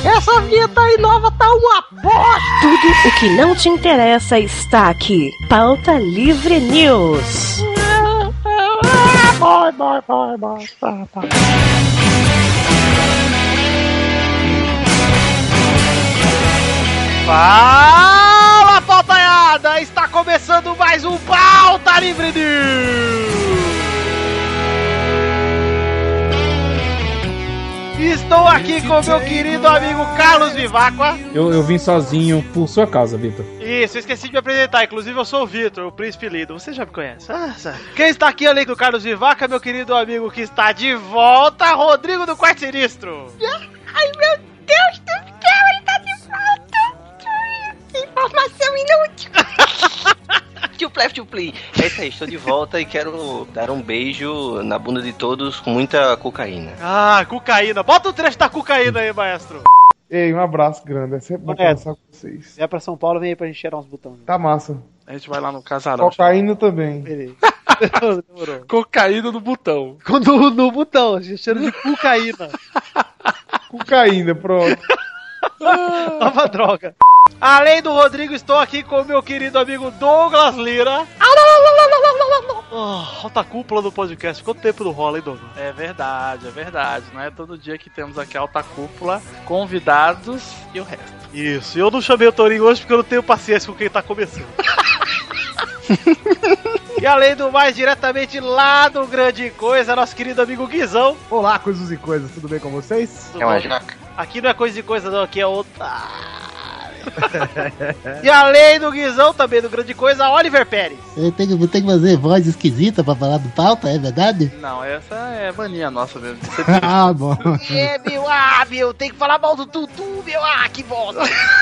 Essa vinheta aí nova tá uma bosta! Tudo o que não te interessa está aqui. Pauta Livre News. Vai. Fala, pautaiada! Está começando mais um Pauta Livre News! Estou aqui com meu querido amigo Carlos Vivacqua. Eu vim sozinho por sua causa, Vitor. Isso, eu esqueci de me apresentar. Inclusive, eu sou o Vitor, o príncipe lido. Você já me conhece. Quem está aqui além do Carlos Vivacqua, meu querido amigo que está de volta, Rodrigo do Quarto Sinistro. Ai, meu Deus do céu, ele tá de volta. Informação inútil. Tio Play. É isso aí, estou de volta e quero dar um beijo na bunda de todos com muita cocaína. Ah, cocaína. Bota o trecho da cocaína aí, maestro. Ei, um abraço grande. É sempre bom conversar com vocês. Se é pra São Paulo, vem aí pra gente cheirar uns botões. Tá massa. A gente vai lá no casarão. Cocaína também. Beleza. Demorou. Cocaína no botão. No botão, cheiro de cocaína. Cocaína, pronto. Nova droga. Além do Rodrigo, estou aqui com o meu querido amigo Douglas Lira. Alta cúpula do podcast. Quanto tempo não rola, hein, Douglas? É verdade. Não é todo dia que temos aqui a alta cúpula, convidados e o resto. Isso, eu não chamei o Torinho hoje porque eu não tenho paciência com quem tá começando. E além do mais, diretamente lá do Grande Coisa, nosso querido amigo Guizão. Olá, coisas e coisas. Tudo bem com vocês? É uma jaca. Aqui não é coisa e coisa não, aqui é outra. E além do Guizão, também do Grande Coisa, Oliver Pérez. Eu tenho que fazer voz esquisita pra falar do pauta, é verdade? Não, essa é mania nossa mesmo. Ah, bom. Meu, tem que falar mal do Tutu, que bosta.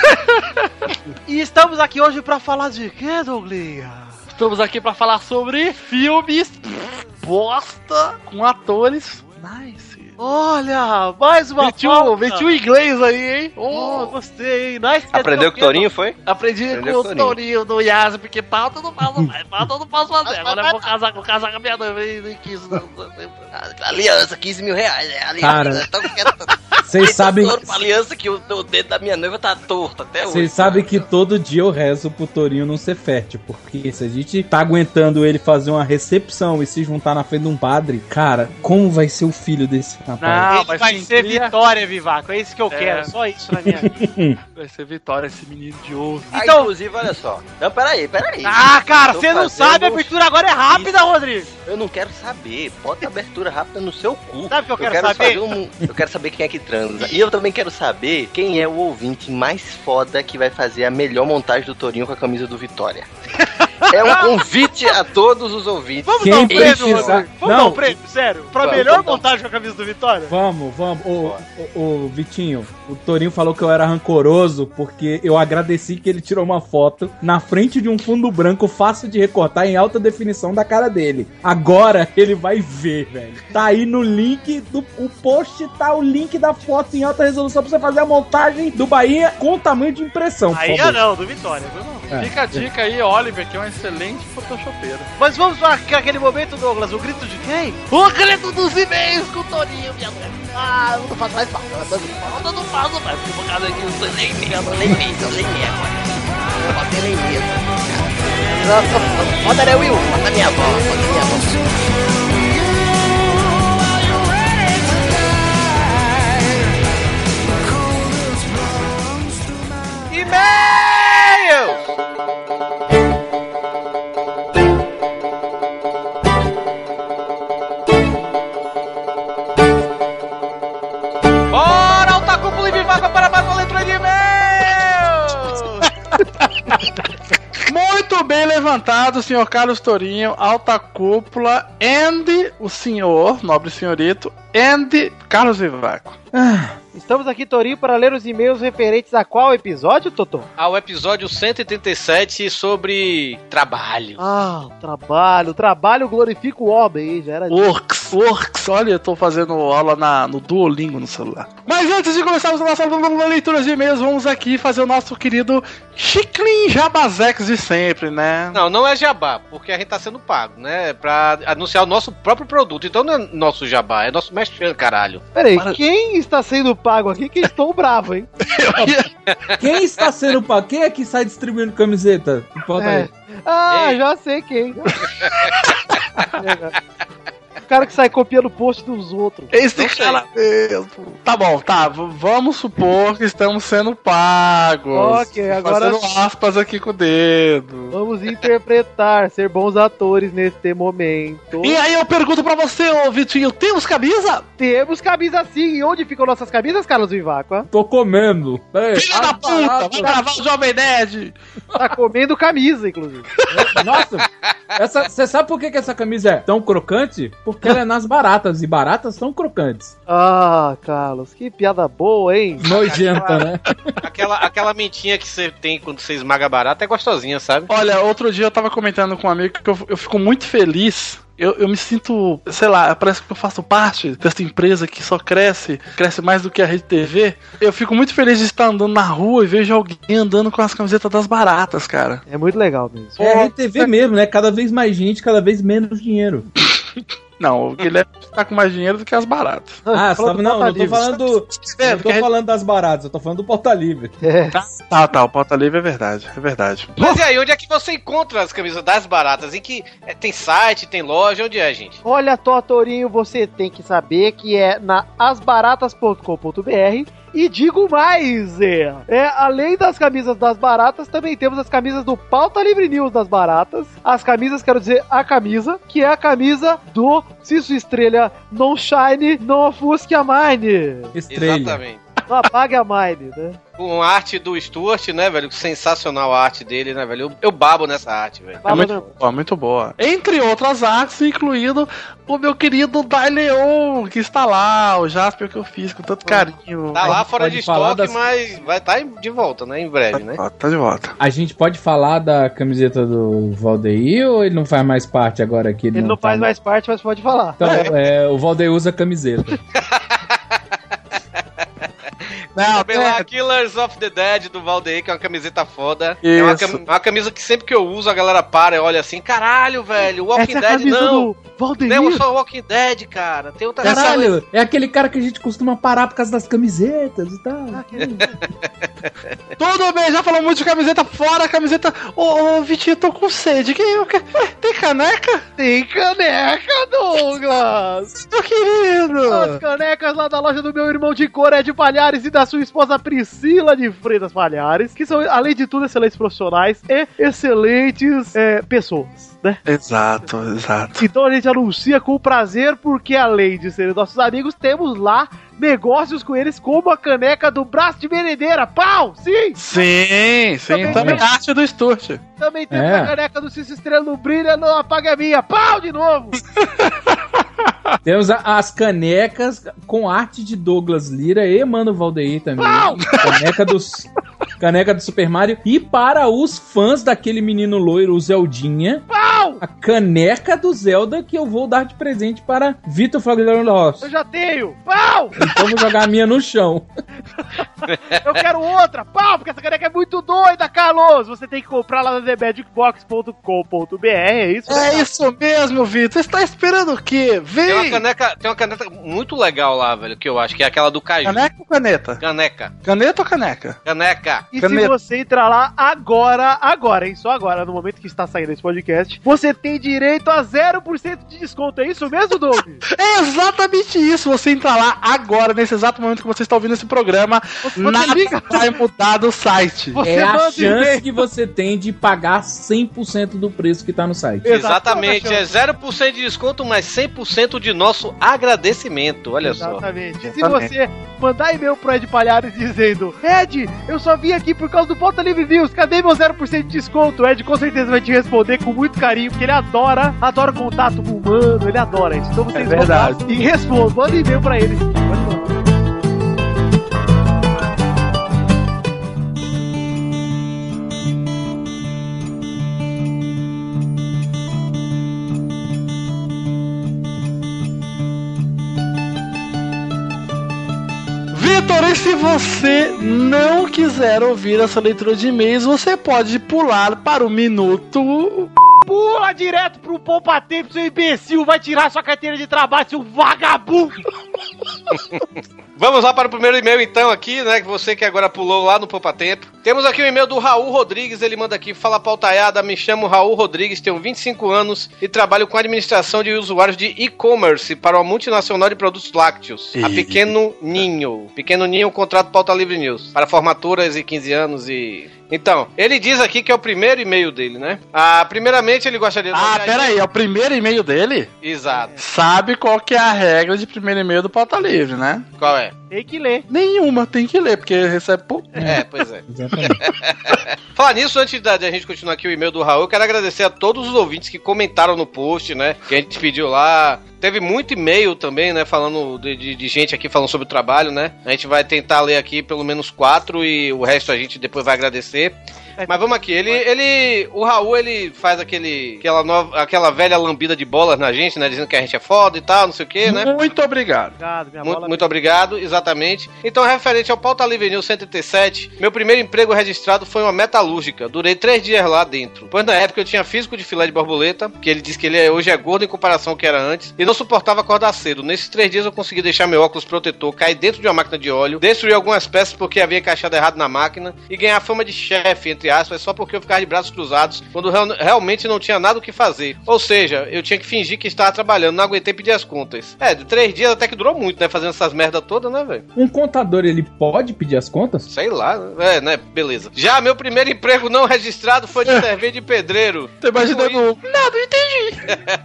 E estamos aqui hoje pra falar de quê, Douglas? Estamos aqui pra falar sobre filmes bosta com atores nice. Olha, mais uma meti o inglês aí, hein? Gostei, hein? Nice. Aprendeu com o Torinho, foi? Aprendi com o Torinho do Yasa, porque pauta eu não faço mais, pauta eu não posso fazer. Agora eu vou casar com a minha noiva e quis. Aliança, 15 mil reais, né? Cara, Aliança. vocês sabem. Aliança que o dedo da minha noiva tá torto até hoje. Vocês sabem que todo dia eu rezo pro Torinho não ser fértil, porque se a gente tá aguentando ele fazer uma recepção e se juntar na frente de um padre, cara, como vai ser o filho desse rapaz? Não, ele vai ser Vitória, Vivaco, é isso que eu quero, só isso na minha vida. Vai ser Vitória, esse menino de ouro. Então, inclusive, olha só. Não, peraí. Ah, cara, você não sabe, a abertura agora é rápida, isso. Rodrigo. Eu não quero saber, bota a abertura rápida no seu cu. Sabe o que eu quero saber? Eu quero saber quem é que transa. E eu também quero saber quem é o ouvinte mais foda que vai fazer a melhor montagem do Torinho com a camisa do Vitória. É um convite a todos os ouvintes. Vamos dar um prêmio, Rodrigo? Vamos dar um prêmio, sério? Pra melhor montagem com a camisa do Vitória? Vamos. Ô, Vitinho, o Torinho falou que eu era rancoroso porque eu agradeci que ele tirou uma foto na frente de um fundo branco fácil de recortar em alta definição da cara dele. Agora ele vai ver, velho. Tá aí no link o post, tá o link da foto em alta resolução pra você fazer a montagem do Bahia com tamanho de impressão. Aí não, do Vitória, viu? Fica a dica aí, Oliver, que é um excelente photoshopeiro. Mas vamos para aquele momento, Douglas, o grito de quem? O grito dos e-mails com o Torinho, minha mãe. Ah, eu não faço mais falta, eu não faço mais, porque por causa disso eu nem mesmo. Eu botei nem mesmo. Bota, né, Will? Bota minha voz, E-mail! Bora, alta cúpula e Vivaco para mais uma letra de e-mail! Muito bem levantado, senhor Carlos Torinho, alta cúpula, and o senhor, nobre senhorito, and Carlos Vivacqua. Estamos aqui, Torinho, para ler os e-mails referentes a qual episódio, Totô? Ao episódio 187 sobre trabalho. Ah, trabalho glorifica o homem, já era. Orcs. Works. Olha, eu tô fazendo aula no Duolingo no celular. Mas antes de começarmos a nossa leitura de e-mails, vamos aqui fazer o nosso querido Chiclin Jabazex de sempre, né? Não é jabá, porque a gente tá sendo pago, né? Pra anunciar o nosso próprio produto. Então não é nosso jabá, é nosso merchan, caralho. Peraí, quem está sendo pago aqui que estou bravo, hein? Quem está sendo pago? Quem é que sai distribuindo camiseta? Importa aí. Ah, já sei quem. O cara que sai copiando o post dos outros. Esse cara mesmo. Tá bom, tá. Vamos supor que estamos sendo pagos. Ok, agora fazendo aspas aqui com o dedo. Vamos interpretar, ser bons atores neste momento. E aí eu pergunto pra você, ô Vitinho, temos camisa? Temos camisa sim. E onde ficam nossas camisas, Carlos Viváqua? Tô comendo. Ei, Filha da puta, vai gravar o Jovem Nerd. Tá comendo camisa, inclusive. Nossa, você sabe por que essa camisa é tão crocante? Porque ela é nas baratas, e baratas são crocantes. Ah, Carlos, que piada boa, hein? Nojenta, né? Aquela mentinha que você tem quando você esmaga barata é gostosinha, sabe? Olha, outro dia eu tava comentando com um amigo que eu fico muito feliz. Eu me sinto, sei lá, parece que eu faço parte dessa empresa que só cresce mais do que a Rede TV. Eu fico muito feliz de estar andando na rua e vejo alguém andando com as camisetas das baratas, cara. É muito legal mesmo. É a Rede TV mesmo, né? Cada vez mais gente, cada vez menos dinheiro. Não, o Guilherme tá com mais dinheiro do que as baratas. Ah, sabe, não tô falando. Não tô falando das baratas, eu tô falando do Porta Livre. Tá, o Porta Livre é verdade. Mas e aí, onde é que você encontra as camisas das baratas? Em que tem site, tem loja, onde é, gente? Olha, Torinho, você tem que saber que é na asbaratas.com.br. E digo mais, além das camisas das baratas, também temos as camisas do Pauta Livre News das baratas. As camisas, quero dizer, a camisa, que é a camisa do Se Sua Estrela Não Shine, Não Ofusque a Mine. Estrela. Exatamente. Não apague a Mine, né? Com a arte do Stuart, né, velho? Sensacional a arte dele, né, velho? Eu babo nessa arte, velho. É muito boa. Entre outras artes, incluindo o meu querido Daileon, que está lá, o Jasper que eu fiz com tanto carinho. Tá lá fora de estoque, mas vai estar de volta, né, em breve, né? Tá de volta. A gente pode falar da camiseta do Valdeir ou ele não faz mais parte agora aqui? Ele não faz mais parte, mas pode falar. Então, o Valdeir usa camiseta. Não, pela Killers of the Dead do Valdeir, que é uma camiseta foda. Isso. É uma camisa que sempre que eu uso a galera para e olha assim, caralho, velho, Walking Dead não. Não é só Walking Dead, cara. Tem outra caralho, é aquele cara que a gente costuma parar por causa das camisetas e tal. Tudo bem, já falou muito de camiseta, fora a camiseta. Ô, Vitinho, tô com sede. Ué, tem caneca? Tem caneca, Douglas! Meu querido! As canecas lá da loja do meu irmão de cor, Ed Palhares, e da sua esposa Priscila de Freitas Palhares, que são, além de tudo, excelentes profissionais e excelentes pessoas, né? Exato. Então a gente anuncia com prazer, porque além de serem nossos amigos, temos lá negócios com eles, como a caneca do Braço de Merendeira. Pau! Sim! Também a arte do Stuart. Também temos a caneca do Cício Estrela no Brilha, não apaga a minha. Pau de novo! Temos as canecas com arte de Douglas Lira e Mano Valdeir também. Pau! Caneca do Super Mario. E para os fãs daquele menino loiro, o Zeldinha, pau! A caneca do Zelda que eu vou dar de presente para Vitor Fagliano Rossi. Eu já tenho! Pau! Então vou jogar a minha no chão. Eu quero outra! Pau! Porque essa caneca é muito doida, Carlos! Você tem que comprar lá na TheMagicBox.com.br, é isso? É isso mesmo, Vitor. Você tá esperando o quê? Vem! Tem uma caneta muito legal lá, velho, que eu acho que é aquela do Caju. Caneca ou caneta? Caneca. Caneta ou caneca? Caneca. E caneta. Se você entrar lá agora, hein? Só agora, no momento que está saindo esse podcast, você tem direito a 0% de desconto. É isso mesmo, Doug? É exatamente isso. Você entra lá agora, nesse exato momento que você está ouvindo esse programa, nada vai mudar do site. É a chance que você tem de pagar 100% do preço que está no site. Exatamente. É 0% de desconto, mas 100% de nosso agradecimento. Olha só. Exatamente. E se você mandar e-mail pro Ed Palhares dizendo: Ed, eu só vim aqui por causa do Pauta Livre News, cadê meu 0% de desconto? O Ed com certeza vai te responder com muito carinho, porque ele adora contato com o humano, ele adora isso. Então vocês vão lá e respondam, manda e-mail pra ele. Vitor, e se você não quiser ouvir essa leitura de e-mails, você pode pular para o minuto... Pula direto pro Poupa Tempo, seu imbecil! Vai tirar sua carteira de trabalho, seu vagabundo! Vamos lá para o primeiro e-mail então aqui, né? Que você que agora pulou lá no Poupa Tempo. Temos aqui o e-mail do Raul Rodrigues, ele manda aqui: fala pautaiada, me chamo Raul Rodrigues, tenho 25 anos e trabalho com administração de usuários de e-commerce para uma multinacional de produtos lácteos, a Pequeno Ninho. Pequeno Ninho, contrato Pauta Livre News, para formaturas e 15 anos e... Então, ele diz aqui que é o primeiro e-mail dele, né? Primeiramente ele gostaria de... peraí, é o primeiro e-mail dele? Exato. Sabe qual que é a regra de primeiro e-mail do Pauta Livre, né? Qual é? Tem que ler. Nenhuma, tem que ler, porque recebe pouco. Pois é. Falar nisso, antes de a gente continuar aqui o e-mail do Raul, eu quero agradecer a todos os ouvintes que comentaram no post, né? Que a gente pediu lá. Teve muito e-mail também, né? Falando de gente aqui falando sobre o trabalho, né? A gente vai tentar ler aqui pelo menos 4 e o resto a gente depois vai agradecer. Mas vamos aqui, o Raul, ele faz aquela velha lambida de bolas na gente, né? Dizendo que a gente é foda e tal, não sei o que, né? Muito obrigado. Muito obrigado, exatamente. Então, referente ao Pauta Livre News 137, meu primeiro emprego registrado foi uma metalúrgica. Durei 3 dias lá dentro. Pois na época eu tinha físico de filé de borboleta, que ele disse que ele hoje é gordo em comparação ao que era antes, e não suportava acordar cedo. Nesses 3 dias eu consegui deixar meu óculos protetor cair dentro de uma máquina de óleo, destruir algumas peças porque havia encaixado errado na máquina, e ganhar fama de chefe, entre aspas, só porque eu ficava de braços cruzados quando realmente não tinha nada o que fazer. Ou seja, eu tinha que fingir que estava trabalhando, não aguentei pedir as contas. De 3 dias até que durou muito, né? Fazendo essas merda todas, né, velho? Um contador, ele pode pedir as contas? Sei lá, né? Beleza. Já meu primeiro emprego não registrado foi de servente de pedreiro. Tô imaginando... Não entendi.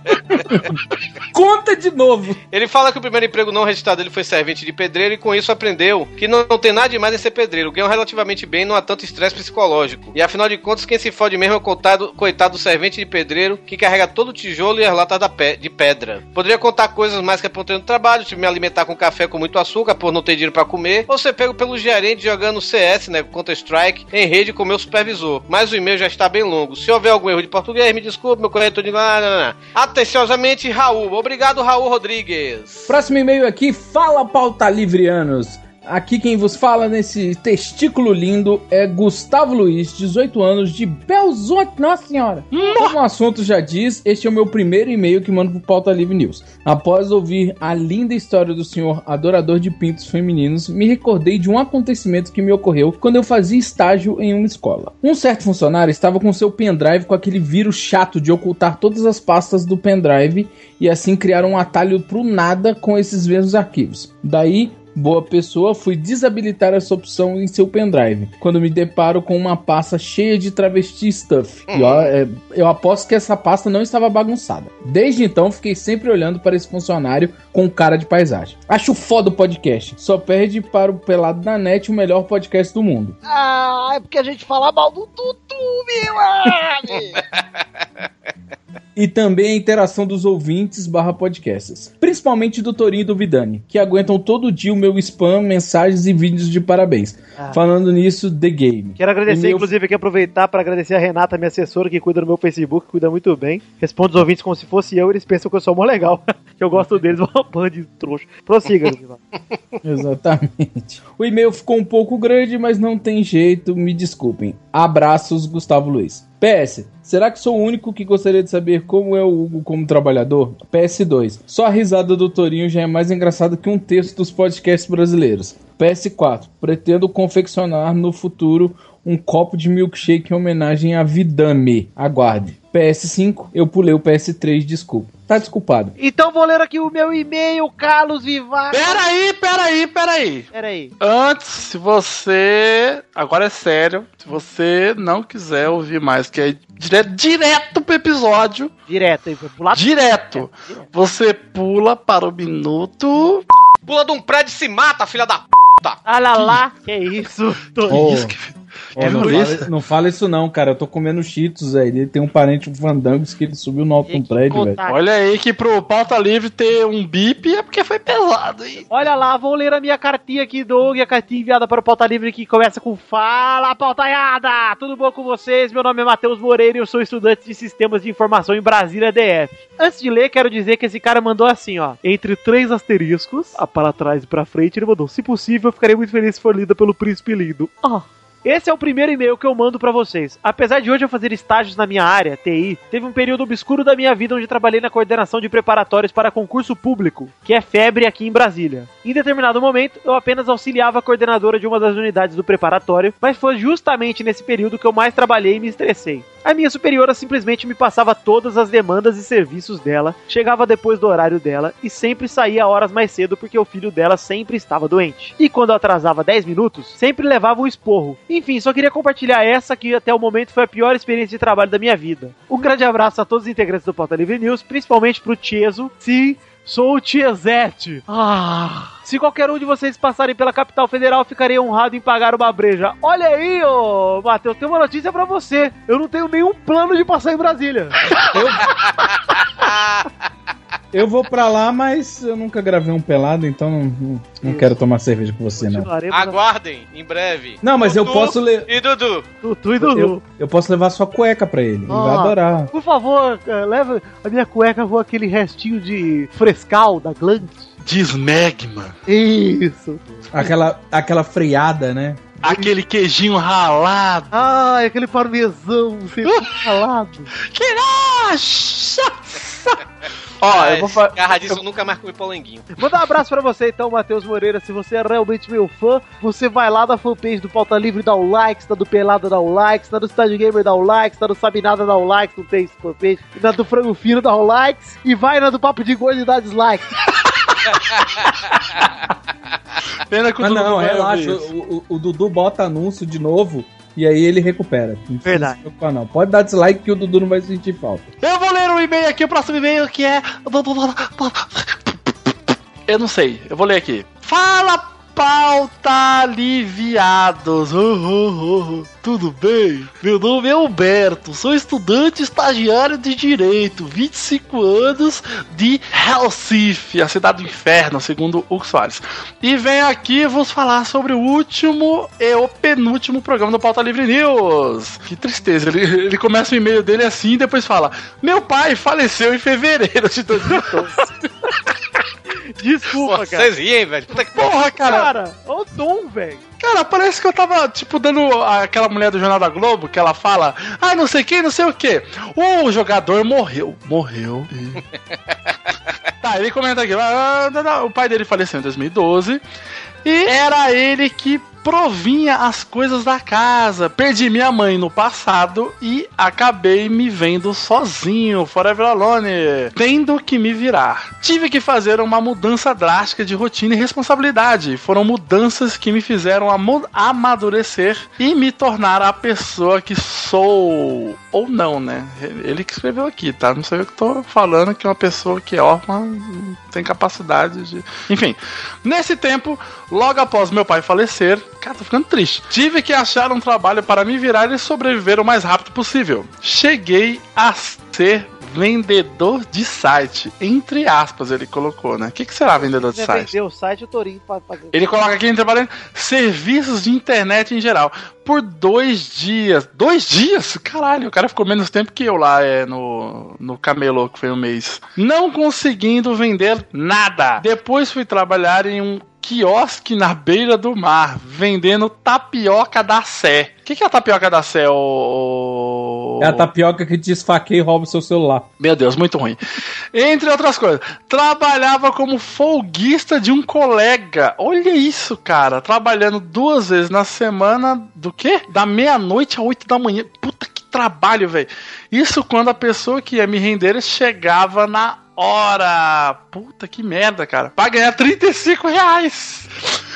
Conta de novo. Ele fala que o primeiro emprego não registrado ele foi servente de pedreiro e com isso aprendeu que não tem nada demais em ser pedreiro. Ganham relativamente bem, não há tanto estresse psicológico. E afinal de contas, quem se fode mesmo é o coitado do servente de pedreiro que carrega todo o tijolo e as latas de pedra. Poderia contar coisas mais que apontei no trabalho, tipo me alimentar com café com muito açúcar por não ter dinheiro pra comer, ou ser pego pelo gerente jogando CS, né, Counter-Strike, em rede com meu supervisor. Mas o e-mail já está bem longo. Se houver algum erro de português, me desculpe, meu corretor de... Atenciosamente, Raul. Obrigado, Raul Rodrigues. Próximo e-mail aqui, fala Pauta Livrianos. Aqui quem vos fala nesse testículo lindo é Gustavo Luiz, 18 anos, de Belzonte, nossa senhora. Como o assunto já diz, este é o meu primeiro e-mail que mando pro Pauta Livre News. Após ouvir a linda história do senhor adorador de pintos femininos, me recordei de um acontecimento que me ocorreu quando eu fazia estágio em uma escola. Um certo funcionário estava com seu pendrive com aquele vírus chato de ocultar todas as pastas do pendrive e assim criar um atalho pro nada com esses mesmos arquivos. Daí... boa pessoa, fui desabilitar essa opção em seu pendrive, quando me deparo com uma pasta cheia de travesti stuff. E eu aposto que essa pasta não estava bagunçada. Desde então, fiquei sempre olhando para esse funcionário com cara de paisagem. Acho foda o podcast. Só perde para o Pelado da Net, o melhor podcast do mundo. É porque a gente fala mal do Tutu, meu amigo! E também a interação dos ouvintes /podcasts. Principalmente do Torinho e do Vidani, que aguentam todo dia o meu spam, mensagens e vídeos de parabéns. Falando nisso, The Game. Quero agradecer, inclusive, aqui aproveitar para agradecer a Renata, minha assessora, que cuida do meu Facebook, cuida muito bem. Responde os ouvintes como se fosse eu, eles pensam que eu sou mó legal. Que eu gosto deles, uma banda de trouxa. Prossiga, Exatamente. O e-mail ficou um pouco grande, mas não tem jeito, me desculpem. Abraços, Gustavo Luiz. PS, será que sou o único que gostaria de saber como é o Hugo como trabalhador? PS2, só a risada do Torinho já é mais engraçada que um terço dos podcasts brasileiros. PS4, pretendo confeccionar no futuro um copo de milkshake em homenagem a Vidame. Aguarde. PS5, eu pulei o PS3, desculpa. Tá desculpado. Então vou ler aqui o meu e-mail, Carlos Vivar. Peraí. Antes, se você... Agora é sério. Se você não quiser ouvir mais, que é direto pro episódio. Direto. Você pula para o minuto... Pula de um prédio e se mata, filha da p***. Ah lá, que isso? Não fala isso não, cara. Eu tô comendo Cheetos, velho. Ele tem um parente, um Fandangos, que ele subiu no alto de um prédio, velho. Olha aí que pro Pauta Livre ter um bip é porque foi pesado, hein? Olha lá, vou ler a minha cartinha aqui, Doug, a cartinha enviada para o Pauta Livre que começa com Fala, pautaiada! Tudo bom com vocês? Meu nome é Matheus Moreira e eu sou estudante de Sistemas de Informação em Brasília DF. Antes de ler, quero dizer que esse cara mandou assim, ó, entre 3 asteriscos, para trás e pra frente, ele mandou, se possível, eu ficaria muito feliz se for lida pelo Príncipe Lindo. Esse é o primeiro e-mail que eu mando pra vocês. Apesar de hoje eu fazer estágios na minha área, TI, teve um período obscuro da minha vida onde trabalhei na coordenação de preparatórios para concurso público, que é febre aqui em Brasília. Em determinado momento, eu apenas auxiliava a coordenadora de uma das unidades do preparatório, mas foi justamente nesse período que eu mais trabalhei e me estressei. A minha superiora simplesmente me passava todas as demandas e serviços dela, chegava depois do horário dela e sempre saía horas mais cedo porque o filho dela sempre estava doente. E quando eu atrasava 10 minutos, sempre levava um esporro. Enfim, só queria compartilhar essa que até o momento foi a pior experiência de trabalho da minha vida. Um grande abraço a todos os integrantes do Pauta Livre News, principalmente pro Tieso. Sim, sou o Tiesete. Se qualquer um de vocês passarem pela capital federal, ficarei honrado em pagar uma breja. Olha aí, ô Matheus, tem uma notícia pra você. Eu não tenho nenhum plano de passar em Brasília. Eu vou pra lá, mas eu nunca gravei um pelado, então não quero tomar cerveja com você, não. Aguardem, em breve. Não, mas Tutu eu posso ler. E Dudu. Tutu e Dudu. Eu posso levar sua cueca pra ele. Ele vai adorar. Por favor, leva a minha cueca com aquele restinho de frescal da Glant. De smegma. Isso. Aquela freada, né? Aquele queijinho ralado. Ai, aquele parmesão ralado. Que nossa! Ó, eu vou falar. Carradiço nunca mais comi polenguinho. Manda um abraço pra você então, Matheus Moreira. Se você é realmente meu fã, você vai lá na fanpage do Pauta Livre, dá o like, está do Pelado, dá o like, está do Estádio Gamer, dá o like, está do Sabe Nada, dá o like, não tem fanpage. E na do Frango Fino, dá o like. E vai na do Papo de Gordo e dá dislike. Pena que o Dudu não, relaxa. O Dudu bota anúncio de novo. E aí ele recupera. Não verdade. Se preocupar, não. Pode dar dislike que o Dudu não vai sentir falta. Eu vou ler um e-mail aqui, o próximo e-mail que é... Eu não sei, eu vou ler aqui. Fala, pauta aliviados. Tudo bem? Meu nome é Humberto, sou estudante estagiário de Direito, 25 anos de Recife, a cidade do inferno, segundo Hugo Soares. E venho aqui vos falar sobre o último e o penúltimo programa do Pauta Livre News. Que tristeza, ele começa o e-mail dele assim e depois fala: meu pai faleceu em fevereiro de 2012. Desculpa, cara. Vocês riem, velho. Puta que porra, cara. Ô, Tom, velho. Cara, parece que eu tava, tipo, dando aquela mulher do Jornal da Globo, que ela fala, não sei quem, não sei o quê. O jogador morreu. Tá, ele comenta aqui, o pai dele faleceu em 2012, e era ele que provinha as coisas da casa. Perdi minha mãe no passado e acabei me vendo sozinho, forever alone, tendo que me virar. Tive que fazer uma mudança drástica de rotina e responsabilidade. Foram mudanças que me fizeram amadurecer e me tornar a pessoa que sou. Ou não, né? Ele que escreveu aqui, tá? Não sei o que tô falando, que é uma pessoa que é órfã, tem capacidade de... Enfim, nesse tempo, logo após meu pai falecer, cara, tô ficando triste. Tive que achar um trabalho para me virar e sobreviver o mais rápido possível. Cheguei a ser vendedor de site. Entre aspas, ele colocou, né? O que será vendedor de site? Vender o site, o Torinho pode fazer. Ele coloca aqui, trabalhando serviços de internet em geral. Por 2 dias. 2 dias? Caralho, o cara ficou menos tempo que eu lá no Camelô, que foi um mês. Não conseguindo vender nada. Depois fui trabalhar em um quiosque na beira do mar, vendendo tapioca da Sé. O que é a tapioca da Sé, É a tapioca que te esfaqueia e rouba o seu celular. Meu Deus, muito ruim. Entre outras coisas, trabalhava como folguista de um colega. Olha isso, cara. Trabalhando 2 vezes na semana, do quê? Da meia-noite a 8 da manhã. Puta que trabalho, velho. Isso quando a pessoa que ia me render chegava na hora. Puta que merda, cara. Pra ganhar R$35.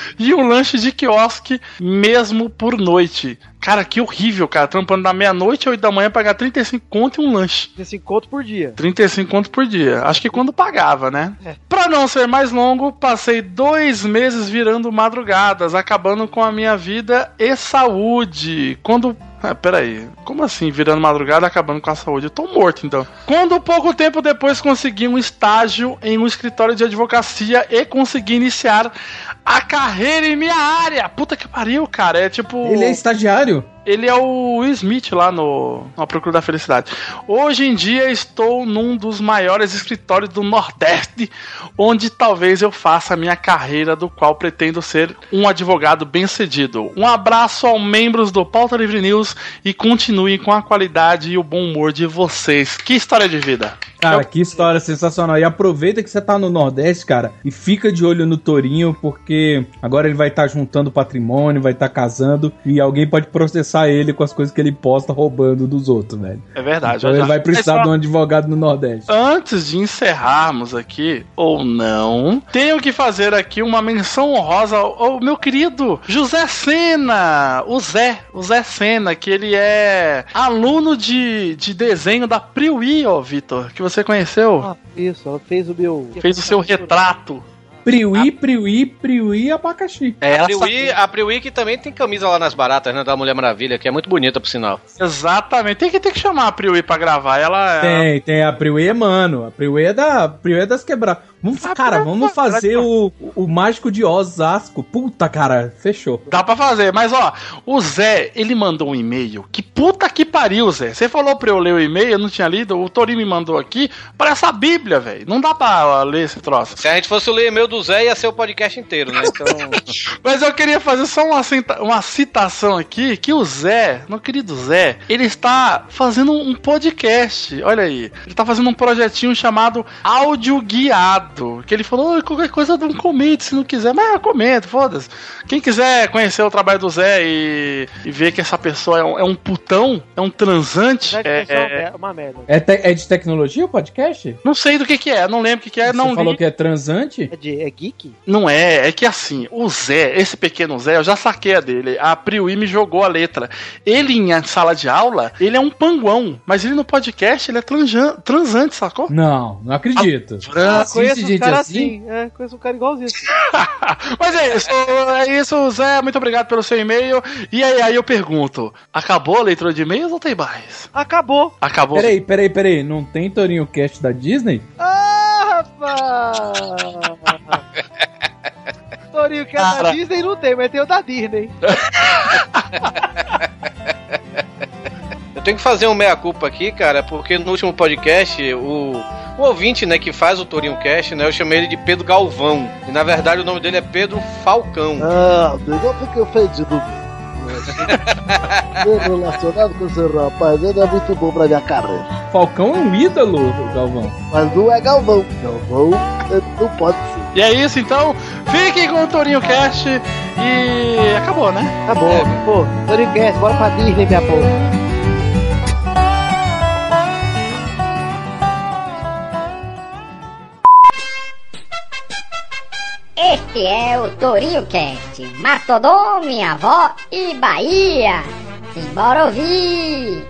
e um lanche de quiosque mesmo por noite. Cara, que horrível, cara. Trampando da meia-noite, 8 da manhã, pagar 35 conto e um lanche. 35 conto por dia. 35 conto por dia. Acho que quando pagava, né? Pra não ser mais longo, passei 2 meses virando madrugadas, acabando com a minha vida e saúde. Peraí, como assim virando madrugada acabando com a saúde? Eu tô morto então. Quando pouco tempo depois consegui um estágio em um escritório de advocacia e consegui iniciar a carreira em minha área. Puta que pariu, cara. É tipo... Ele é estagiário? Ele é o Will Smith lá na Procura da Felicidade. Hoje em dia estou num dos maiores escritórios do Nordeste, onde talvez eu faça a minha carreira, do qual pretendo ser um advogado bem-sucedido. Um abraço aos membros do Pauta Livre News e continuem com a qualidade e o bom humor de vocês. Que história de vida! Cara, que história sensacional. E aproveita que você tá no Nordeste, cara, e fica de olho no Torinho, porque agora ele vai estar juntando patrimônio, vai estar casando, e alguém pode processar ele com as coisas que ele posta roubando dos outros, velho. É verdade. Então ele vai precisar de um advogado no Nordeste. Antes de encerrarmos aqui, ou não, tenho que fazer aqui uma menção honrosa ao meu querido José Sena, o Zé Sena, que ele é aluno de desenho da Priui, ó, Vitor, que você conheceu? Ah, isso, ela fez o meu... Fez o seu retrato. Priui abacaxi. A Priui que também tem camisa lá nas baratas, né, da Mulher Maravilha, que é muito bonita, por sinal. Exatamente. Tem que chamar a Priui pra gravar. Ela Tem. A Priui é, mano. A Priui é das quebradas. Vamos fazer o Mágico de Osasco. Puta, cara, fechou. Dá pra fazer, mas ó, o Zé, ele mandou um e-mail. Que puta que pariu, Zé. Você falou pra eu ler o e-mail, eu não tinha lido. O Torinho me mandou aqui. Parece a Bíblia, velho. Não dá pra ler esse troço. Se a gente fosse ler e-mail do Zé, ia ser o podcast inteiro, né? Então... Mas eu queria fazer só uma citação aqui, que o Zé, meu querido Zé, ele está fazendo um podcast. Olha aí. Ele tá fazendo um projetinho chamado Áudio Guiado. Que ele falou, qualquer coisa não comente se não quiser, mas eu comento, foda-se. Quem quiser conhecer o trabalho do Zé e ver que essa pessoa é um putão, é um transante, é uma merda. É de tecnologia o podcast? Não sei do que é, não lembro o que é, não li. Você falou que é transante? É geek? Não é que assim, o Zé, esse pequeno Zé, eu já saquei a dele, a Priui me jogou a letra. Ele em sala de aula, ele é um panguão, mas ele no podcast, ele é transante, sacou? Não acredito. Conheço um cara assim? Conheço um cara igualzinho assim. Mas é isso, Zé, muito obrigado pelo seu e-mail. E aí eu pergunto, acabou a leitura de e-mails ou tem mais? Acabou. Peraí, não tem Torinho Cast da Disney? Ah, rapaz! Torinho Cast da Disney não tem, mas tem o da Disney. Eu tenho que fazer um meia-culpa aqui, cara, porque no último podcast, o ouvinte, né, que faz o Torinho Cast, né, eu chamei ele de Pedro Galvão. E na verdade o nome dele é Pedro Falcão. Não fique ofendido. Relacionado com esse rapaz, ele é muito bom pra minha carreira. Falcão é um ídolo, Galvão. Mas não é Galvão. Galvão não pode ser. E é isso, então. Fiquem com o Torinho Cast e acabou, né? Acabou. Pô, Torinho Cast, bora pra Disney, minha porra. Este é o Torinho Cast, Mastodon, minha avó e Bahia. Simbora ouvir!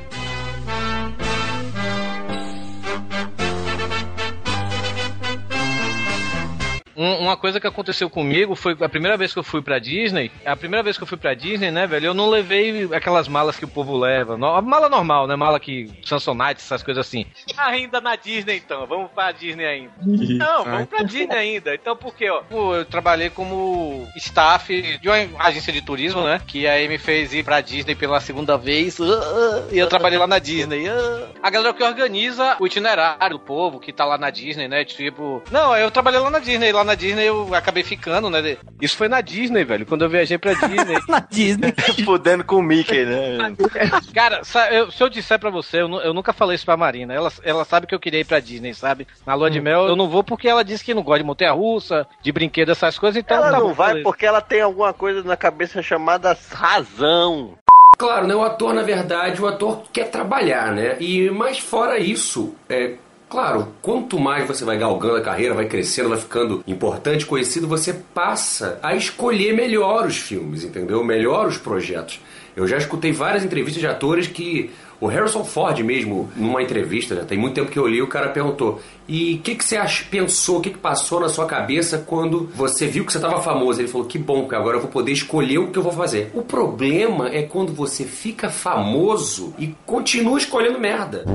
Uma coisa que aconteceu comigo foi a primeira vez que eu fui pra Disney. A primeira vez que eu fui pra Disney, né, velho, eu não levei aquelas malas que o povo leva. Mala normal, né? Mala que Samsonite, essas coisas assim. Ainda na Disney, então. Vamos pra Disney ainda. Não, vamos pra Disney ainda. Então, por quê, ó? Eu trabalhei como staff de uma agência de turismo, né? Que aí me fez ir pra Disney pela segunda vez. E eu trabalhei lá na Disney. A galera que organiza o itinerário do povo que tá lá na Disney, né? Tipo... Não, eu trabalhei lá na Disney. Lá na Disney eu acabei ficando, né? Isso foi na Disney, velho, quando eu viajei pra Disney. Na Disney. Fudendo com o Mickey, né? Cara, se eu disser pra você, eu nunca falei isso pra Marina. Ela sabe que eu queria ir pra Disney, sabe? Na lua de mel eu não vou porque ela disse que não gosta de montanha-russa, de brinquedo, essas coisas, então... Ela não vai porque ela tem alguma coisa na cabeça chamada razão. Claro, né? O ator, na verdade, quer trabalhar, né? Mas fora isso, Claro, quanto mais você vai galgando a carreira, vai crescendo, vai ficando importante, conhecido, você passa a escolher melhor os filmes, entendeu? Melhor os projetos. Eu já escutei várias entrevistas de atores que... O Harrison Ford mesmo, numa entrevista, já tem muito tempo que eu li, o cara perguntou: e o que você pensou, o que passou na sua cabeça quando você viu que você estava famoso? Ele falou: que bom, porque agora eu vou poder escolher o que eu vou fazer. O problema é quando você fica famoso e continua escolhendo merda.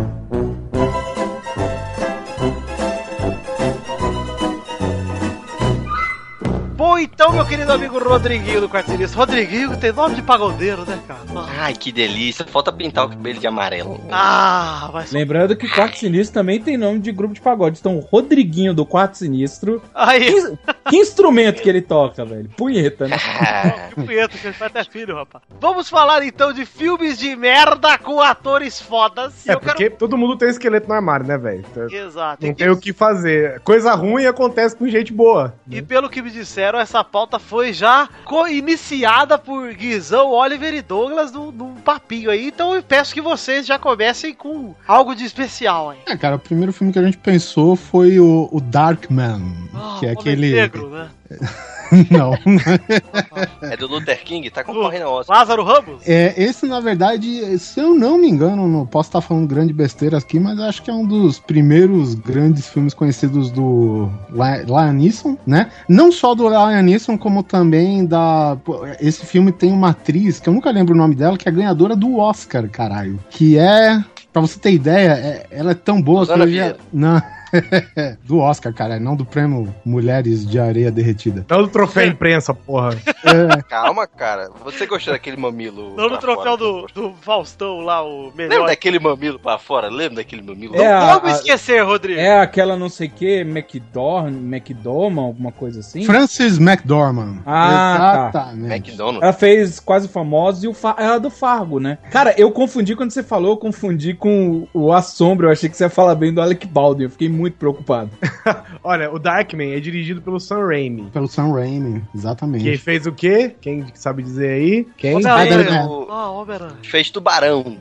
Bom, então, meu querido amigo Rodriguinho do Quarto Sinistro. Rodriguinho tem nome de pagodeiro, né, cara? Ai, que delícia. Falta pintar o cabelo de amarelo. Mas... Lembrando que Quarto Sinistro também tem nome de grupo de pagode. Então, Rodriguinho do Quarto Sinistro. Aí. Que instrumento que ele toca, velho? Punheta, né? Que punheta, que ele vai ter filho, rapaz. Vamos falar, então, de filmes de merda com atores fodas. Porque todo mundo tem esqueleto no armário, né, velho? Exato. Não tem o que fazer. Coisa ruim acontece com gente boa. E pelo que me disseram, essa pauta foi já iniciada por Guizão, Oliver e Douglas num papinho aí. Então eu peço que vocês já comecem com algo de especial aí. Cara, o primeiro filme que a gente pensou foi o Darkman, que é aquele... negro, né? Não. É do Luther King? Tá concorrendo ao Oscar. Lázaro Ramos? Esse, na verdade, se eu não me engano, não posso estar falando grande besteira aqui, mas acho que é um dos primeiros grandes filmes conhecidos do Liam Neeson, né? Não só do Liam Neeson, como também esse filme tem uma atriz, que eu nunca lembro o nome dela, que é ganhadora do Oscar, caralho. Que é... Pra você ter ideia, ela é tão boa que eu já... Não... do Oscar, cara, não do prêmio Mulheres de Areia Derretida. Não do troféu imprensa, porra. Calma, cara. Você gostou daquele mamilo? Não do troféu do Faustão lá, o melhor. Lembra daquele mamilo pra fora? Lembra daquele mamilo? Como esquecer, Rodrigo? É aquela não sei o que, McDormand, alguma coisa assim? Frances McDormand. Exatamente. McDonald's. Ela fez Quase Famosa e ela do Fargo, né? Cara, eu confundi quando você falou, eu confundi com o Assombro. Eu achei que você ia falar bem do Alec Baldwin. Eu fiquei muito preocupado. Olha, o Darkman é dirigido pelo Sam Raimi. Pelo Sam Raimi, exatamente. Quem fez o quê? Quem sabe dizer aí? Quem? Homem-Aranha. Fez Tubarão.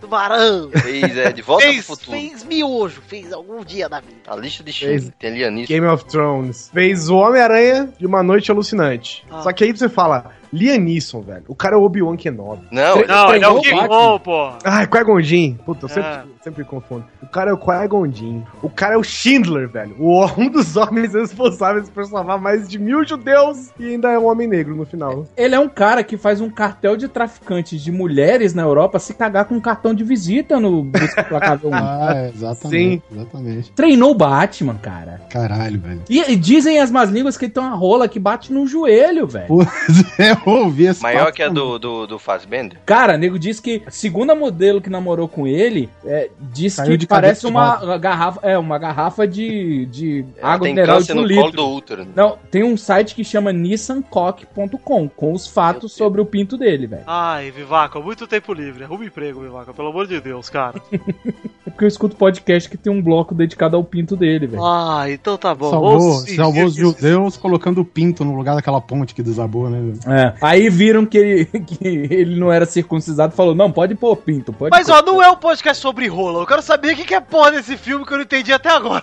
Fez De Volta pro Futuro. Fez Miojo. Fez algum dia da vida. A lista de filmes. Tem ali a nisso. Game of Thrones. Fez o Homem-Aranha de Uma Noite Alucinante. Só que aí você fala... Liam Neeson, velho. O cara é o Obi-Wan Kenobi. Não, ele é o Qui-Gon, pô. Ah, Qui-Gon Jinn. Puta, eu sempre confundo. O cara é o Qui-Gon Jinn. O cara é o Schindler, velho. Um dos homens responsáveis por salvar mais de 1000 judeus e ainda é um homem negro no final. Ele é um cara que faz um cartel de traficantes de mulheres na Europa se cagar com um cartão de visita no Busca Implacável 1. Exatamente. Sim. Exatamente. Treinou o Batman, cara. Caralho, velho. E dizem as más línguas que ele tem uma rola que bate no joelho, velho. Pois é. Maior que a do Fassbender? Cara, nego diz que a segunda modelo que namorou com ele diz que parece uma garrafa de água mineral de 1 litro. Colo do útero. Não, tem um site que chama nissancock.com com os fatos sobre o pinto dele, velho. Ai, Vivaco, muito tempo livre. Arruma emprego, Vivaco, pelo amor de Deus, cara. É porque eu escuto podcast que tem um bloco dedicado ao pinto dele, velho. Ah, então tá bom. Salvou os judeus colocando o pinto no lugar daquela ponte que desabou, né? Aí viram que ele não era circuncisado e falou, não, pode pôr pinto, pode. Mas ó, não é um podcast sobre rola. Eu quero saber o que é porra desse filme que eu não entendi até agora.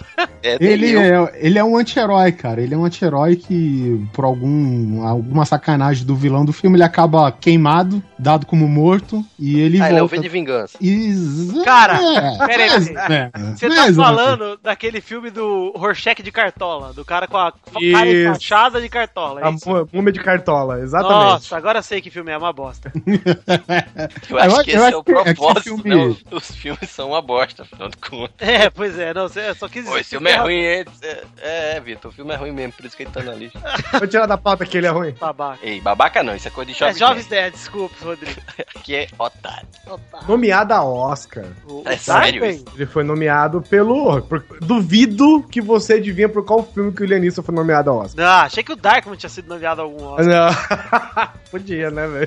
Ele é um anti-herói, cara. Ele é um anti-herói que, por alguma sacanagem do vilão do filme, ele acaba queimado, dado como morto, e ele volta. Ele é o V de Vingança. Cara, peraí. Você tá falando daquele filme do Rorschach de Cartola, do cara com a cara enfaixada de Cartola. A múmia de Cartola, exatamente. Nossa, agora eu sei que filme é uma bosta. Eu acho que esse é o propósito, né? Os filmes são uma bosta, afinal de contas. Pois é, não, eu só quis dizer. Esse filme é ruim, Vitor, o filme é ruim mesmo, por isso que ele tá na lista. Vou tirar da pauta que ele é ruim. Babaca. Ei, babaca não, isso é coisa de jovens. Jovens Nerd, desculpa, Rodrigo. Que é otário. Nomeado a Oscar. É sério isso? Ele foi nomeado duvido que você adivinha por qual filme que o Liam Neeson foi nomeado a Oscar. Não, achei que o Darkman tinha sido nomeado a algum Oscar. Não. Podia, né, velho?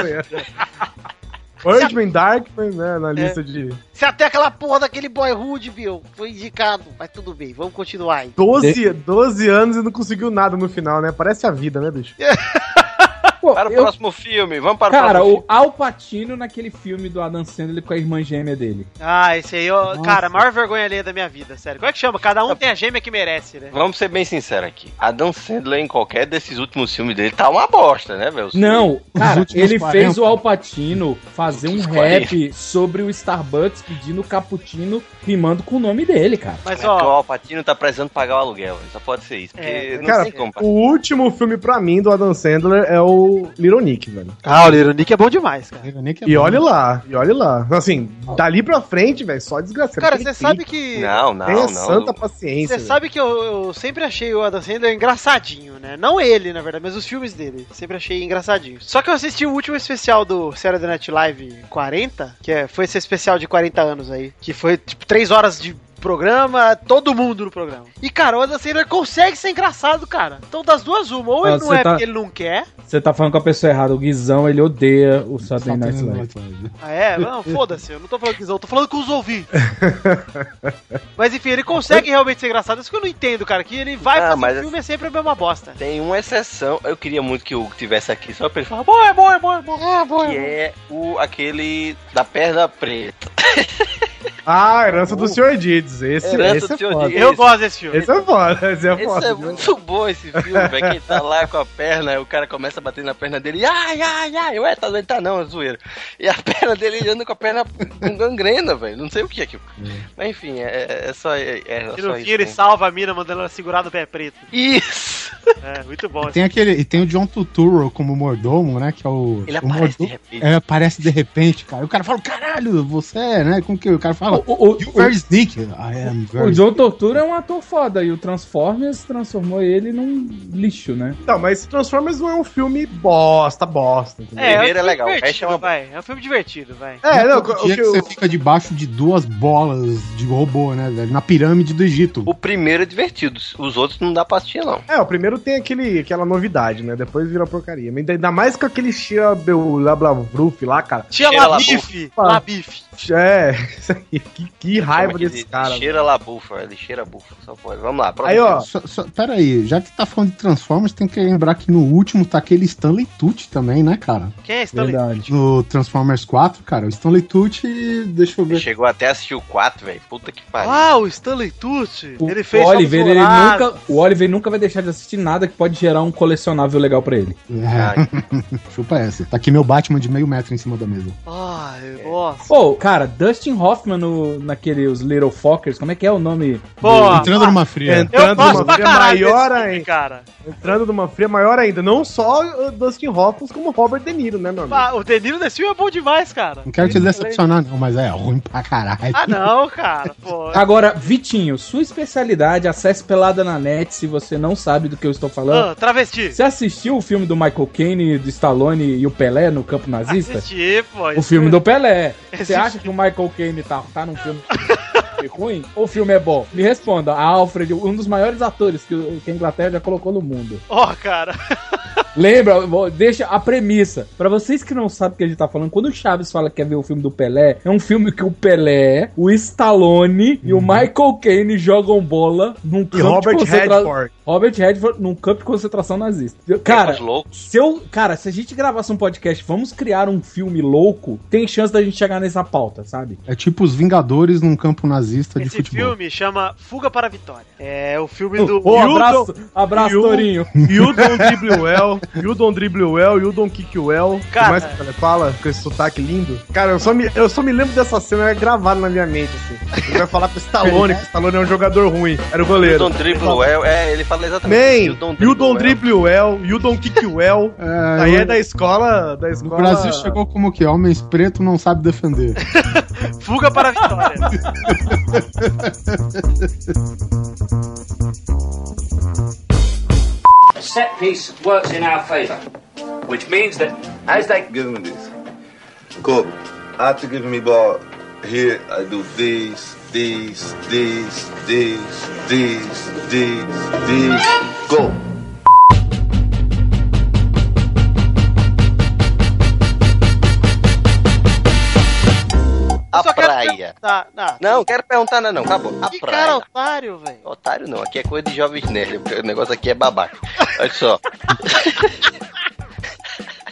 Birdman, Darkman, né, na lista de... Se até aquela porra daquele Boyhood, viu? Foi indicado, mas tudo bem, vamos continuar aí. 12 anos e não conseguiu nada no final, né? Parece a vida, né, bicho? Para o próximo filme, vamos para o Cara, próximo o Al Pacino naquele filme do Adam Sandler com a irmã gêmea dele. Ah, esse aí, cara, a maior vergonha alheia da minha vida, sério. Como é que chama? Cada um tem a gêmea que merece, né? Vamos ser bem sinceros aqui. Adam Sandler em qualquer desses últimos filmes dele tá uma bosta, né, velho? Não, cara, ele 40. fez o Al Pacino fazer um rap sobre o Starbucks pedindo cappuccino rimando com o nome dele, cara. Mas ó, o Al Pacino tá precisando pagar o aluguel, só pode ser isso, porque não cara, tem como. O último filme pra mim do Adam Sandler é o Little Nick, velho. Ah, o Little Nick é bom demais, cara. E olha lá. Assim, dali pra frente, velho, só desgraçado. Cara, você sabe que... Tenha santa paciência. Você sabe que eu sempre achei o Adam Sandler engraçadinho, né? Não ele, na verdade, mas os filmes dele. Sempre achei engraçadinho. Só que eu assisti o último especial do Saturday Night Live 40, foi esse especial de 40 anos aí, que foi, tipo, 3 horas de programa, todo mundo no programa. E, cara, o Adam Sandler consegue ser engraçado, cara. Então, das duas, uma. Ou ele não é porque ele não quer. Você tá falando com a pessoa errada. O Guizão, ele odeia o Saturday Night Live. Ah, é? Não, foda-se. Eu não tô falando com o Guizão, eu tô falando com os ouvintes. Mas, enfim, ele consegue realmente ser engraçado. Isso que eu não entendo, cara. Que ele vai fazer filme é sempre a mesma bosta. Tem uma exceção. Eu queria muito que o Hugo tivesse aqui só pra ele falar, bom. Que é aquele da perna preta. Ah, Herança do Sr. Deeds. Esse é foda. Eu gosto desse filme. Esse é foda. Esse é muito bom esse filme, velho. Quem tá lá com a perna, o cara começa a bater na perna dele. Ai. Ué, tá doido? Tá não, é zoeiro. E a perna dele anda com a perna com gangrena, velho. Não sei o que é aquilo. Mas enfim, é só e no fim ele salva a mina mandando ela segurar no pé preto. Isso! É, muito bom. E tem o John Turturro como mordomo, né? Que é o. Ele aparece de repente. Aparece de repente, cara. E o cara fala, caralho, você é, né? Como que o cara fala? You very sneaky. O John Turturro é um ator foda. E o Transformers transformou ele num lixo, né? Não, mas Transformers não é um filme bosta. Entendeu? É legal. É um filme divertido, vai. O dia que você fica debaixo de 2 bolas de robô, né, velho? Na pirâmide do Egito. O primeiro é divertido. Os outros não dá pra assistir, não. O primeiro tem aquela novidade, né? Depois vira porcaria. Mas ainda mais com aquele Shia Lablavruf lá, cara. Shia Labif. Isso aí. Que raiva desse cara. Cheira Labufa, ele cheira bufa. Só pode. Vamos lá, aí, ó. Pera aí, já que tá falando de Transformers, tem que lembrar que no último tá aquele Stanley Tucci também, né, cara? Quem é Stanley Tucci? No Transformers 4, cara, o Stanley Tucci, deixa eu ver. Ele chegou até a assistir o 4, velho. Puta que pariu. Ah, o Stanley Tucci. Ele fez o Oliver nunca vai deixar de assistir nada que pode gerar um colecionável legal pra ele. Chupa essa. Tá aqui meu Batman de meio metro em cima da mesa. Ai, nossa. Pô, cara, Dustin Hoffman naquele Os Little Fockers, como é que é o nome? Entrando numa fria. Entrando numa fria maior ainda, cara. Entrando numa fria maior ainda. Não só o Dustin Hoffman, como o Robert De Niro, né, meu amigo? O De Niro desse filme é bom demais, cara. Não quero te decepcionar, não, mas é ruim pra caralho. Ah, não, cara, pô. Agora, Vitinho, sua especialidade, acesse Pelada na Net, se você não sabe do que eu estou falando. Travesti. Você assistiu o filme do Michael Caine, do Stallone e o Pelé no campo nazista? Assisti, pô. O filme do Pelé. Você acha que o Michael Caine tá num filme ruim ou o filme é bom? Me responda. A Alfred, um dos maiores atores que a Inglaterra já colocou no mundo. Cara. Lembra, deixa a premissa. Pra vocês que não sabem o que a gente tá falando, quando o Chaves fala que quer ver o filme do Pelé, é um filme que o Pelé, o Stallone e o Michael Caine jogam bola num campo Robert Redford. Robert Redford num campo de concentração nazista. Cara, se a gente gravasse um podcast, vamos criar um filme louco, tem chance da gente chegar nessa pauta, sabe? É tipo os Vingadores num campo nazista de futebol. Esse filme chama Fuga para a Vitória. É o filme do... Abraço, Torinho. You don't dribble well, you don't dribble well, you don't kick well. Cara, mais que ele fala com esse sotaque lindo. Cara, eu só me lembro dessa cena gravada na minha mente, assim. Ele vai falar pro Stallone, que o Stallone é um jogador ruim. Era o goleiro. You don't dribble well, ele fala exatamente. Man, you don't dribble well, you don't kick well. Aí é da escola. O Brasil chegou como que homens pretos não sabem defender. Fuga para a Vitória. A set piece works in our favor, which means that as they give me this. Cool. After giving me ball here, I do these. Go. A praia. Não, quero perguntar, não. Acabou. A que praia. Cara otário, velho. Otário não, aqui é coisa de jovens nerd. O negócio aqui é babaca. Olha só.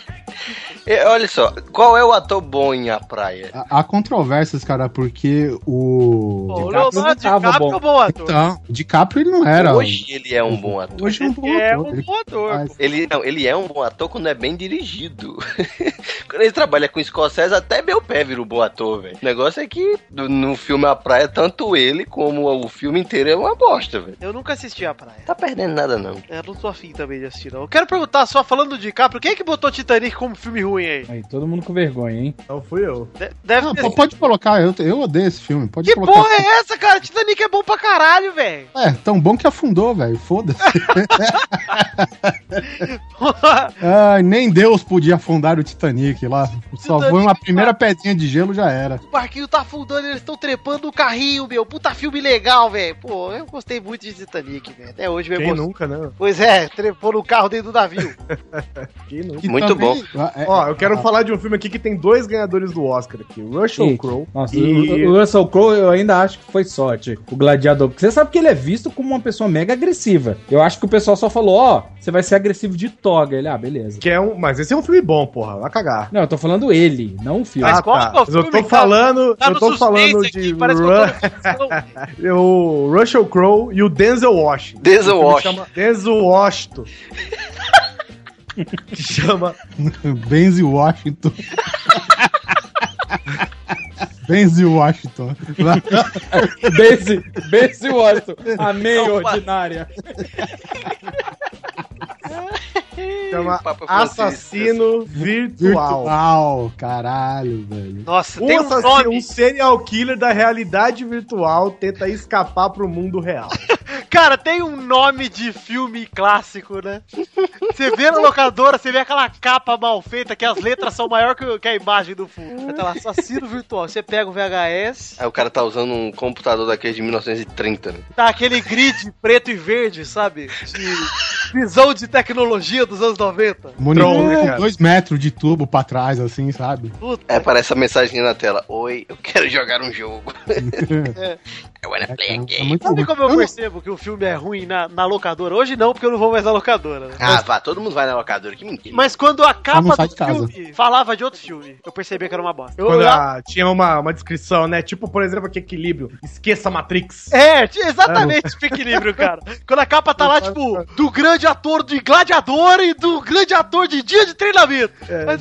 Olha só, qual é o ator bom em A Praia? Há controvérsias, cara, porque o DiCaprio é um bom ator. Então, o DiCaprio ele não era. Hoje ele é um bom ator. Hoje é um bom ator. Ele é um bom ator quando é bem dirigido. Quando ele trabalha com Scorsese, até meu pé vira um bom ator, velho. O negócio é que no filme A Praia, tanto ele como o filme inteiro é uma bosta, velho. Eu nunca assisti A Praia. Tá perdendo nada, não. Eu não tô afim também de assistir, não. Eu quero perguntar, só falando do DiCaprio, quem é que botou Titanic como filme ruim aí? Aí, todo mundo com vergonha, hein? Então fui eu. Deve ter... Pode colocar, eu odeio esse filme. Pode que colocar. porra é essa, cara? Titanic é bom pra caralho, velho. É, tão bom que afundou, velho. Foda-se. Ai, nem Deus podia afundar o Titanic lá. Só foi uma primeira pedrinha de gelo, já era. O barquinho tá afundando, eles estão trepando o carrinho, meu. Puta filme legal, velho. Pô, eu gostei muito de Titanic, velho. Até hoje, Quem nunca, né? Pois é, trepou no carro dentro do navio. Quem nunca? Muito bom. Ó, eu quero falar de um filme aqui que tem 2 ganhadores do Oscar aqui. O Russell Crowe. Nossa, o Russell Crowe eu ainda acho que foi sorte. O Gladiador. Porque você sabe que ele é visto como uma pessoa mega agressiva. Eu acho que o pessoal só falou, ó, você vai ser agressivo de toga. Ele, beleza. Mas esse é um filme bom, porra. Vai cagar. Não, eu tô falando ele, não o filme. Mas qual é o filme? Eu tô falando de o Russell Crowe e o Denzel Washington. Denzel Washington. Que chama Denzel Washington. Denzel Washington. Denzel Washington. Amém, ordinária. Chama Assassino Virtual. Caralho, velho. Nossa, tem um nome. Um serial killer da realidade virtual tenta escapar pro mundo real. Cara, tem um nome de filme clássico, né? Você vê na locadora, você vê aquela capa mal feita, que as letras são maiores que a imagem do fundo. Tá lá, Assassino Virtual. Você pega o VHS... Aí o cara tá usando um computador daquele de 1930, né? Tá aquele grid preto e verde, sabe? De visão de tecnologia dos anos 90. Monitor com 2 metros de tubo pra trás, assim, sabe? Puta. Aparece a mensagem na tela. Oi, eu quero jogar um jogo. I wanna play a game. Sabe como eu percebo que o filme é ruim na locadora? Hoje não, porque eu não vou mais na locadora. Né? Vá, todo mundo vai na locadora, que mentira. Mas quando a capa do filme falava de outro filme, eu percebia que era uma bosta. Tinha uma descrição, né? Tipo, por exemplo, aqui, Equilíbrio. Esqueça Matrix. Exatamente, tipo Equilíbrio, cara. Quando a capa tá lá, tipo, do grande ator de Gladiador e do grande ator de Dia de Treinamento.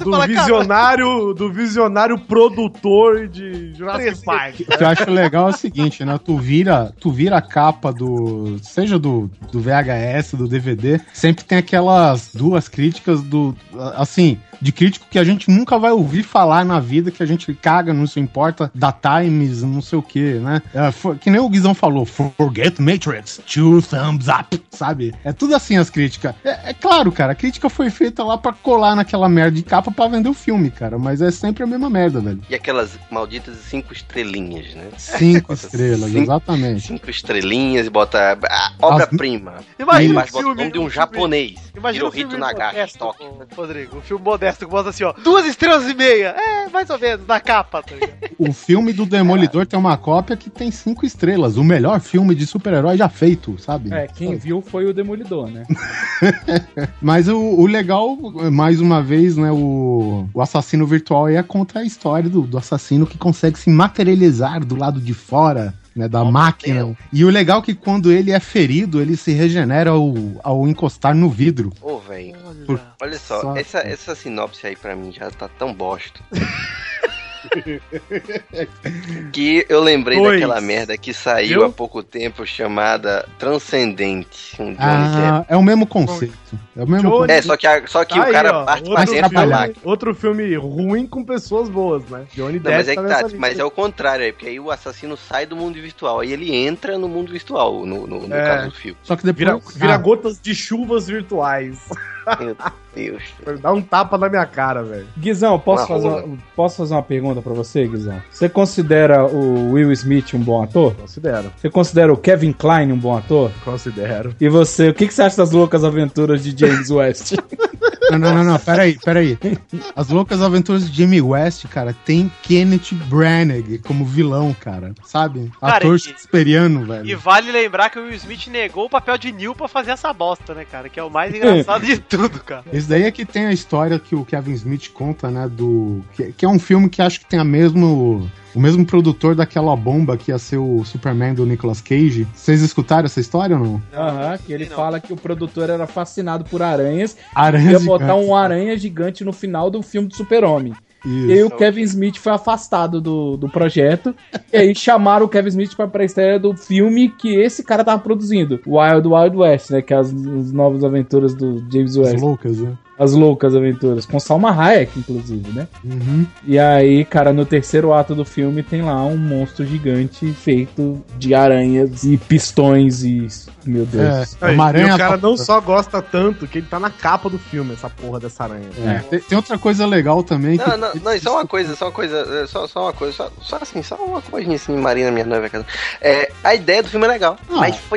Do visionário produtor de Jurassic Park. O que eu acho legal é o seguinte, né? Tu vira a capa seja do VHS, do DVD, sempre tem aquelas 2 críticas de crítico que a gente nunca vai ouvir falar na vida, que a gente caga, não se importa, da Times, não sei o que, né? Que nem o Guizão falou, forget Matrix, 2 thumbs up, sabe? É tudo assim as críticas. É claro, cara, a crítica foi feita lá pra colar naquela merda de capa pra vender o filme, cara, mas é sempre a mesma merda, velho. E aquelas malditas 5 estrelinhas, né? 5 estrelas, exatamente. 5 estrelinhas e bota obra-prima. Imagina mas bota o nome de um japonês. Imagina o filme Nagashi, Rodrigo, um filme modesto que bota assim, ó, 2 estrelas e meia. Mais ou menos, na capa, tá ligado? O filme do Demolidor tem uma cópia que tem 5 estrelas. O melhor filme de super-herói já feito, sabe? Quem viu foi o Demolidor, né? Mas o legal, mais uma vez, né, o assassino virtual é contra a história do assassino que consegue se materializar do lado de fora, né, da máquina. Deus. E o legal é que quando ele é ferido, ele se regenera ao encostar no vidro. Velho, olha só, essa sinopse aí pra mim já tá tão bosta. Que eu lembrei daquela merda que saiu há pouco tempo chamada Transcendente. É o mesmo conceito. É o mesmo conceito. Só que o cara parte pra dentro da máquina. Outro filme ruim com pessoas boas, né? Johnny Depp. Mas é o contrário aí, porque aí o assassino sai do mundo virtual, aí ele entra no mundo virtual, no caso do filme. Só que depois vira gotas de chuvas virtuais. Meu Deus. Dá um tapa na minha cara, velho. Guizão, posso fazer uma pergunta pra você, Guizão? Você considera o Will Smith um bom ator? Considero. Você considera o Kevin Kline um bom ator? Considero. E você, o que você acha das loucas aventuras de James West? Não, peraí. As Loucas Aventuras de Jamie West, cara, tem Kenneth Branagh como vilão, cara, sabe? Cara, ator shakespeariano, velho. E vale lembrar que o Will Smith negou o papel de Neil pra fazer essa bosta, né, cara? Que é o mais engraçado de tudo, cara. Esse daí é que tem a história que o Kevin Smith conta, né, que é um filme que acho que tem o mesmo produtor daquela bomba que ia ser o Superman do Nicolas Cage. Vocês escutaram essa história ou não? Aham, que ele fala que o produtor era fascinado por aranhas. Aranhas ia botar um aranha gigante no final do filme do Super-Homem. E aí o Kevin Smith foi afastado do projeto. E aí chamaram o Kevin Smith pra estreia do filme que esse cara tava produzindo. Wild Wild West, né? Que é as novas aventuras do James West. As loucas, né? As Loucas Aventuras, com Salma Hayek, inclusive, né? Uhum. E aí, cara, no terceiro ato do filme tem lá um monstro gigante feito de aranhas e pistões e... Meu Deus. Uma aranha. E o cara não só gosta tanto que ele tá na capa do filme, essa porra dessa aranha. Tem outra coisa legal também. Não, só uma coisa, só uma coisinha assim, Marina, minha noiva. A ideia do filme é legal, mas foi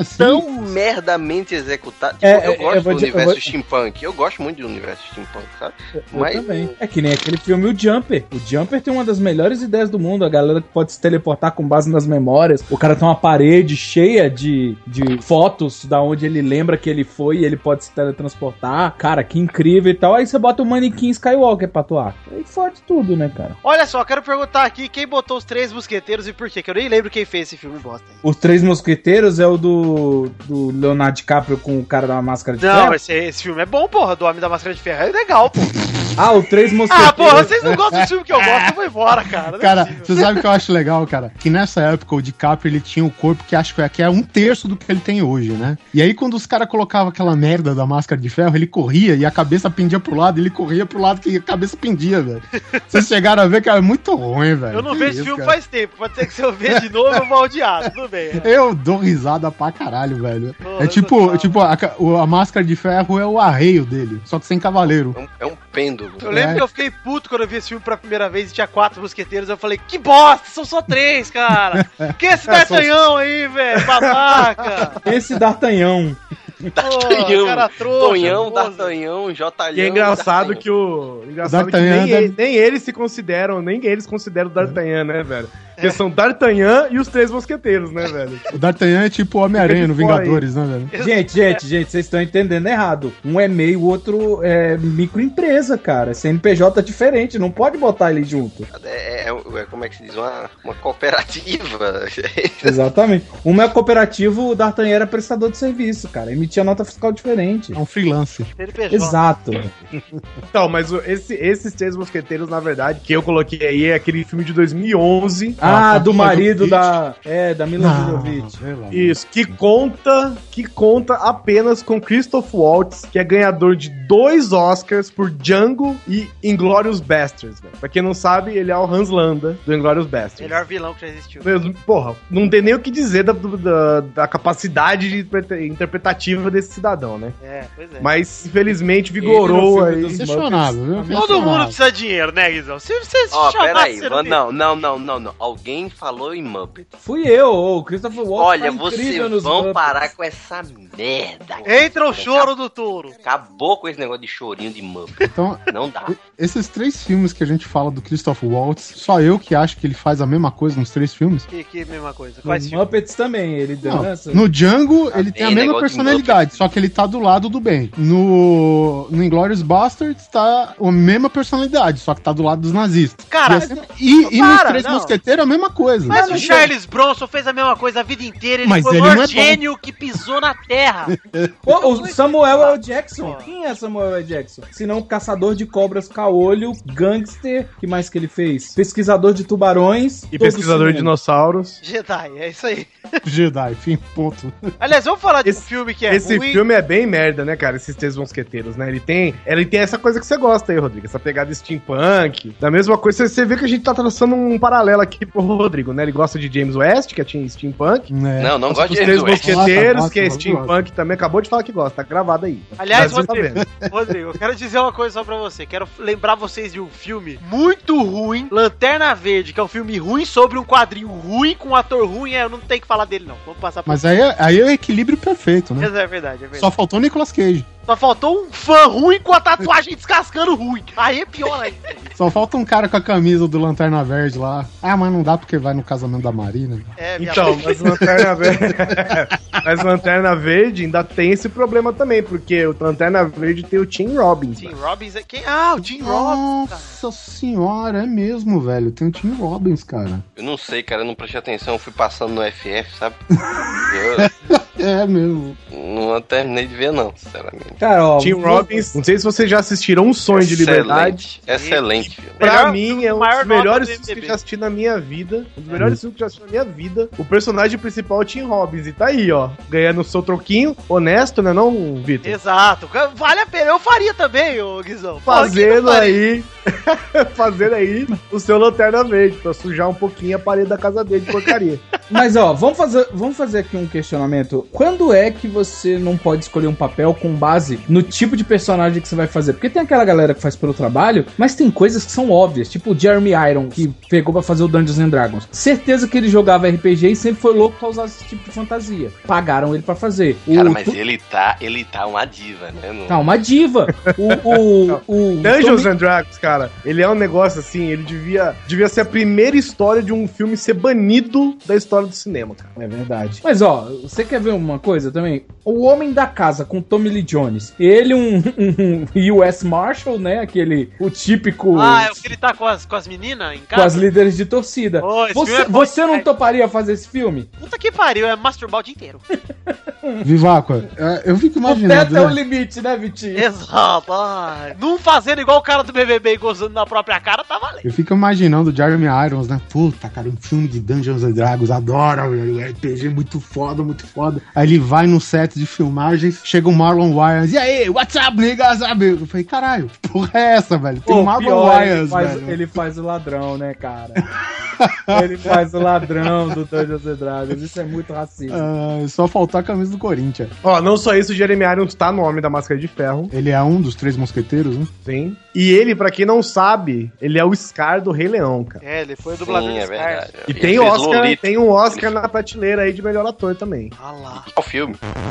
tão merdamente executada. Tipo, eu gosto do universo steampunk, eu gosto muito do universo steampunk, sabe? Mas também. É que nem aquele filme O Jumper. O Jumper tem uma das melhores ideias do mundo, a galera que pode se teleportar com base nas memórias. O cara tem uma parede cheia de fotos da onde ele lembra que ele foi e ele pode se teletransportar. Cara, que incrível e tal. Aí você bota o manequim Skywalker pra atuar. Aí fode tudo, né, cara? Olha só, quero perguntar aqui quem botou os Três Mosqueteiros e por quê, que eu nem lembro quem fez esse filme bosta aí. Os Três Mosqueteiros é o do Leonardo DiCaprio com o cara da máscara de ferro? Não, esse filme é bom, porra. Do Homem da Máscara de Ferro é legal, pô. O Três Mosqueteiros. Porra, vocês não gostam do filme que eu gosto, eu vou embora, cara. Cara, você sabe o que eu acho legal, cara? Que nessa época o DiCaprio, ele tinha o corpo que acho que é 1/3 do que ele tem hoje, né? E aí quando os caras colocavam aquela merda da Máscara de Ferro, ele corria e a cabeça pendia pro lado, ele corria pro lado que a cabeça pendia, velho. Vocês chegaram a ver que era muito ruim, velho. Eu não vejo esse filme faz tempo, pode ser que se eu ver de novo eu vou odiar, tudo bem. Eu dou risada pra caralho, velho. É tipo a Máscara de Ferro é o arreio dele, só que sem cavaleiro. É um pêndulo. Eu lembro que eu fiquei puto quando eu vi esse filme pela primeira vez e tinha 4 mosqueteiros. Eu falei, que bosta, são só 3, cara. Que esse D'Artagnan aí, velho, babaca. Esse D'Artagnan. Tonhão, D'Artagnan, Jotalhão. E é engraçado que nem eles consideram o D'Artagnan, né, velho? Porque são D'Artagnan e os Três Mosqueteiros, né, velho? O D'Artagnan é tipo o Homem-Aranha no Vingadores, né, velho? Gente, vocês estão entendendo errado. Um é MEI, o outro é microempresa, cara. CNPJ diferente, não pode botar ele junto. Como é que se diz? Uma cooperativa. Exatamente. Uma é cooperativo, o D'Artagnan era prestador de serviço, cara. Emitia nota fiscal diferente. É um freelance. Exato. Então, mas esses Três Mosqueteiros, na verdade, que eu coloquei aí é aquele filme de 2011. Do marido da Mila Jovovich. Isso, que conta apenas com Christoph Waltz, que é ganhador de 2 Oscars por Django e Inglourious Basterds, velho. Pra quem não sabe, ele é o Hans Landa do Inglourious Basterds. Melhor vilão que já existiu. Porra, não tem nem o que dizer da capacidade interpretativa desse cidadão, né? Pois é. Mas, infelizmente, vigorou aí. Questionável, viu? Todo mundo precisa de dinheiro, né, Guizão? Se você peraí, não. Alguém falou em Muppet. Fui eu, o Christopher Waltz. Olha, vocês vão parar com essa merda. Entra o choro do touro. Acabou com esse negócio de chorinho de Muppet. Então, não dá. Esses 3 filmes que a gente fala do Christoph Waltz, só eu que acho que ele faz a mesma coisa nos 3 filmes. Que mesma coisa? Quais Muppets também, ele dança. No Django, ele tem a mesma personalidade, só que ele tá do lado do bem. No Inglourious Basterds tá a mesma personalidade, só que tá do lado dos nazistas. Cara, e nos Três Mosqueteiros a mesma coisa. Mas o Charles Bronson fez a mesma coisa a vida inteira, ele foi o maior gênio que pisou na terra. O Samuel L. Jackson. Quem é Samuel L. Jackson? Se não caçador de cobras caolho, gangster, que mais que ele fez? Pesquisador de tubarões. E pesquisador de dinossauros. Jedi, é isso aí. Jedi, fim, ponto. Aliás, vamos falar de um filme que é esse ruim. Esse filme é bem merda, né, cara? Esses Três Mosqueteiros, né? Ele tem essa coisa que você gosta aí, Rodrigo. Essa pegada steampunk. Da mesma coisa, você vê que a gente tá traçando um paralelo aqui pro Rodrigo, né? Ele gosta de James West, que é steampunk. Não gosta de James West. Os Três Mosqueteiros, que é steampunk também. Acabou de falar que gosta. Tá gravado aí. Aliás, Rodrigo, eu quero dizer uma coisa só pra você. Quero lembrar vocês de um filme muito ruim, Lanterna Verde, que é um filme ruim sobre um quadrinho ruim com um ator ruim. Eu não tenho que falar dele, não. Vamos passar por Mas aí é o equilíbrio perfeito, né? verdade. Só faltou o Nicolas Cage. Só faltou um fã ruim com a tatuagem descascando ruim. Aí é pior ainda. Só falta um cara com a camisa do Lanterna Verde lá. Ah, mas não dá porque vai no casamento da Marina. Então, mas Lanterna Verde ainda tem esse problema também, porque o Lanterna Verde tem o Tim Robbins. Tim Robbins é quem? Ah, o Tim Robbins. Nossa senhora, é mesmo, velho. Tem o Tim Robbins, cara. Eu não sei, cara, eu não prestei atenção, eu fui passando no FF, sabe? É mesmo. Não terminei de ver, não, sinceramente. Cara, ó, Tim Robbins, não sei se vocês já assistiram Um Sonho de Liberdade. Excelente filme. Pra mim, é um dos melhores filmes que eu já assisti na minha vida. Um dos melhores filmes que eu já assisti na minha vida. O personagem principal é o Tim Robbins. E tá aí, ó. Ganhando o seu troquinho. Honesto, né, não, Vitor? Exato. Vale a pena. Eu faria também, ô Guizão. Fazendo aí o seu Lanterna Verde, pra sujar um pouquinho a parede da casa dele de porcaria. Mas, ó, vamos fazer aqui um questionamento. Quando é que você não pode escolher um papel com base no tipo de personagem que você vai fazer? Porque tem aquela galera que faz pelo trabalho, mas tem coisas que são óbvias, tipo o Jeremy Irons, que pegou pra fazer o Dungeons and Dragons. Certeza que ele jogava RPG e sempre foi louco pra usar esse tipo de fantasia. Pagaram ele pra fazer. Cara, mas ele tá uma diva, né? Tá uma diva. O Dungeons and Dragons, cara, ele é um negócio assim, ele devia ser a primeira história de um filme ser banido da história do cinema, cara. É verdade. Mas, ó, você quer ver uma coisa também? O Homem da Casa com Tommy Lee Jones. Ele, um US Marshal, né? O típico... Ah, é o que ele tá com as meninas em casa? Com as líderes de torcida. Você não toparia fazer esse filme? Puta que pariu, é masturbar o dia inteiro. Viváqua, eu fico imaginando... O teto é o limite, né, Vitinho? Exato. Não fazendo igual o cara do BBB e gozando na própria cara, tá valendo. Eu fico imaginando o Jeremy Irons, né? Puta, cara, um filme de Dungeons and Dragons, adoro, velho. RPG muito foda, muito foda. Aí ele vai no set de filmagens, chega o Marlon Wayans, e aí, what's up, nigga, sabe? Eu falei, caralho, que porra é essa, velho? Tem o Marlon Wayans, velho. Ele faz o ladrão, né, cara? Ele faz o ladrão do Dungeons and Dragons. Isso é muito racista. Só faltar a camisa do Corinthians. Ó, não só isso, o Jeremy Irons tá no Homem da Máscara de Ferro. Ele é um dos 3 mosqueteiros, né? Sim. E ele, pra quem não sabe, ele é o Scar do Rei Leão, cara. É, ele foi o dublador do Scar. Verdade. E tem um Oscar na prateleira aí de melhor ator também. Ah lá. Qual filme?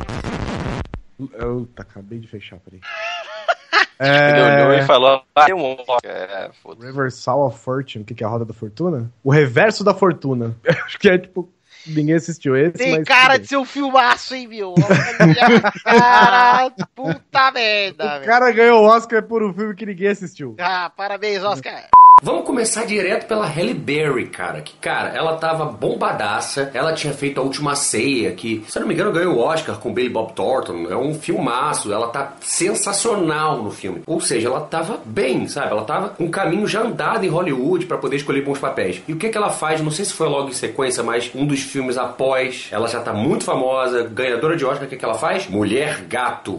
Acabei de fechar, peraí. Ele olhou e falou, tem um Oscar. Reversal of Fortune, o que é a Roda da Fortuna? O Reverso da Fortuna. Acho que é tipo... Ninguém assistiu esse, tem mas... cara de ser um filmaço, hein, meu? Cara, puta merda, O cara ganhou o Oscar por um filme que ninguém assistiu. Ah, parabéns, Oscar. Vamos começar direto pela Halle Berry, cara. Que, cara, ela tava bombadaça. Ela tinha feito A Última Ceia, que, se eu não me engano, ganhou o Oscar com Billy Bob Thornton. É um filmaço. Ela tá sensacional no filme. Ou seja, ela tava bem, sabe? Ela tava com um caminho já andado em Hollywood pra poder escolher bons papéis. E o que ela faz, não sei se foi logo em sequência, mas um dos filmes após, ela já tá muito famosa, ganhadora de Oscar, o que ela faz? Mulher Gato.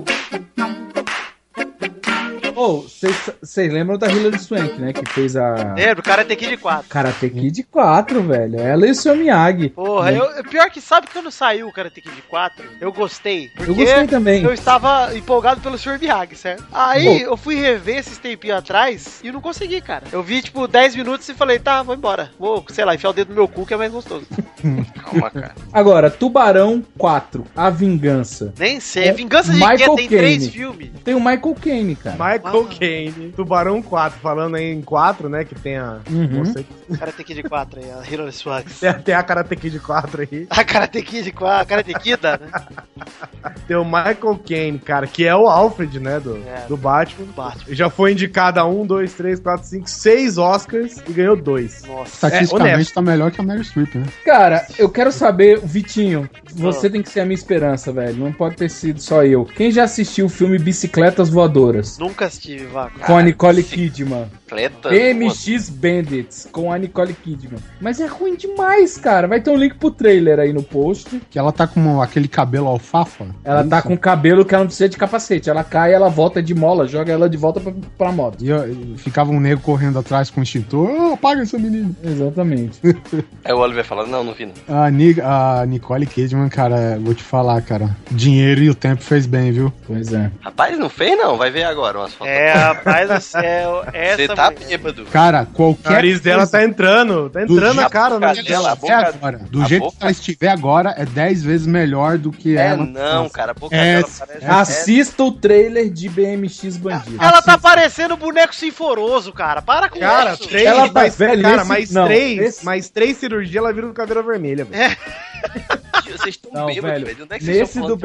Vocês lembram da Hilary Swank, né? Que fez a... Lembro, Karate Kid 4. Karate Kid 4, velho. Ela e o seu Miyagi. Porra, pior que sabe que quando saiu o Karate Kid 4, eu gostei. Eu gostei também. Eu estava empolgado pelo Sr. Miyagi, certo? Aí eu fui rever esses tempinhos atrás e não consegui, cara. Eu vi, tipo, 10 minutos e falei, tá, vou embora. Vou, sei lá, enfiar o dedo no meu cu que é mais gostoso. Calma, cara. Agora, Tubarão 4, A Vingança. Nem sei, Vingança de Michael quê? Tem Caine. 3 filmes. Tem o Michael Caine, cara. Michael Caine, Tubarão 4, falando aí em 4, né, que tem a... Karate Kid 4 aí, a Hilary Swank. Tem a Karate Kid 4 aí. A Karate Kid 4, a Karate Kida, né? Tem o Michael Caine, cara, que é o Alfred, né, do Batman. Já foi indicado a 1, 2, 3, 4, 5, 6 Oscars e ganhou 2. Nossa. Estatisticamente tá melhor que a Meryl Streep, né? Cara, eu quero saber, Vitinho, você tem que ser a minha esperança, velho. Não pode ter sido só eu. Quem já assistiu o filme Bicicletas Voadoras? Nunca assisti, Vaco. Com a Nicole Kidman. Bicicleta? MX Bandits, com a Nicole Kidman. Mas é ruim demais, cara. Vai ter um link pro trailer aí no post. Que ela tá com aquele cabelo alfafa. Ela tá com cabelo que ela não precisa de capacete. Ela cai, ela volta de mola, joga ela de volta pra moto. E ficava um nego correndo atrás com o extintor. Apaga essa menina. Exatamente. Aí o Oliver fala, não vi não. A Nicole Kidman, cara, vou te falar, cara. Dinheiro e o tempo fez bem, viu? Pois é. Rapaz, não fez não, vai ver agora umas fotos. Rapaz do céu, essa tá bêbado. Cara, qualquer. O nariz dela tá entrando na cara, né? Do jeito que ela estiver agora, é 10 vezes melhor do que ela. Não, cara, a boca dela parece. Assista o trailer de BMX Bandido. Ela tá parecendo boneco sinforoso, cara. Para com cara, isso. Ela tá velha. Cara, mais três cirurgias, ela vira um caveira vermelha, velho. Vocês estão bêbados, velho. Nesse do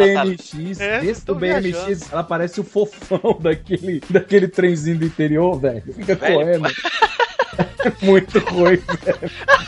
BMX, ela parece o fofão daquele trenzinho do interior, velho. Fica correndo. É muito ruim, velho.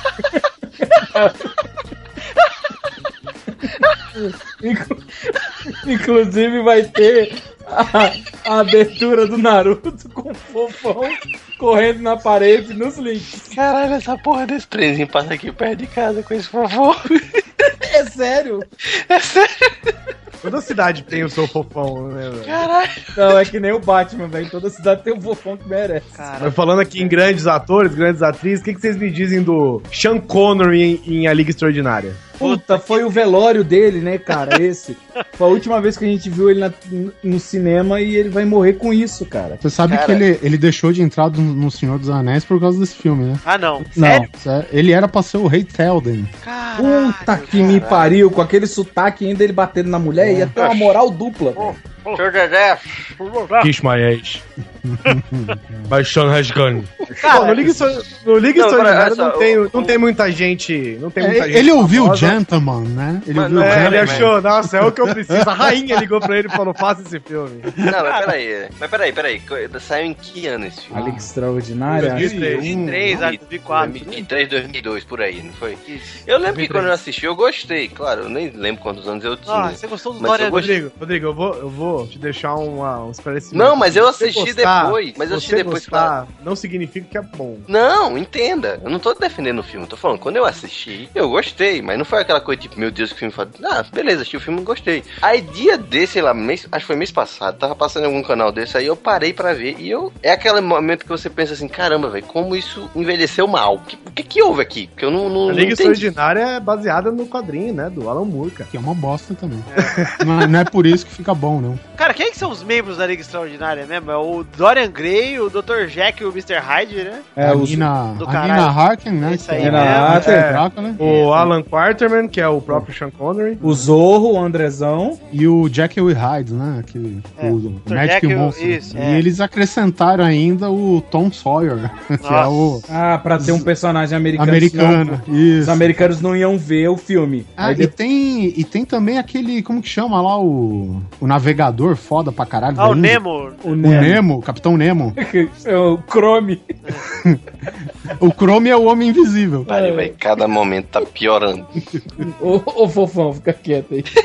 Inclusive vai ter a abertura do Naruto com o fofão correndo na parede nos links. Caralho, essa porra desse trenzinho passa aqui perto de casa com esse fofão. É sério? É sério? Toda cidade tem o seu fofão, né, velho? Caralho. Não, é que nem o Batman, velho. Toda cidade tem um fofão que merece. Mas falando aqui em grandes atores, grandes atrizes, o que vocês me dizem do Sean Connery em A Liga Extraordinária? Puta, foi o velório dele, né, cara? Esse. Foi a última vez que a gente viu ele no cinema e ele vai morrer com isso, cara. Você sabe que ele deixou de entrar no Senhor dos Anéis por causa desse filme, né? Ah, não. Sério? Não, ele era pra ser o Rei Theoden. Puta que me pariu, com aquele sotaque ainda ele batendo na mulher, ia ter uma moral dupla. Kiss my age. By Sean Hasgun. No Liga Extraordinária não tem muita gente. Não tem muita gente. Ele ouviu o Gentleman, né? Ele achou, nossa, é o que eu preciso. A rainha ligou pra ele e falou: faça esse filme. Não, mas peraí. Saiu em que ano esse filme? A Liga Extraordinária? 2003, 2004. 2003, 2002, por aí, não foi? Eu lembro que quando eu assisti, eu gostei. Claro, eu nem lembro quantos anos eu tinha. Você gostou do Dorian Gray? Rodrigo, eu vou te deixar um esclarecimento. Não, mas eu assisti depois. Mas eu assisti depois, claro. Não significa que é bom. Não, entenda. Eu não tô defendendo o filme. Tô falando, quando eu assisti, eu gostei. Mas não foi aquela coisa tipo, meu Deus, que filme foda. Ah, beleza, assisti o filme e gostei. Aí dia desse, sei lá, acho que foi mês passado, tava passando em algum canal desse, aí eu parei pra ver. E é aquele momento que você pensa assim, caramba, velho, como isso envelheceu mal. O que houve aqui? Porque eu não A Liga Extraordinária é baseada no quadrinho, né, do Alan Moore, cara. Que é uma bosta também. Não é por isso que fica bom, não. Cara, quem que são os membros da Liga Extraordinária mesmo? É o Dorian Gray, o Dr. Jack e o Mr. Hyde, né? A Nina Harkin, né? Isso aí, o Alan Quarterman, que é o próprio Sean Connery. O Zorro, o Andrezão. E o Jekyll e Hyde, né? O Magic Monster. Isso, e eles acrescentaram ainda o Tom Sawyer, que é o... pra ter um personagem americano. Isso. Os americanos não iam ver o filme. E tem também aquele, como que chama lá, o navegador foda pra caralho. O Nemo. O Nemo, Capitão Nemo. É o Chrome. O Chrome é o homem invisível. Velho, cada momento tá piorando. Ô fofão, fica quieto aí.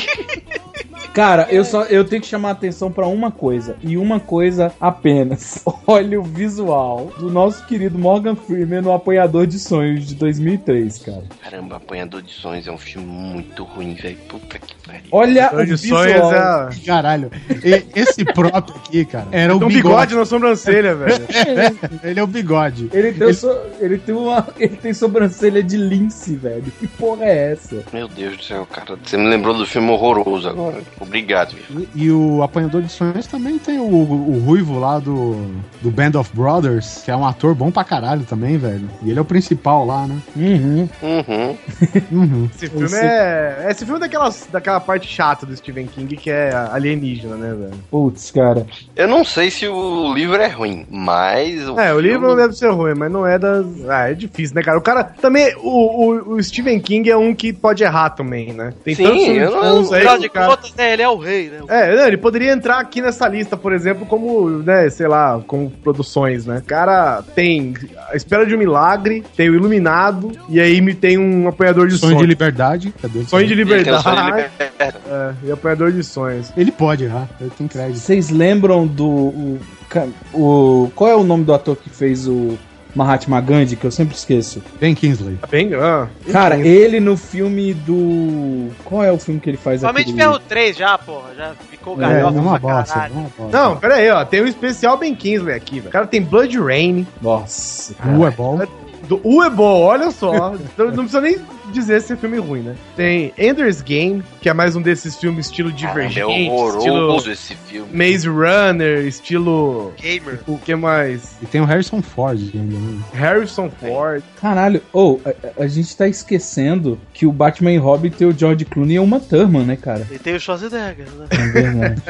Cara, eu tenho que chamar a atenção pra uma coisa, e uma coisa apenas. Olha o visual do nosso querido Morgan Freeman no Apanhador de Sonhos de 2003, cara. Caramba, Apanhador de Sonhos é um filme muito ruim, velho. Puta que pariu. Olha o visual. Caralho, esse próprio aqui, cara, era o bigode na sobrancelha, velho. Ele é o bigode. Ele tem sobrancelha de lince, velho. Que porra é essa? Meu Deus do céu, cara. Você me lembrou do filme horroroso agora. Obrigado, viu? E o Apanhador de Sonhos também tem o ruivo lá do Band of Brothers, que é um ator bom pra caralho também, velho. E ele é o principal lá, né? Esse filme é daquela parte chata do Stephen King, que é alienígena, né, velho? Putz, cara. Eu não sei se o livro é ruim, mas... O livro não deve ser ruim, mas não é das... é difícil, né, cara? O cara também... O Stephen King é um que pode errar também, né? Tem tantos filmes aí, de contas, né? Ele é o rei, né? Ele poderia entrar aqui nessa lista, por exemplo, como, né, sei lá, como produções, né? O cara tem A Espera de um Milagre, tem o Iluminado, e aí me tem um Apanhador de Sonhos. Sonho de Liberdade. Cadê? Sonho de Liberdade. E Apanhador de Sonhos. Ele pode errar, ele tem crédito. Vocês lembram qual é o nome do ator que fez o Mahatma Gandhi, que eu sempre esqueço? Ben Kingsley. Cara, ele no filme do... Qual é o filme que ele faz aqui? Homem de Ferro 3 já, porra. Já ficou galhofa pra caralho. Não, pera aí, ó. Tem um especial Ben Kingsley aqui, velho. O cara tem Blood Rain. Nossa. É bom. O é bom, olha só. Não precisa nem dizer se é filme ruim, né? Tem Ender's Game, que é mais um desses filmes estilo Divergente. É horroroso esse filme. Maze Runner, estilo... Gamer. O que mais? E tem o Harrison Ford ainda, né? Harrison Ford. Caralho, a gente tá esquecendo que o Batman e Robin tem o George Clooney e uma Thurman, né, cara? E tem o Schwarzenegger, né? É verdade.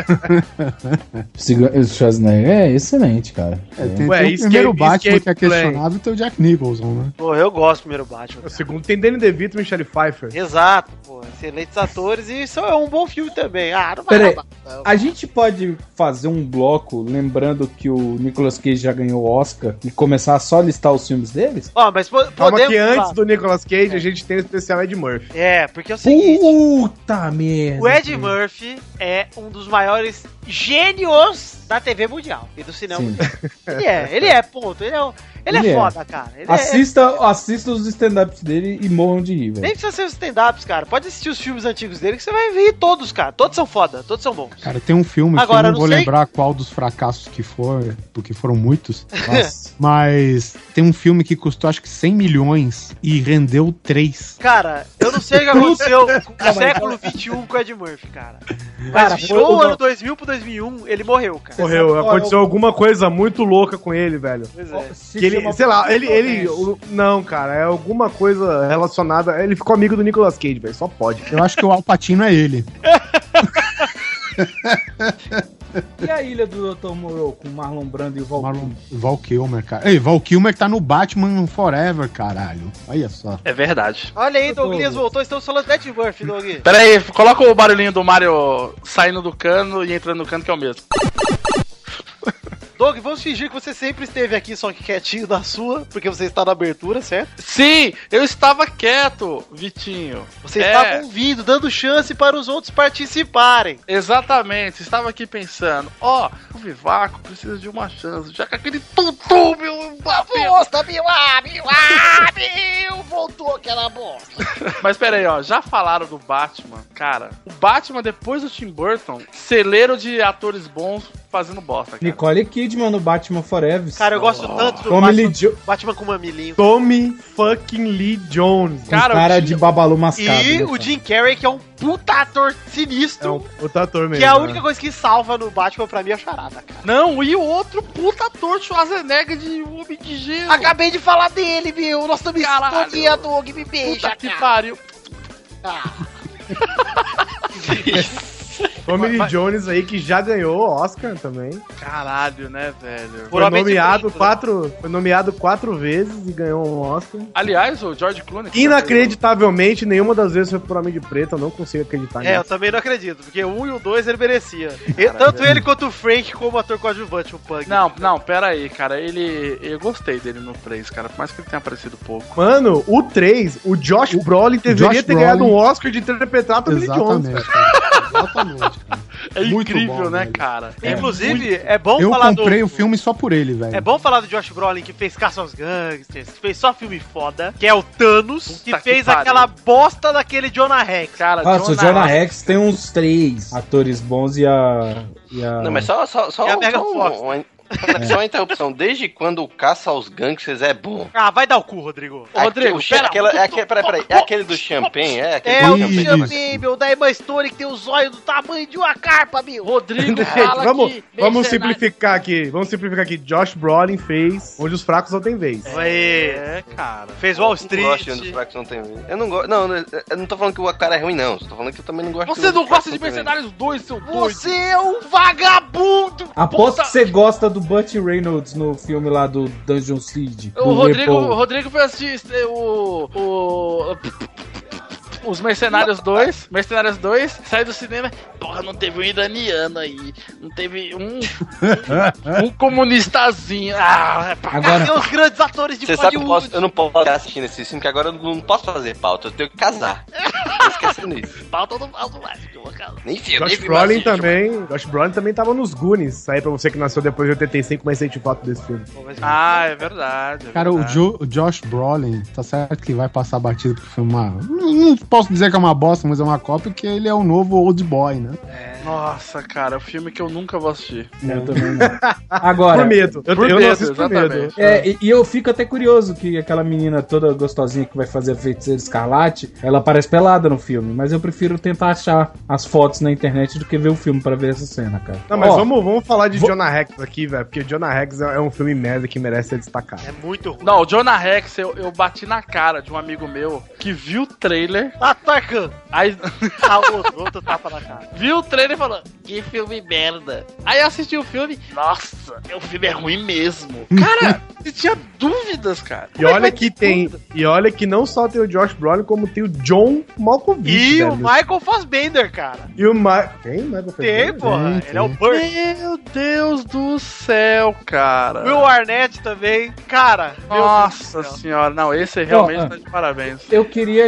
O Schwarzenegger é excelente, cara. Tem o primeiro Batman que é questionável, tem o Jack Nicholson, né? Pô, eu gosto do primeiro Batman. O segundo tem Danny DeVito e Michelle Pfeiffer. Exato, pô. Excelentes atores e isso é um bom filme também. Não vai Peraí, acabar, não. a gente pode fazer um bloco lembrando que o Nicolas Cage já ganhou o Oscar e começar a só listar os filmes deles? Mas podemos... Calma que antes do Nicolas Cage a gente tem o especial Ed Murphy. Porque é o seguinte... Puta merda! O Ed Murphy é um dos maiores gênios da TV mundial e do cinema mundial. Ele é, ponto. Ele é foda, cara. Assista os stand-ups dele e morram de rir, velho. Nem precisa ser os stand-ups, cara. Pode assistir os filmes antigos dele que você vai ver todos, cara. Todos são foda, todos são bons. Cara, tem um filme que eu não vou lembrar qual dos fracassos que for, porque foram muitos. Mas tem um filme que custou acho que 100 milhões e rendeu 3. Cara, eu não sei o que aconteceu no século XXI com o Ed Murphy, cara. Mas virou o ano 2000 pro 2001, ele morreu, cara. Morreu, aconteceu alguma coisa muito louca com ele, velho. Pois é. Que ele, sei lá, ele não, cara, é alguma coisa relacionada. Ele ficou amigo do Nicolas Cage, velho, só pode. Eu acho que o Al Pacino é ele. E a Ilha do Dr. Moreau com o Marlon Brando e o Val Kilmer, cara. Ei, Val Kilmer tá no Batman Forever, caralho. Olha só. É verdade. Olha aí, Douglas voltou, estamos falando de Ed Murphy, Douglas. Pera aí, coloca o barulhinho do Mario saindo do cano e entrando no cano, que é o mesmo. Doug, vamos fingir que você sempre esteve aqui, só que quietinho na sua, porque você está na abertura, certo? Sim, eu estava quieto, Vitinho. Você estava ouvindo, dando chance para os outros participarem. Exatamente, estava aqui pensando, o Vivaco precisa de uma chance, já que aquele tutu, meu... Bosta, meu, voltou aquela bosta. Mas pera aí, já falaram do Batman, cara. O Batman, depois do Tim Burton, celeiro de atores bons fazendo bosta, cara. Nicole Kidman no Batman Forever. Cara, eu gosto tanto do Batman com mamilinho. Tommy fucking Lee Jones. Cara de Babalu mascado. E o Jim Carrey, que é um puta ator sinistro. É um puta ator mesmo. Que é a única coisa que salva no Batman pra mim é a charada, cara. Não, e o outro puta ator Schwarzenegger de Homem de Gelo. Acabei de falar dele, meu. Nós estamos historia, Doug, me beija, puta que pariu. Tommy Lee Jones aí, que já ganhou o Oscar também. Caralho, né, velho? Foi nomeado 4 vezes e ganhou um Oscar. Aliás, o George Clooney... Inacreditavelmente, nenhuma das vezes foi por Homem de Preto, eu não consigo acreditar nisso. Eu também não acredito, porque o 1 e o 2 ele merecia. Tanto ele quanto o Frank como ator coadjuvante, o Pug. Não, pera aí, cara, eu gostei dele no 3, cara, por mais que ele tenha aparecido pouco. Mano, o 3, o Josh Brolin deveria ter ganhado um Oscar de interpretar Tommy Lee Jones. Exatamente, cara. É muito incrível, bom, né, velho. cara? Inclusive, é bom eu falar do... Eu comprei o filme só por ele, velho. É bom falar do Josh Brolin, que fez Caça aos Gangsters, que fez só filme foda, que é o Thanos, que fez aquela bosta daquele Jonah Rex. Cara, o Jonah Rex tem uns 3 atores bons e a... Não, mas só a Mega Fox. Só uma interrupção, desde quando o Caça aos Gangsters é bom? Vai dar o cu, Rodrigo. Rodrigo, peraí, é aquele do champanhe? É o champanhe, meu, da Emma Stone, que tem o zóio do tamanho de uma carpa, meu. Rodrigo, vamos simplificar aqui. Josh Brolin fez Onde os Fracos Não Tem Vez. Cara. Fez Wall Street. Eu não gosto de Onde os Fracos Não Tem Vez. Eu não gosto, eu não tô falando que o cara é ruim, não. Tô falando que eu também não gosto. Você não gosta de Mercenários 2, seu doido? Você é um vagabundo. Aposto que você gosta do Burt Reynolds no filme lá do Dungeon Siege. O Rodrigo foi assistir os Mercenários 2. Mercenários 2, sai do cinema. Porra, não teve um iraniano aí. Não teve um comunistazinho. Agora tem os grandes atores de Hollywood. Eu não posso ficar assistindo esse filme, que agora eu não posso fazer pauta. Eu tenho que casar. Tô esquecendo isso. Pauta não falo mais, porque eu vou casar. Nem filme. Josh Brolin também tava nos Goonies. Aí pra você que nasceu depois de 85, mas sente foto desse filme. É verdade. Cara, o Josh Brolin, tá certo que vai passar batido porque foi posso dizer que é uma bosta, mas é uma cópia, porque ele é o novo Old Boy, né? Nossa, cara, é um filme que eu nunca vou assistir. Eu também não. Agora... Por medo. Eu não assisto por medo. E eu fico até curioso que aquela menina toda gostosinha que vai fazer a Feiticeira Escarlate, ela aparece pelada no filme, mas eu prefiro tentar achar as fotos na internet do que ver o filme pra ver essa cena, cara. Não, mas vamos falar de Jonah Rex aqui, velho, porque Jonah Rex é um filme merda que merece ser destacado. É muito ruim. Não, o Jonah Rex, eu bati na cara de um amigo meu que viu o trailer... Atacando! Aí... outro tapa na cara. Viu o trailer e falou, que filme merda. Aí assistiu o filme, nossa, o filme é ruim mesmo. Cara, você tinha dúvidas, cara. E olha que não só tem o Josh Brolin, como tem o John Malkovich. E o Michael Fassbender, cara. E o Tem Michael Fassbender? Tem, porra. Ele é o Burt. Meu Deus do céu, cara. Will Arnett também. Cara, nossa senhora. Não, esse realmente tá de parabéns. Eu queria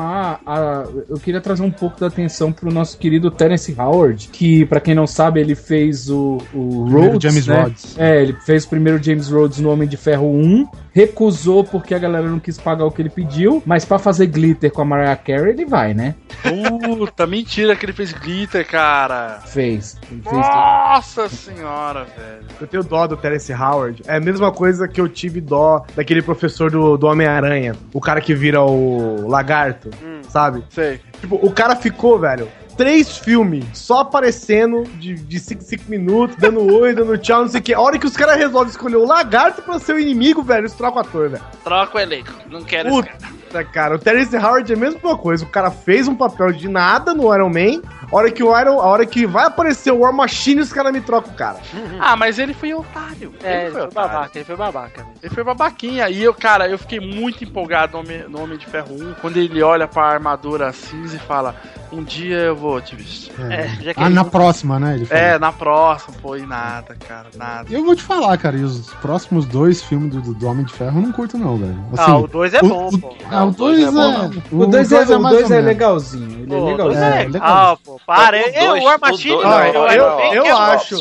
eu queria trazer um pouco da atenção pro nosso querido Terence Howard, que, pra quem não sabe, ele fez o Rhodes, James Rhodes. Ele fez o primeiro James Rhodes no Homem de Ferro 1, recusou porque a galera não quis pagar o que ele pediu, mas pra fazer Glitter com a Mariah Carey, ele vai, né? Puta, mentira que ele fez Glitter, cara. Fez. Nossa senhora, velho. Eu tenho dó do Terence Howard. É a mesma coisa que eu tive dó daquele professor do Homem-Aranha. O cara que vira o lagarto, sabe? Sei. Tipo, o cara ficou, velho, 3 filmes só aparecendo de 5 minutos, dando oi, dando tchau, não sei o que. A hora que os caras resolvem escolher o lagarto pra ser o inimigo, velho, eles trocam o ator, velho. Troca o elenco. Não quero esse cara. Cara, o Terence Howard é a mesma coisa. O cara fez um papel de nada no Iron Man. A hora que vai aparecer o War Machine, os caras me trocam o cara. Mas ele foi otário. Ele foi babaca. Ele foi babaquinha. E eu fiquei muito empolgado no Homem de Ferro 1, quando ele olha pra armadura cinza e fala, um dia eu vou te vestir. Na próxima, né? Ele falou. Na próxima, pô, e nada, cara, nada. Eu vou te falar, cara, e os próximos 2 filmes do Homem de Ferro eu não curto não, velho. Assim, o 2 é bom, pô. O 2 é bom. O 2 é legalzinho. Ele é legalzinho. O 2 é legal, pô. Para, o War Machine... Eu acho...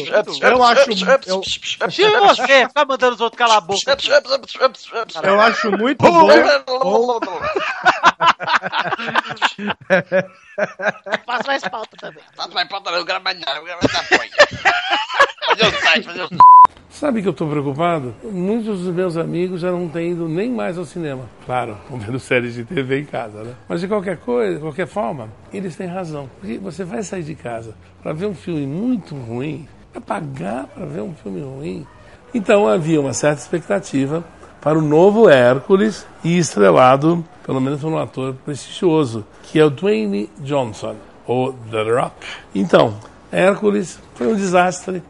Tira você, ficar mandando os outros calar a boca. Eu acho muito bom. Faço mais pauta também. Faço mais pauta não, grava mais nada, grava mais apoio. Fazer o site, Sabe que eu tô preocupado? Muitos dos meus amigos já não têm ido nem mais ao cinema. Claro, vendo séries de TV em casa, né? Mas de qualquer forma, eles têm razão. Porque você vai sair de casa para ver um filme muito ruim, vai pagar para ver um filme ruim. Então havia uma certa expectativa para o novo Hércules e estrelado, pelo menos por um ator prestigioso, que é o Dwayne Johnson, ou The Rock. Então, Hércules foi um desastre.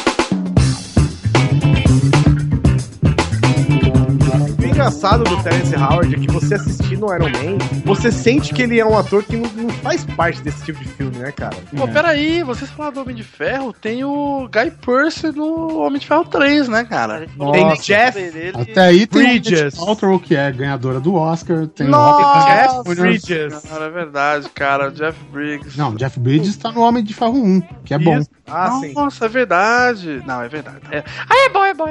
O engraçado do Terence Howard é que você assistindo o Iron Man, você sente que ele é um ator que não faz parte desse tipo de filme, né, cara? Pô, peraí, vocês falaram do Homem de Ferro, tem o Guy Pearce no Homem de Ferro 3, né, cara? Nossa. Tem Jeff Até aí tem Bridges, o Paltrow, que é ganhadora do Oscar. Tem Jeff Bridges. Cara, é verdade, cara, Jeff Briggs. Não, Jeff Bridges tá no Homem de Ferro 1, que é bom. Sim. Nossa, é verdade. Não, é verdade. É bom. É bom.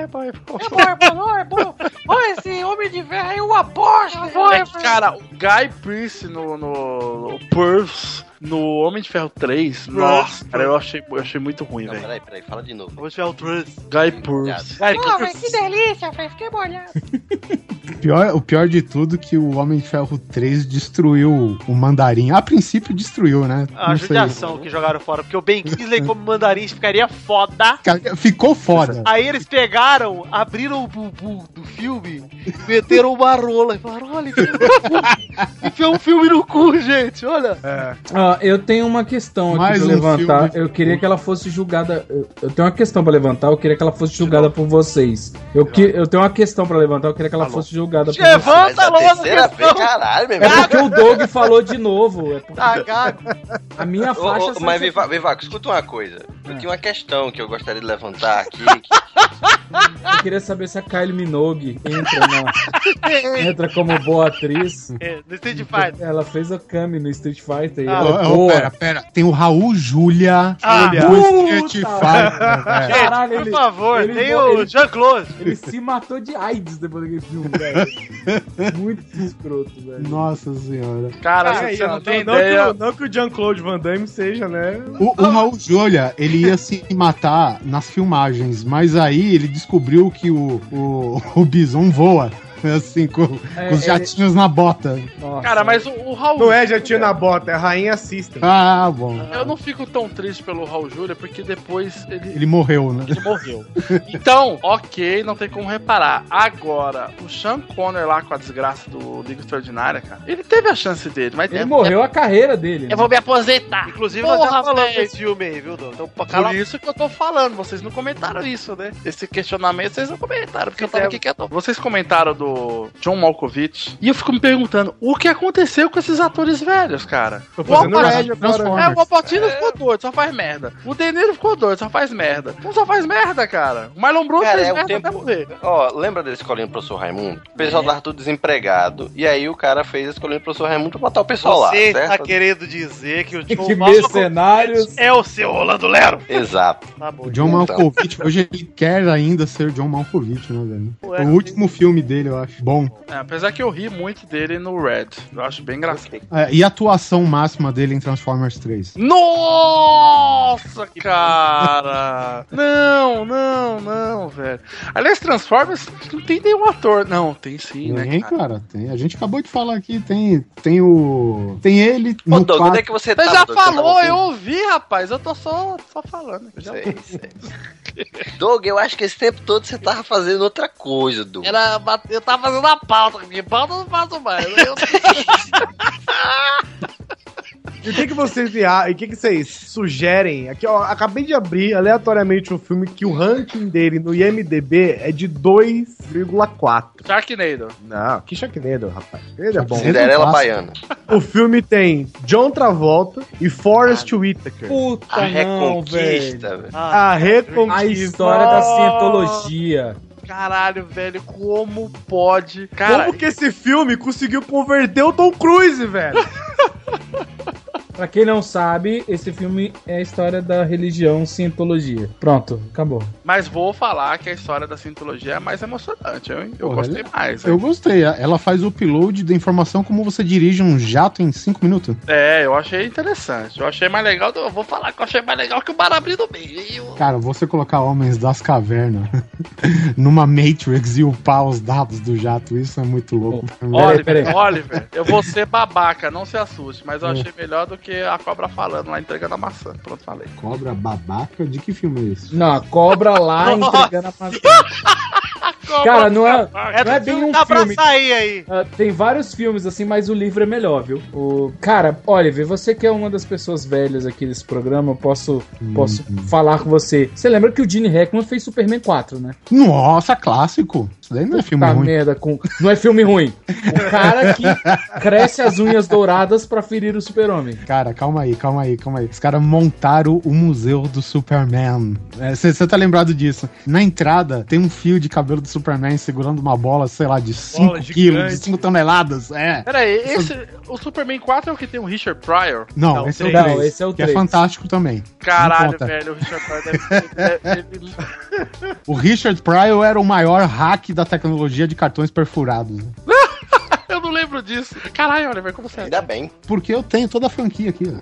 Esse Homem de Ferro é uma bosta. Cara, o Guy Pearce no Pearce, no Homem de Ferro 3, nossa, cara, eu achei muito ruim, velho. Peraí, fala de novo. Homem de Ferro 3. Guy Pearce. Mas que delícia, velho, fiquei molhado. O pior de tudo é que o Homem de Ferro 3 destruiu o Mandarim. A princípio destruiu, né? A judiação que jogaram fora, porque o Ben Kingsley como Mandarim ficaria foda. Ficou foda. Aí eles pegaram, abriram o bubu do filme, meteram uma rola e falaram, olha, enfiou um filme no cu, gente, olha. Eu tenho uma questão aqui pra levantar. Eu queria que ela fosse julgada. Eu tenho uma questão pra levantar. Eu queria que ela fosse julgada por vocês. Eu tenho uma questão pra levantar. Eu queria que ela fosse julgada por vocês. Levanta logo, caralho, meu É porque o Doug falou de novo. Tá gago. A minha faixa. Mas, Vivaco, escuta uma coisa. Eu tinha uma questão que eu gostaria de levantar aqui. Eu queria saber se a Kylie Minogue entra como boa atriz. No Street Fighter. Ela fez o Kami no Street Fighter. Pera. Tem o Raul Júlia. Caralho, por favor, tem o Jean-Claude. Ele se matou de AIDS depois daquele filme, velho. Muito escroto, velho. Nossa senhora. Cara, você não tem ideia. Não que o Jean-Claude Van Damme seja, né? O Raul Júlia, ele ia se matar nas filmagens, mas aí ele descobriu que o Bison voa. Assim, com os jatinhos na bota. Nossa. Cara, mas o Raul... Não é jatinho na bota, é a rainha assista. Ah, bom. Eu não fico tão triste pelo Raul Júlia, porque depois ele morreu, né? Ele morreu. Então, ok, não tem como reparar. Agora, o Sean Connery lá com a desgraça do Liga Extraordinária, cara, ele teve a chance dele, mas... Ele morreu a carreira dele. Eu vou me aposentar. Inclusive, nós já falamos desse filme aí, viu, Dom? Então, por isso que eu tô falando, vocês não comentaram isso, né? Esse questionamento vocês não comentaram, porque eu tava aqui quieto. Vocês comentaram do John Malkovich, e eu fico me perguntando, o que aconteceu com esses atores velhos, cara? Tô fazendo o Alpatino ficou doido, só faz merda. O De Niro ficou doido, só faz merda. Não só faz merda, cara. O Marlon Brando fez merda até morrer. Ó, lembra da escolinha do professor Raimundo? O pessoal tava tudo desempregado, e aí o cara fez a escolinha do professor Raimundo pra matar o pessoal lá, certo? Você tá querendo dizer que o John Mercenários é o seu Rolando Lero? Exato. Tá bom, o John Malkovich, hoje ele quer ainda ser John Malkovich, né, velho? O último filme dele, eu acho. Bom. Apesar que eu ri muito dele no Red. Eu acho bem engraçado. E a atuação máxima dele em Transformers 3? Nossa, cara! Não, velho. Aliás, Transformers não tem nenhum ator. Não, tem sim, né? Tem, cara, tem. A gente acabou de falar aqui, tem ele. Ô, Doug, onde é que você tá? Você já falou, eu ouvi, rapaz. Eu tô só falando. Sei. Doug, eu acho que esse tempo todo você tava fazendo outra coisa, Doug. Eu tava fazendo a pauta, porque pauta eu não faço mais. E o que vocês sugerem? Aqui, ó, acabei de abrir aleatoriamente um filme que o ranking dele no IMDB é de 2,4. Sharknado. Não, que Sharknado, rapaz. Ele é bom. Cinderela Baiana. O filme tem John Travolta e Forrest Whitaker. Puta, a Reconquista, velho. A Reconquista. A história da cientologia. Caralho, velho, como pode? Cara, como que esse filme conseguiu converter o Tom Cruise, velho? Pra quem não sabe, esse filme é a história da religião cientologia. Pronto, acabou. Mas vou falar que a história da cientologia é mais emocionante. Eu gostei mais. Eu gostei. Ela faz o upload da informação como você dirige um jato em 5 minutos. Eu achei interessante. Eu achei mais legal. Eu vou falar que eu achei mais legal que o Barabri do meio. Cara, você colocar Homens das Cavernas numa Matrix e upar os dados do jato, isso é muito louco. Oliver, eu vou ser babaca, não se assuste, mas eu achei melhor do que a cobra falando lá, entregando a maçã. Pronto, falei. Cobra babaca? De que filme é esse? Não, a cobra lá entregando a maçã. Cara, não é bem um dá filme. Pra sair aí. Tem vários filmes assim, mas o livro é melhor, viu? Cara, Oliver, você que é uma das pessoas velhas aqui desse programa, eu posso falar com você. Você lembra que o Gene Hackman fez Superman 4, né? Nossa, clássico. Isso daí não é filme ruim. Merda, não é filme ruim. O cara que cresce as unhas douradas pra ferir o super-homem. Cara, calma aí. Os caras montaram o museu do Superman. Você tá lembrado disso? Na entrada tem um fio de cabelo do Superman segurando uma bola, sei lá, de 5 quilos, de 5 toneladas. Peraí, o Superman 4 é o que tem o Richard Pryor? Não, esse é o 3. Esse é o 3. Que é fantástico também. Caralho, velho, o Richard Pryor deve... O Richard Pryor era o maior hack da tecnologia de cartões perfurados. Eu não lembro disso. Caralho, Oliver, como você Ainda bem. Porque eu tenho toda a franquia aqui.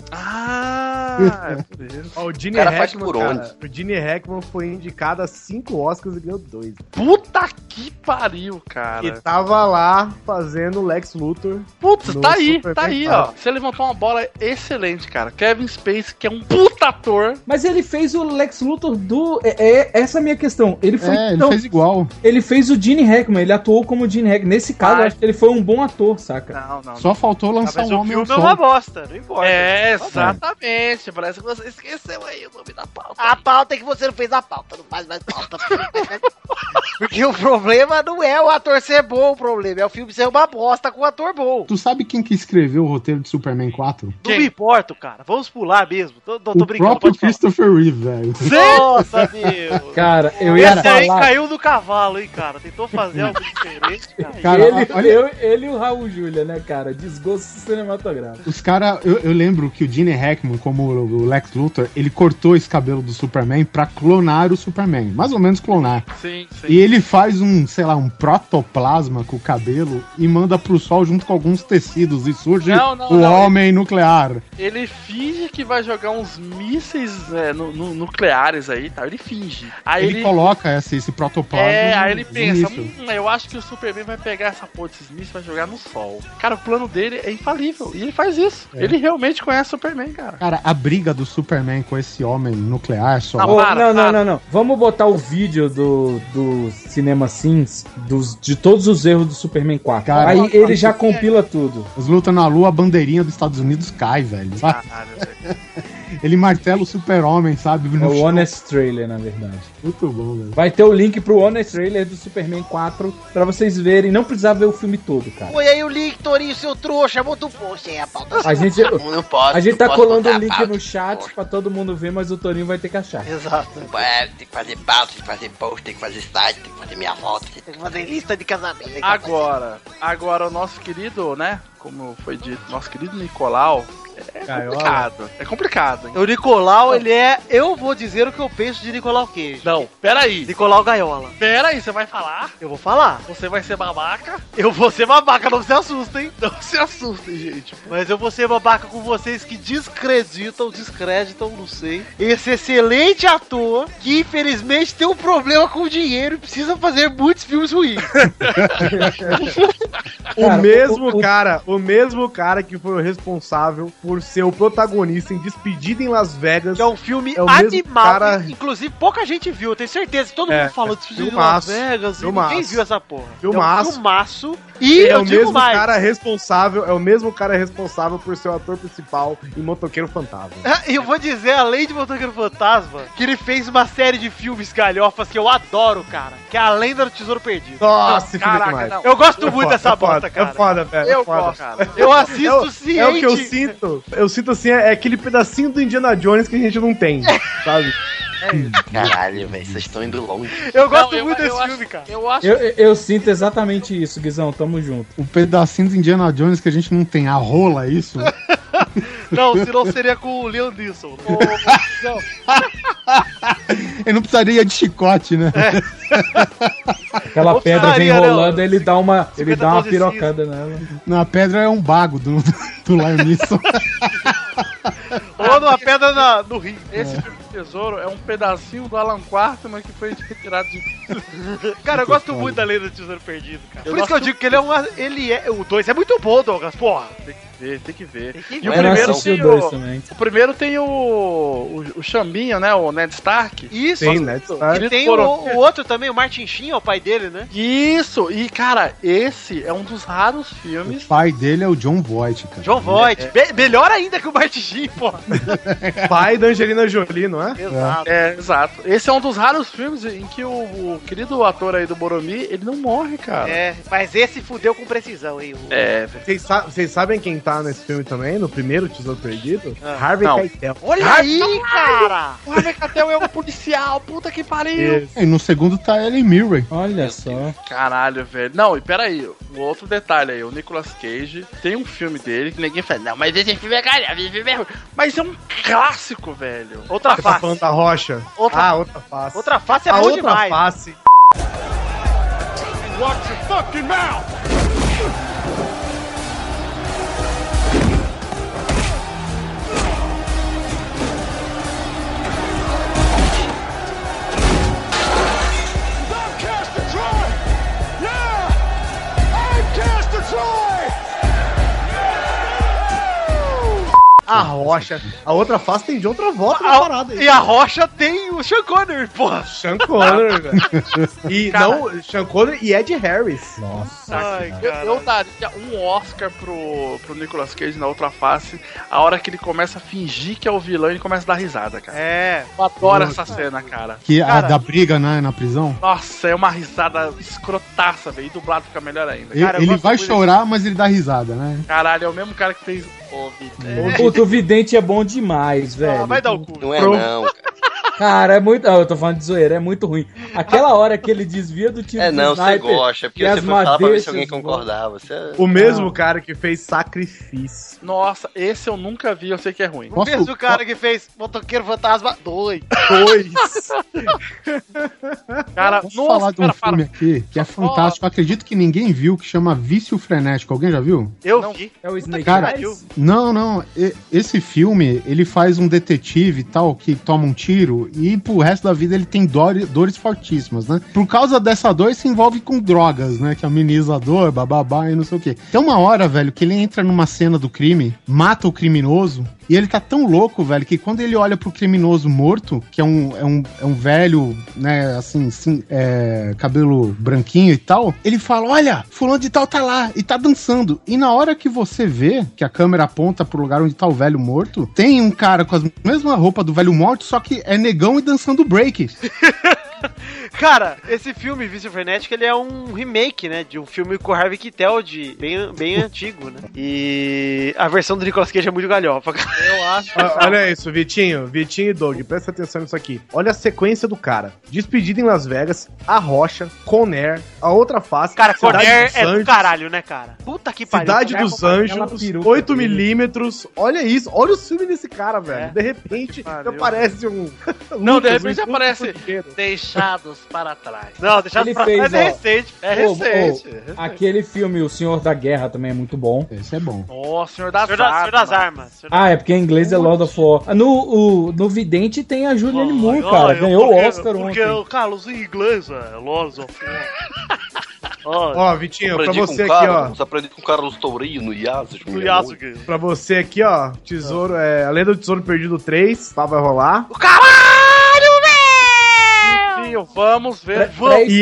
É por isso. O Gene cara faz Hackman, por onde? O Gene Hackman foi indicado a 5 Oscars e ganhou 2. Puta que pariu, cara. E tava lá fazendo Lex Luthor. Putz, tá aí, ó. Você levantou uma bola excelente, cara. Kevin Spacey, que é um puta ator. Mas ele fez o Lex Luthor do... essa é a minha questão. Ele fez igual. Ele fez o Gene Hackman, ele atuou como o Gene Hackman. Nesse caso, eu acho que ele foi um bom ator, saca? Não. Só faltou lançar um homem só. É uma bosta, não importa. Exatamente. Gente, parece que você esqueceu aí o nome da pauta. A pauta é que você não fez a pauta, não faz mais pauta. Porque o problema não é o ator ser bom, o problema é o filme ser uma bosta com o ator bom. Tu sabe quem que escreveu o roteiro de Superman 4? Não me importo, cara. Vamos pular mesmo. Tô O próprio Christopher Reeve, velho. Nossa, meu. Cara, eu ia Esse aí falar... caiu do cavalo, hein, cara. Tentou fazer algo diferente, cara. Cara, ele e o Raul Júlia, né, cara? Desgosto cinematográfico. Os caras, eu lembro que o Gene Hackman, como o Lex Luthor, ele cortou esse cabelo do Superman pra clonar o Superman. Mais ou menos clonar. Sim. E ele faz um protoplasma com o cabelo e manda pro sol junto com alguns tecidos e surge o homem nuclear. Ele finge que vai jogar uns mísseis nucleares aí, tá? Ele finge. Aí ele coloca esse protoplasma. Aí ele pensa, eu acho que o Superman vai pegar essa porra desses mísseis e vai jogar no sol. Cara, o plano dele é infalível. E ele faz isso. Ele realmente conhece o Superman, cara. Cara, a briga do Superman com esse homem nuclear só... Não. Vamos botar o vídeo do Cinema Sins de todos os erros do Superman 4. Cara, aí ele já compila tudo. As lutas na lua, a bandeirinha dos Estados Unidos cai, velho. Ele martela o Super-Homem, sabe? É o Honest Trailer, na verdade. Muito bom, velho. Vai ter o link pro Honest Trailer do Superman 4 pra vocês verem. Não precisar ver o filme todo, cara. Põe aí o link, Torinho, seu trouxa. Bota o post aí, a pauta. A gente tá colando o link no chat pra todo mundo ver, mas o Torinho vai ter que achar. Exato. Tem que fazer pauta, tem que fazer post, tem que fazer site, tem que fazer minha foto. Tem que fazer lista de casamento. Agora o nosso querido, né? Como foi dito, nosso querido Nicolau. É complicado, hein? O Nicolau, ele é... Eu vou dizer o que eu penso de Nicolau Cage. Não, peraí. Nicolau Gaiola. Peraí, você vai falar? Eu vou falar. Você vai ser babaca? Eu vou ser babaca, não se assustem. Não se assustem, gente. Mas eu vou ser babaca com vocês que descreditam, não sei. Esse excelente ator que, infelizmente, tem um problema com o dinheiro e precisa fazer muitos filmes ruins. O mesmo cara que foi o responsável por ser o protagonista em Despedida em Las Vegas. Que é um filme animal. Inclusive, pouca gente viu, eu tenho certeza. Todo mundo falou de Despedida em Las Vegas e ninguém viu essa porra. Filmaço. E eu digo mais. É o mesmo cara responsável por ser o ator principal em Motoqueiro Fantasma. E eu vou dizer, além de Motoqueiro Fantasma, que ele fez uma série de filmes galhofas que eu adoro, cara. Que é A Lenda do Tesouro Perdido. Nossa, caraca, não. Eu gosto muito dessa bosta, cara. É foda, velho. Eu gosto, cara. Eu assisto ciente. É o que eu sinto. Eu sinto assim, é aquele pedacinho do Indiana Jones que a gente não tem, sabe? Caralho, velho, vocês estão indo longe. Eu gosto muito desse filme, cara. Eu sinto exatamente isso, Guizão, tamo junto. O pedacinho do Indiana Jones que a gente não tem, a rola, isso? Não, senão seria com o Leon Neeson. Ele não precisaria de chicote, né? Aquela pedra vem rolando, ele dá uma pirocada nela. Não, a pedra é um bago do Lion Neeson. Ou numa pedra no rio. Esse filme de tesouro é um pedacinho do Alan Quarterman que foi retirado de... Cara, eu gosto muito da Lenda do Tesouro Perdido, cara. Por isso que eu digo que ele é o 2 é muito bom, Douglas, porra. Tem que ver. E o primeiro tem o Chambinho, né? O Ned Stark. Isso. Tem Ned Stark. E tem o outro também, o Martin Sheen, é o pai dele, né? Isso. E, cara, esse é um dos raros filmes... O pai dele é o John Voight, cara. John Voight. Melhor ainda que o Martin Sheen, porra. Pai da Angelina Jolie, não é? Exato. Exato. Esse é um dos raros filmes em que o querido ator aí do Boromir, ele não morre, cara. Mas esse fudeu com precisão, hein? Vocês sabem quem tá nesse filme também, no primeiro Tesouro Perdido? Harvey Keitel. Olha aí, cara! O Harvey Keitel é um policial, puta que pariu! E no segundo tá Ellen Mirren. Olha só. Caralho, velho. Não, e peraí, um outro detalhe aí, o Nicolas Cage tem um filme dele que ninguém fala, não, mas esse filme é galhofa, esse filme é ruim. Mas é um clássico, velho. Outra face. Tá falando da Rocha. Outra face. Outra face é bom demais. A outra face. Watch your fucking mouth! A Rocha. A outra face tem John Travolta na parada aí. E a Rocha tem o Sean Connery, porra. Sean Connery, velho. E Cara, não, Sean Connery e Ed Harris. Nossa. Ai, Eu daria um Oscar pro Nicolas Cage na outra face, a hora que ele começa a fingir que é o vilão e ele começa a dar risada, cara. É. Eu adoro essa cena, cara. Que Cara, a da briga, né, na prisão. Nossa, é uma risada escrotaça, velho. E dublado fica melhor ainda. Ele vai chorar, mas ele dá risada, né? Caralho, é o mesmo cara que fez o Vidente. Puta, o Vidente é bom demais, velho. Vai dar o cu. Não é não, cara. Cara, é muito. Eu tô falando de zoeira, é muito ruim. Aquela hora que ele desvia do tiro. É não, do você sniper, gosta, porque e você as foi falar pra ver se alguém madeixas, concordava. Você... O mesmo cara que fez Sacrifício. Nossa, esse eu nunca vi, eu sei que é ruim. O mesmo cara que fez Motoqueiro Fantasma 2. Cara, Posso falar de um filme aqui que é fantástico. Eu acredito que ninguém viu, que chama Vício Frenético. Alguém já viu? Eu vi. É o Snake Cara, Eyes? não. Esse filme, ele faz um detetive e tal, que toma um tiro e pro resto da vida ele tem dores fortíssimas, né? Por causa dessa dor, se envolve com drogas, né? Que ameniza a dor, bababá e não sei o quê. Tem uma hora, velho, que ele entra numa cena do crime, mata o criminoso, e ele tá tão louco, velho, que quando ele olha pro criminoso morto, que é um velho, né, assim, cabelo branquinho e tal, ele fala, olha, fulano de tal tá lá, e tá dançando. E na hora que você vê, que a câmera aponta pro lugar onde tá o velho morto, tem um cara com a mesma roupa do velho morto, só que é negão e dançando break. Cara, esse filme, Vício Frenético, ele é um remake, né, de um filme com o Harvey Keitel, bem antigo, né? E a versão do Nicolas Cage é muito galhofa, cara. Eu acho. Olha isso, Vitinho e Doug, presta atenção nisso aqui. Olha a sequência do cara. Despedida em Las Vegas, A Rocha, Conair, A Outra Face. Cara, Conair é do Anjos, caralho, né, cara? Puta que pariu. Cidade dos Anjos, 8mm. Olha isso, olha o filme desse cara, velho. De repente, aparece um... Não, de repente aparece Deixados para Trás. Não, Deixados para Trás é recente. É recente. Aquele filme, O Senhor da Guerra, também é muito bom. Esse é bom. Nossa, Senhor das Armas. É porque em inglês é Lord of War. No Vidente tem a Julianne Moore, cara. Ganhou o Oscar ontem. Porque o Carlos em inglês é Lord of War. Ó, Vitinho, pra você aqui, ó. Você aprendeu com o Carlos Tourinho no Yasuke. Pra você aqui, ó. Tesouro, A Lenda do Tesouro Perdido 3. Tá, vai rolar. O caralho, velho! Vamos ver. E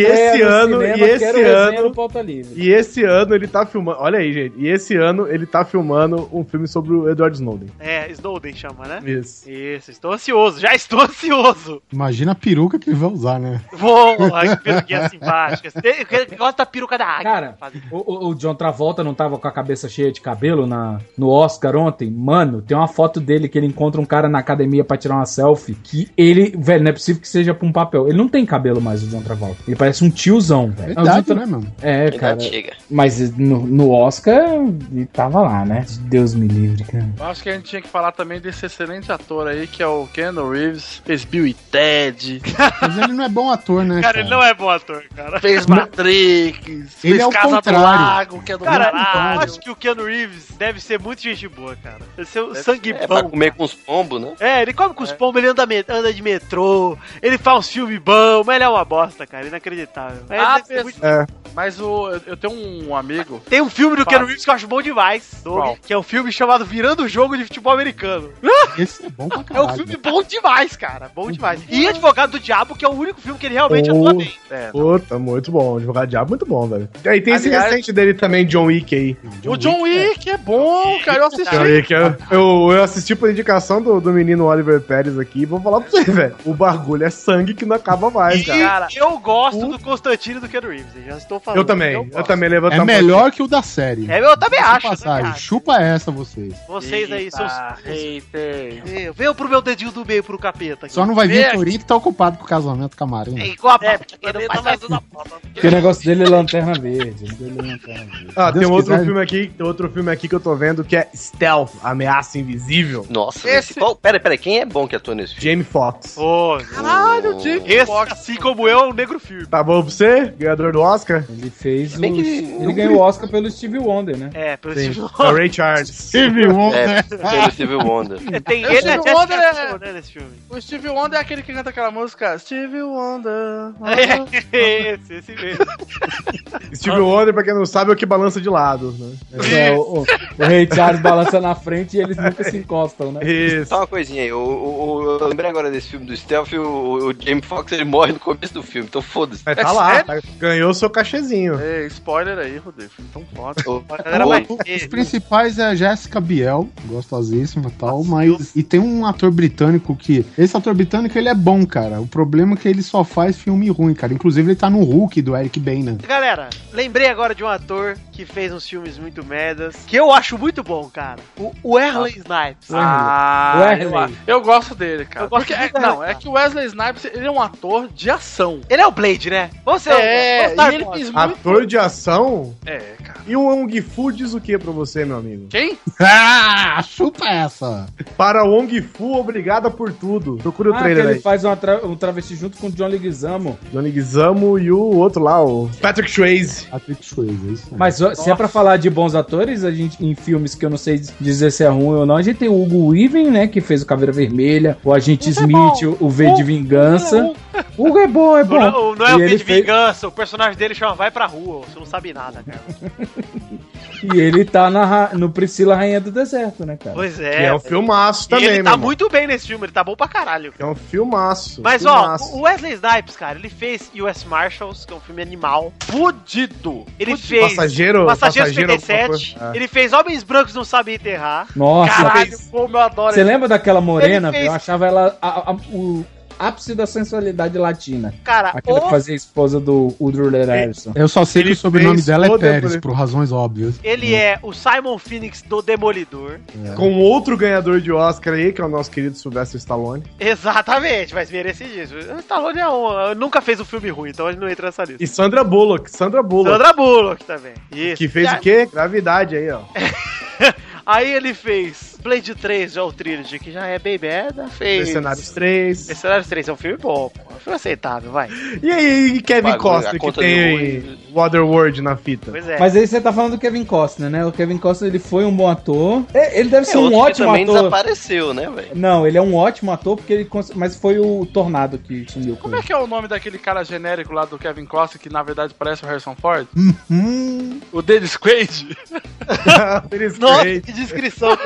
esse ano ele tá filmando. Olha aí, gente. E esse ano ele tá filmando um filme sobre o Edward Snowden. É, Snowden chama, né? Isso. Estou ansioso. Já estou ansioso. Imagina a peruca que ele vai usar, né? Vou, a peruquinha simpática. Eu gosto da peruca da águia. Cara, o John Travolta não tava com a cabeça cheia de cabelo no Oscar ontem? Mano, tem uma foto dele que ele encontra um cara na academia pra tirar uma selfie que ele, velho, não é possível que seja pra um papel. Ele não tem cabelo mais, o John Travolta. Ele parece um tiozão, velho. Verdade, né, mano? É, cara. Mas no Oscar, ele tava lá, né? Deus me livre, cara. Eu acho que a gente tinha que falar também desse excelente ator aí, que é o Keanu Reeves. Fez Bill e Ted. Mas ele não é bom ator, né, cara? Ele não é bom ator, cara. Fez Matrix. Ele fez é o Casa contrário. do Lago, que é do Cara, caralho. eu acho que o Keanu Reeves deve ser muito gente boa, cara. Deve ser sangue bom. Pra comer com os pombos, né? É, ele come com os pombos, ele anda de metrô, ele faz uns filmes bons, mas ele é uma bosta, cara, inacreditável. Mas eu tenho um amigo... Tem um filme do Keanu Reeves que eu acho bom demais, que é um filme chamado Virando o Jogo de Futebol Americano. Esse é bom pra É caralho. um filme bom demais, cara, bom demais. E Advogado do Diabo, que é o único filme que ele realmente atua bem. Puta, muito bom. Advogado Diabo, muito bom, velho. E aí tem esse recente dele também, John Wick aí. O John Wick é bom, cara, eu assisti. John Wick, eu assisti por indicação do menino Oliver Pérez aqui, e vou falar pra você, velho. O bagulho é sangue que não acaba mais, cara. Eu gosto do Constantino do Keanu Reeves, já estou falando. Eu também levanto É melhor que o da série. Eu também acho. Chupa essa, vocês. Vocês aí, seus haters. Venham pro meu dedinho do meio pro capeta. Aqui. Só não vai vir o Torinho que tá ocupado com o casamento com a Marina. Porque o negócio dele é Lanterna Verde. Tem outro filme aqui que eu tô vendo que é Stealth, Ameaça Invisível. Nossa, peraí, quem é bom que atua nesse filme? Jamie Foxx. Caralho, Jamie Foxx. Assim como eu, é um negro filme. Tá bom pra você? Ganhador do Oscar? Ele fez bem que ele ganhou o Oscar pelo Stevie Wonder, né? É, pelo Sim. Stevie É o Wonder. Ray Charles. Stevie Wonder. Pelo Stevie Wonder. Tem O ele e a Stevie Jessica Wonder é- Alba, né, nesse filme. O Stevie Wonder é aquele que canta aquela música Stevie Wonder. Esse mesmo. Stevie Wonder, pra quem não sabe, é o que balança de lado, né? O Ray Charles balança na frente e eles nunca se encostam, né? Isso. Só uma coisinha aí, eu lembrei agora desse filme do Stealth, o Jamie Foxx ele morre no começo do filme, então foda-se. Mas tá lá, ganhou seu cachezinho. Ei, spoiler aí, Rodrigo. Então foda. Os principais é a Jessica Biel, gostosíssima e tal, mas... E tem um ator britânico que... Esse ator britânico, ele é bom, cara. O problema é que ele só faz filme ruim, cara. Inclusive, ele tá no Hulk, do Eric Bana. Galera, lembrei agora de um ator que fez uns filmes muito merdas, que eu acho muito bom, cara. O Wesley Snipes. Eu gosto dele, cara. Eu gosto Porque, muito não, dele, é que o Wesley Snipes, ele é um ator de ação. Ele é o Blade, né? Você e ele fez muito... Ator de ação? É, cara. E o Wong Fu diz o que pra você, meu amigo? Quem? Ah, chupa essa! Para Wong Fu, obrigada por tudo. Procura o trailer ele aí. faz um travesti junto com o John Leguizamo. John Leguizamo e o outro lá, o Patrick Swayze. Patrick Swayze, isso aí. Mas se é pra falar de bons atores, a gente, em filmes que eu não sei dizer se é ruim ou não, a gente tem o Hugo Weaving, né, que fez o Caveira Vermelha, o Agente Smith, o V de Vingança. Hugo é bom, é bom. Não é o V de fez... Vingança, o personagem dele chama Vai Pra Rua, você não sabe nada, cara. E ele tá no Priscila Rainha do Deserto, né, cara? Pois é. Que é um filmaço E também, ele tá meu muito bem nesse filme, ele tá bom pra caralho. É um filmaço. Mas filmaço. ó, o Wesley Snipes, cara, ele fez US Marshals, que é um filme animal. Fudido. Ele fez Passageiro 57, alguma coisa. ele fez Homens Brancos Não Sabem Enterrar. Nossa, Caralho, como eu adoro você lembra daquela morena? Ele fez- Eu achava ela o ápice da sensualidade latina. Cara, Aquela que fazia a esposa do Woodrow Harrison. Eu só sei que Ele o sobrenome fez dela é toda a Pérez, poli- por razões óbvias. ele é o Simon Phoenix do Demolidor. Com outro ganhador de Oscar aí, que é o nosso querido Sylvester Stallone. Exatamente, mas merecidíssimo. O Stallone nunca fez um filme ruim, então ele não entra nessa lista. E Sandra Bullock. Sandra Bullock também. Isso. Que fez o quê? Gravidade aí, ó. Aí ele fez Blade 3, já o Trilogy, que já é bem merda. Fez Mercenários 3. Mercenários 3 é um filme bom, pô. É um filme aceitável, vai. E aí, Kevin Pagou Costner, a que conta tem Waterworld na fita. Pois é. Mas aí você tá falando do Kevin Costner, né? O Kevin Costner, ele foi um bom ator. Ele deve ser um outro que ótimo também ator. desapareceu, né, velho? Não, ele é um ótimo ator, porque mas foi o Tornado que sumiu com Como ele. é que é o nome daquele cara genérico lá do Kevin Costner, que na verdade parece o Harrison Ford? O Dennis Quaid? Nossa, que descrição.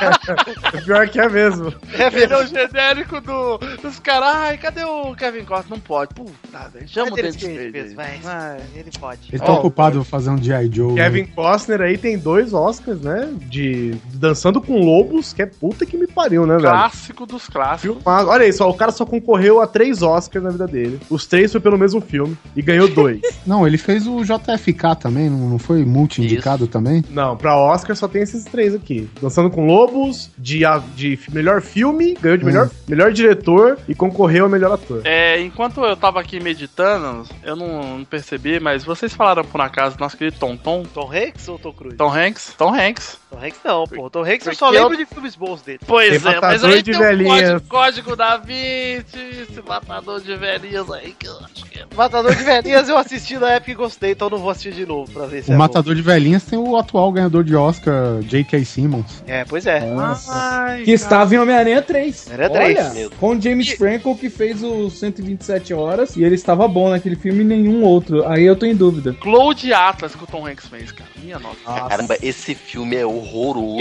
Pior que é mesmo. Ele é o genérico dos caras. Ai, cadê o Kevin Costner? Não pode. Puta, velho. Chama o Dennis Quaid. Vai, ele pode. Ele tá ocupado fazendo G.I. Joe. Kevin Costner aí tem 2 Oscars, né? De Dançando com Lobos, que é puta que me pariu, né, velho? Clássico dos clássicos. Filmado. Olha aí, só, o cara só concorreu a 3 Oscars na vida dele. Os 3 foi pelo mesmo filme e ganhou 2. Não, ele fez o JFK também, não foi multi-indicado também? Não, pra Oscar só tem esses 3 aqui. Dançando com Lobos, de melhor filme, ganhou de melhor diretor e concorreu a melhor ator. Enquanto eu tava aqui meditando, eu não percebi, mas vocês falaram por acaso do nosso querido Tom Hanks ou Tom Cruise? Tom Hanks? Tom Hanks. Tom Hanks não, pô. Tom Hanks eu Porque só lembro de filmes bons dele. Pois Tem é, mas Matador aí de tem Velhinhas. o código da Vinci, esse matador de velhinhas aí que eu acho que é... Matador de Velhinhas eu assisti na época e gostei, então não vou assistir de novo pra ver se O Matador de Velhinhas tem o atual ganhador de Oscar, J.K. Simmons. Pois é. Ai, Que estava em Homem-Aranha 3. Homem-Aranha 3. Olha, com o James Franco, que fez o 127 Horas, e ele estava bom naquele filme e nenhum outro. Aí eu tô em dúvida. Cloud Atlas que o Tom Hanks fez, cara. Minha nossa. Caramba, esse filme é horroroso.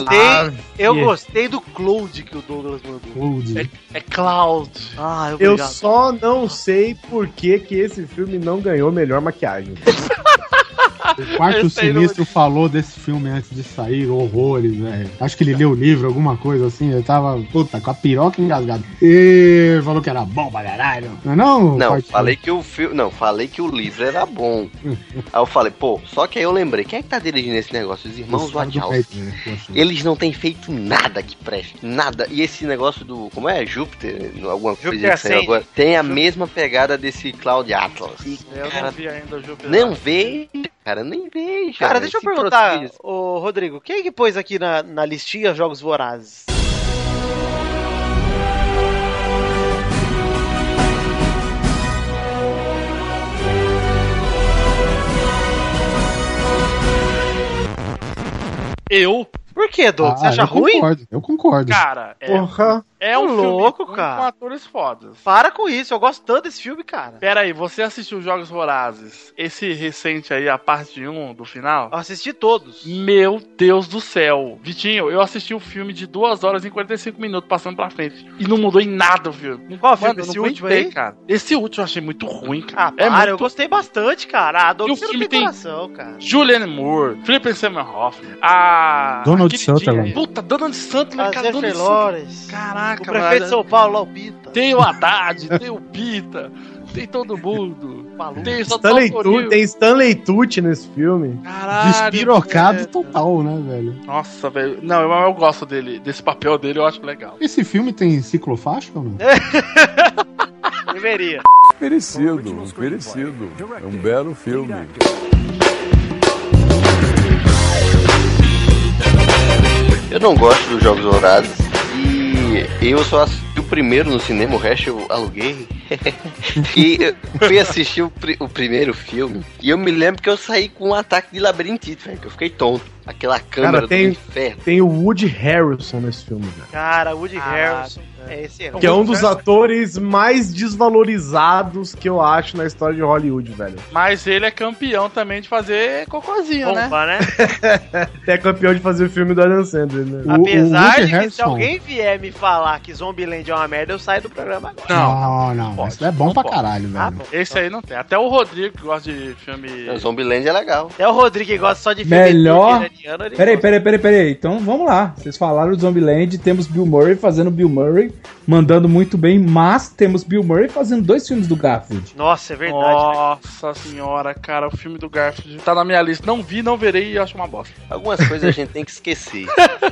Eu gostei do Cloud que o Douglas mandou. É Cloud. Eu só não sei por que esse filme não ganhou melhor maquiagem. O Quarto Sinistro falou desse filme antes de sair, horrores, velho. Acho que ele leu o livro, alguma coisa assim. Ele tava, puta, com a piroca engasgada. E falou que era bom pra caralho. Não, falei que o filme. Não, falei que o livro era bom. Aí eu falei, pô, só que aí eu lembrei, quem é que tá dirigindo esse negócio? Os irmãos Wachowski. Eles não têm feito nada que preste. Nada. E esse negócio do. Como é? Júpiter? Alguma coisa que saiu agora. Tem a mesma pegada desse Cloud Atlas. E, eu cara, não vi ainda o Júpiter. Não vejo, cara, nem vejo. Cara, deixa eu perguntar, ô Rodrigo, quem é que pôs aqui na listinha Jogos Vorazes? Por que, Doug? Você acha ruim? Eu concordo. Cara, é um louco, filme cara. com atores fodas. Para com isso, eu gosto tanto desse filme, cara. Pera aí, você assistiu Jogos Vorazes? Esse recente aí, a parte 1 do final? Eu assisti todos. Meu Deus do céu. Vitinho, eu assisti o filme de 2 horas e 45 minutos passando pra frente. E não mudou em nada o filme. Qual filme? Esse último aí? Cara. Esse último eu achei muito ruim, cara. Eu gostei bastante, cara. A Doug, o você filme não tem tem coração, cara. Julianne Moore, Philip Seymour Hoffman, Donald Sutherland. Puta, Donald Sutherland, cara. Jeffrey Lawrence. Caraca, o prefeito de São Paulo, lá, o Pita. Tem o Haddad, tem o Pita, tem todo mundo. Tem Stanley Tucci nesse filme. Caralho. Despirocado total, né, velho? Nossa, velho. Não, eu gosto desse papel dele, eu acho legal. Esse filme tem ciclofaixa ou não? Deveria. Merecido. É um belo filme. Eu não gosto dos Jogos Vorazes e eu só assisti o primeiro no cinema, o resto eu aluguei. E eu fui assistir o primeiro filme e eu me lembro que eu saí com um ataque de labirintite, velho, que eu fiquei tonto. Aquela câmera do inferno. Tem o Woody Harrelson nesse filme, velho. Cara, Woody Harrelson. É esse que é um dos atores mais desvalorizados que eu acho na história de Hollywood, velho. Mas ele é campeão também de fazer cocôzinho, né? É campeão de fazer o filme do Adam Sandler, né? Apesar de que se alguém vier me falar que Zombieland é uma merda, eu saio do programa agora. Não. Isso é bom pra caralho, velho. Esse aí não tem. Até o Rodrigo que gosta de filme... O Zombieland é legal. É o Rodrigo que gosta só de filme. Melhor... Peraí. Então vamos lá. Vocês falaram do Zombieland, temos Bill Murray fazendo Bill Murray, mandando muito bem, mas temos Bill Murray fazendo 2 filmes do Garfield. Nossa, é verdade. Nossa senhora, cara, o filme do Garfield tá na minha lista. Não vi, não verei e acho uma bosta. Algumas coisas a gente tem que esquecer.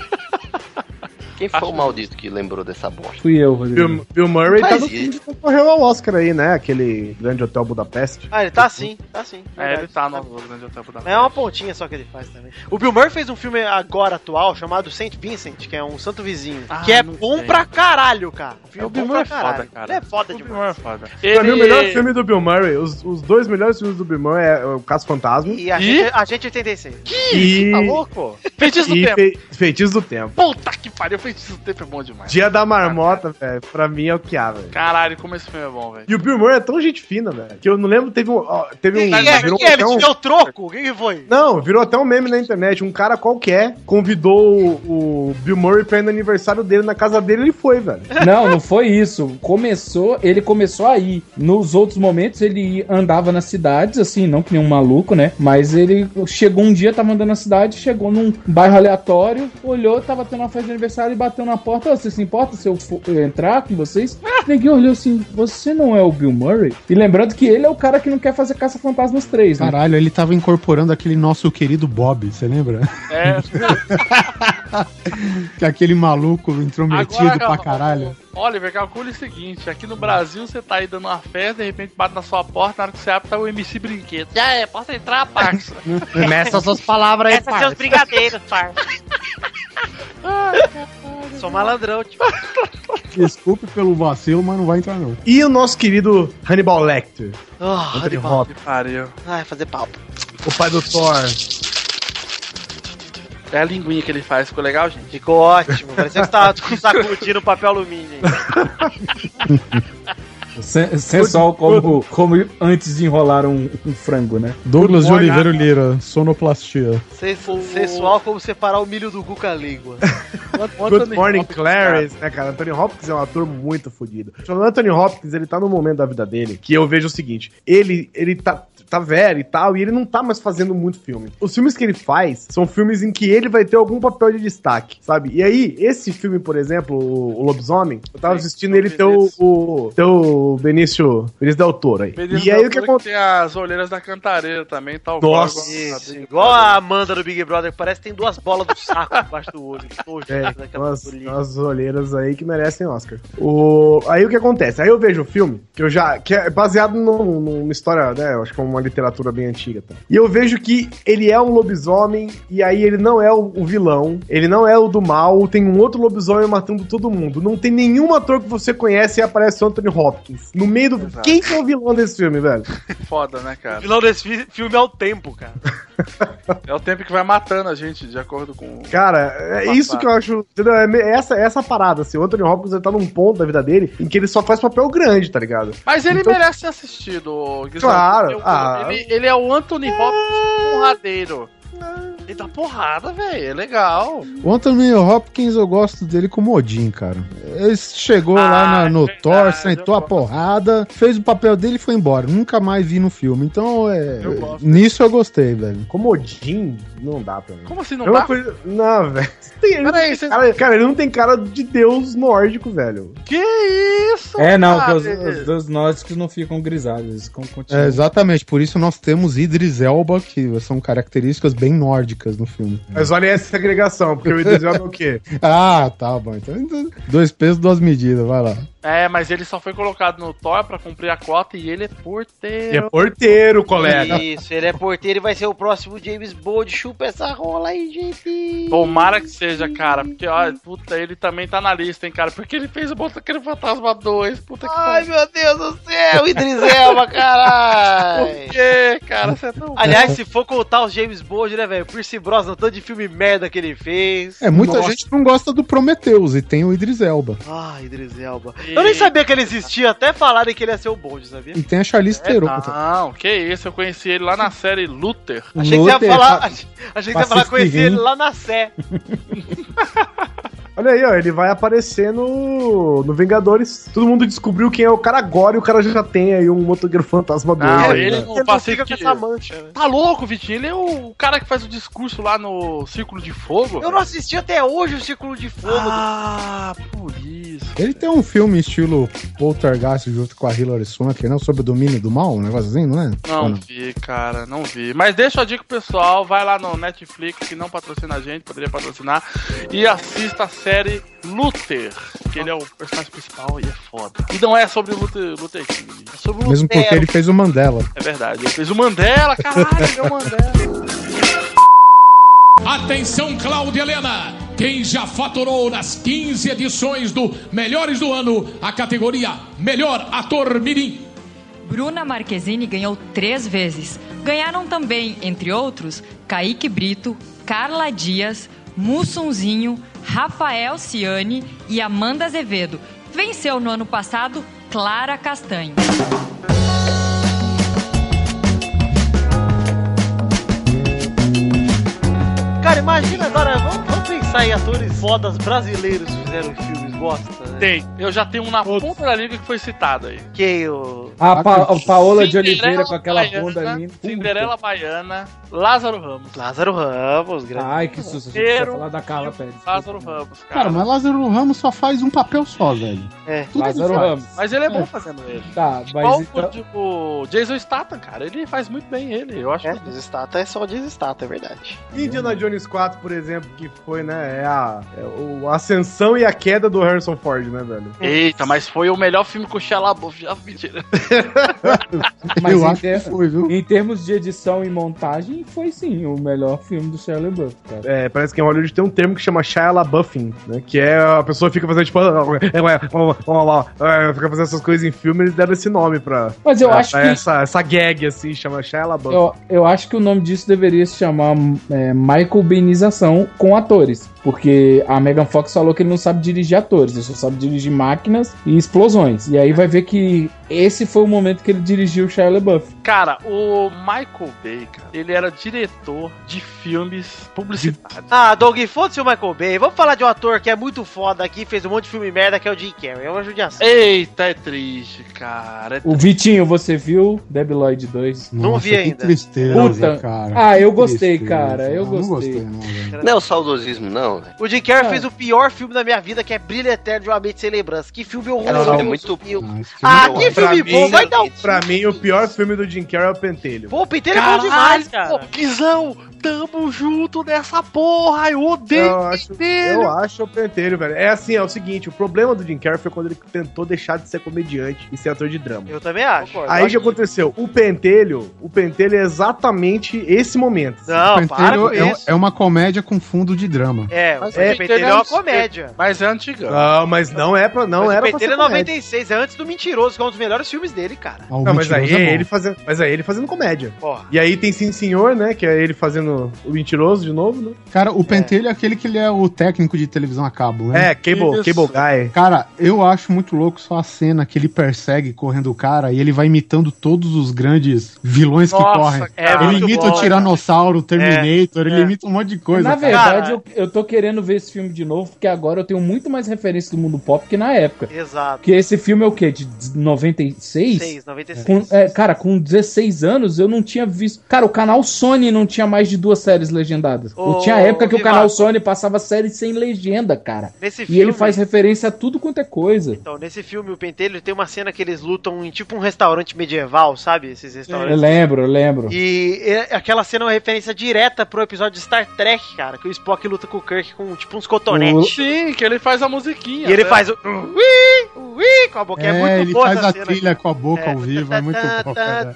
Quem foi o maldito que lembrou dessa bosta? Fui eu, Rodrigo. Bill Murray tá no filme que concorreu ao Oscar aí, né? Aquele Grande Hotel Budapeste. Ele tá sim. Ele tá no Grande Hotel Budapeste. É uma pontinha só que ele faz também. O Bill Murray fez um filme agora atual chamado Saint Vincent, que é um santo vizinho. Que é bom pra caralho, cara. O Bill Murray é foda, cara. Ele é foda demais. Pra mim, o melhor filme do Bill Murray, os 2 melhores filmes do Bill Murray é o Caso Fantasma e a gente 86. Tá louco? Feitiço do Tempo. Feitiço do Tempo. Puta que pariu, Feitiço do Tempo é bom demais. Dia da Marmota, velho, pra mim é o que há, velho. Caralho, como esse filme é bom, velho. E o Bill Murray é tão gente fina, velho, que eu não lembro, teve um... Virou troco? O que foi? Não, virou até um meme na internet. Um cara qualquer convidou o Bill Murray pra ir no aniversário dele, na casa dele, ele foi, velho. Não foi isso. Ele começou a ir. Nos outros momentos, ele andava nas cidades, assim, não que nem um maluco, né? Mas ele chegou um dia, tava andando na cidade, chegou num bairro aleatório, olhou, tava tendo uma festa de aniversário e bateu na porta. Você se importa se eu entrar com vocês? Ninguém olhou assim, você não é o Bill Murray? E lembrando que ele é o cara que não quer fazer Caça-Fantasmas 3, né? Caralho, ele tava incorporando aquele nosso querido Bob, você lembra? Que aquele maluco intrometido pra caralho. Oliver, calcule o seguinte, aqui no Brasil você tá aí dando uma festa, de repente bate na sua porta, na hora que você abre tá o MC Brinquedo. Posso entrar, parça? Meça suas palavras aí, parça. Seus brigadeiros, parça. Sou malandrão, tipo. Desculpe pelo vacilo, mas não vai entrar não. E o nosso querido Hannibal Lecter. Anthony Hopkins. Pariu. Fazer pauta. O pai do Thor. É a linguinha que ele faz, ficou legal, gente? Ficou ótimo, parecia que você tava sacudindo papel alumínio. Sensual como antes de enrolar um frango, né? Douglas de Oliveira Lira, sonoplastia. Sensual como separar o milho do cu com a língua. Good Morning Clarice, né, cara? Anthony Hopkins é um ator muito fodido. O Anthony Hopkins, ele tá no momento da vida dele que eu vejo o seguinte, ele tá velho e tal, e ele não tá mais fazendo muito filme. Os filmes que ele faz são filmes em que ele vai ter algum papel de destaque, sabe? E aí, esse filme, por exemplo, o Lobisomem, eu tava assistindo ele ter o Benício Del Toro aí. E aí o que acontece? Tem as olheiras da Cantareira também, tal. Nossa! Igual a Amanda do Big Brother, que parece que tem 2 bolas do saco debaixo do olho. Umas olheiras aí que merecem Oscar. Aí o que acontece? Aí eu vejo o filme, que é baseado numa história, né? Eu acho que é uma uma literatura bem antiga, tá? E eu vejo que ele é um lobisomem, e aí ele não é o vilão, ele não é o do mal, tem um outro lobisomem matando todo mundo. Não tem nenhum ator que você conhece e aparece o Anthony Hopkins. No meio do... Exato. Quem que é o vilão desse filme, velho? Foda, né, cara? O vilão desse filme é o tempo, cara. É o tempo que vai matando a gente, de acordo com... Cara, é isso que eu acho... Entendeu? Essa parada, assim. O Anthony Hopkins, ele tá num ponto da vida dele em que ele só faz papel grande, tá ligado? Mas ele merece ser assistido, Guizão. Claro. Ele é o Anthony Hopkins porradeiro. Ele dá porrada, velho, é legal. O Anthony Hopkins, eu gosto dele como Odin, cara. Ele chegou lá no Thor, sentou a porrada, fez o papel dele e foi embora. Nunca mais vi no filme. Então, nisso eu gostei, velho. Como Odin, não dá pra mim. Como assim não dá? Não, velho. Cara, ele não tem cara de deus nórdico, velho. Que isso, não, que os deuses nórdicos não ficam grisalhos, eles continuam. Exatamente, por isso nós temos Idris Elba, que são características bem nórdicas no filme. Mas olha essa segregação, porque o Idris Elba é o quê? Tá bom. Então, 2 pesos, 2 medidas, vai lá. Mas ele só foi colocado no Thor pra cumprir a cota e ele é porteiro. E é porteiro, colega. Isso, ele é porteiro e vai ser o próximo James Bond. Chupa essa rola aí, gente. Tomara que seja, cara, porque, puta, ele também tá na lista, hein, cara, porque ele fez o Motoqueiro Fantasma 2, puta que Ai, meu Deus do céu, Idris Elba, caralho. Por quê, cara? Você é tão... Aliás, se for contar os James Bond, né, velho, Pierce Brosnan, tanto de filme merda que ele fez. Muita gente não gosta do Prometheus e tem o Idris Elba. Idris Elba. Eu nem sabia que ele existia, até falarem que ele ia ser o Bond, sabia? E tem a Charlize Theron. Não, que isso, eu conheci ele lá na série Luther. Achei que você ia falar que conheci ele lá na Sé. Olha aí, ele vai aparecer no Vingadores. Todo mundo descobriu quem é o cara agora e o cara já tem aí um Motoqueiro Fantasma 2. Não, ele não fica com essa mancha. Né? Tá louco, Vitinho? Ele é o cara que faz o discurso lá no Círculo de Fogo. Eu não assisti até hoje o Círculo de Fogo. Por isso. Ele tem um filme estilo Poltergeist junto com a Hilary Swank, não? Sobre o domínio do mal, um negocinho, não é? Não vi, cara, não vi. Mas deixa a dica pro pessoal, vai lá no Netflix, que não patrocina a gente, poderia patrocinar, e assista a série Luther, que ele é o personagem principal e é foda. E não é sobre o Luther King, é sobre o Mesmo Lutero. porque ele fez o Mandela. É verdade, ele fez o Mandela, caralho, ele é o Mandela. Atenção, Cláudia Helena! Quem já faturou nas 15 edições do Melhores do Ano a categoria Melhor Ator Mirim? Bruna Marquezine ganhou 3 vezes. Ganharam também, entre outros, Kaique Brito, Carla Dias, Mussunzinho, Rafael Ciani e Amanda Azevedo. Venceu no ano passado Clara Castanho. Cara, imagina agora, vamos pensar em atores fodas brasileiros que fizeram filmes bosta, né? Tem, eu já tenho um na ponta da língua que foi citado aí. Quem? O Paola de Oliveira com aquela bunda linda. Cinderela Baiana, Lázaro Ramos. Lázaro Ramos, grande. Ai, que susto, a gente vai falar da Carla Pérez. Lázaro Ramos, cara, mas Lázaro Ramos só faz um papel só, velho. Lázaro Ramos. Mas ele é bom fazendo ele. Tá, mas igual então... o Jason Statham, cara, ele faz muito bem ele, eu acho. Jason Statham é só Jason Statham, é verdade. Indiana Jones 4, por exemplo, que foi, né, a ascensão e a queda do Harrison Ford, né, velho? Eita, mas foi o melhor filme com o Shia LaBeouf, já mentira. Mas eu acho que foi, viu? Em termos de edição e montagem, foi sim o melhor filme do Shia LaBeouf, cara. Parece que em Hollywood tem um termo que chama Shia LaBeoufing, né, que é a pessoa fica fazendo, tipo, fica fazendo essas coisas em filme, eles deram esse nome pra... Mas eu acho que... Essa gag, assim, chama Shia LaBeouf. Eu acho que o nome disso deveria se chamar Michael Benização com atores, porque a Megan Fox falou que ele não sabe dirigir atores, ele só sabe dirigir máquinas e explosões. E aí vai ver que esse foi o momento que ele dirigiu o Shia LaBeouf. Cara, o Michael Bay, cara, ele era diretor de filmes publicitários. Doug, foda-se o Michael Bay. Vamos falar de um ator que é muito foda aqui, fez um monte de filme merda, que é o Jim Carrey. É uma judiação. Eita, é triste, cara. O Vitinho, você viu Debi Lloyd 2? Não vi ainda. Que tristeza, puta, cara. Eu gostei, cara. Eu gostei. gostei. Não é o saudosismo, não. O Jim Carrey fez o pior filme da minha vida, que é Brilho Eterno de Uma Mente Sem Lembrança. Que filme horroroso. É muito... que filme bom, vai dar um... Pra mim, o pior filme do Jim Carrey é o Pentelho. Pô, o Pentelho é bom demais, cara. Pô, Guizão, tamo junto nessa porra, eu odeio o Pentelho. Eu acho o Pentelho, velho. É assim, é o seguinte, o problema do Jim Carrey foi quando ele tentou deixar de ser comediante e ser ator de drama. Eu também acho. Aí o que aconteceu? O Pentelho é exatamente esse momento. Não, o Pentelho é uma comédia com fundo de drama. Mas o Pentelho é uma comédia. Mas é antigão. Não, mas não era pra o Pentelho é 96, é antes do Mentiroso, que é um dos melhores filmes dele, cara. Não, mas aí ele fazendo comédia. Porra. E aí tem Sim Senhor, né, que é ele fazendo o Mentiroso de novo, né? Cara, o Pentelho é aquele que ele é o técnico de televisão a cabo, né? Cable Guy. Cara, eu acho muito louco só a cena que ele persegue correndo o cara e ele vai imitando todos os grandes vilões que correm. Ele imita o Tiranossauro, o Terminator, ele imita um monte de coisa. Na verdade, eu tô querendo ver esse filme de novo, porque agora eu tenho muito mais referência do mundo pop que na época. Exato. Porque esse filme é o quê? De 96? 96. Cara, com 16 anos eu não tinha visto... Cara, o canal Sony não tinha mais de 2 séries legendadas. Tinha época que o canal Sony passava séries sem legenda, cara. Nesse e filme... ele faz referência a tudo quanto é coisa. Então, nesse filme, o Pentelho tem uma cena que eles lutam em tipo um restaurante medieval, sabe? Esses restaurantes. Eu lembro. E aquela cena é uma referência direta pro episódio de Star Trek, cara, que o Spock luta com o Kirk com tipo uns cotonetes. Sim, que ele faz a musiquinha. E ele faz o com a boca. É muito ele boa faz essa a cena. Trilha com a boca ao vivo, é muito bom, cara.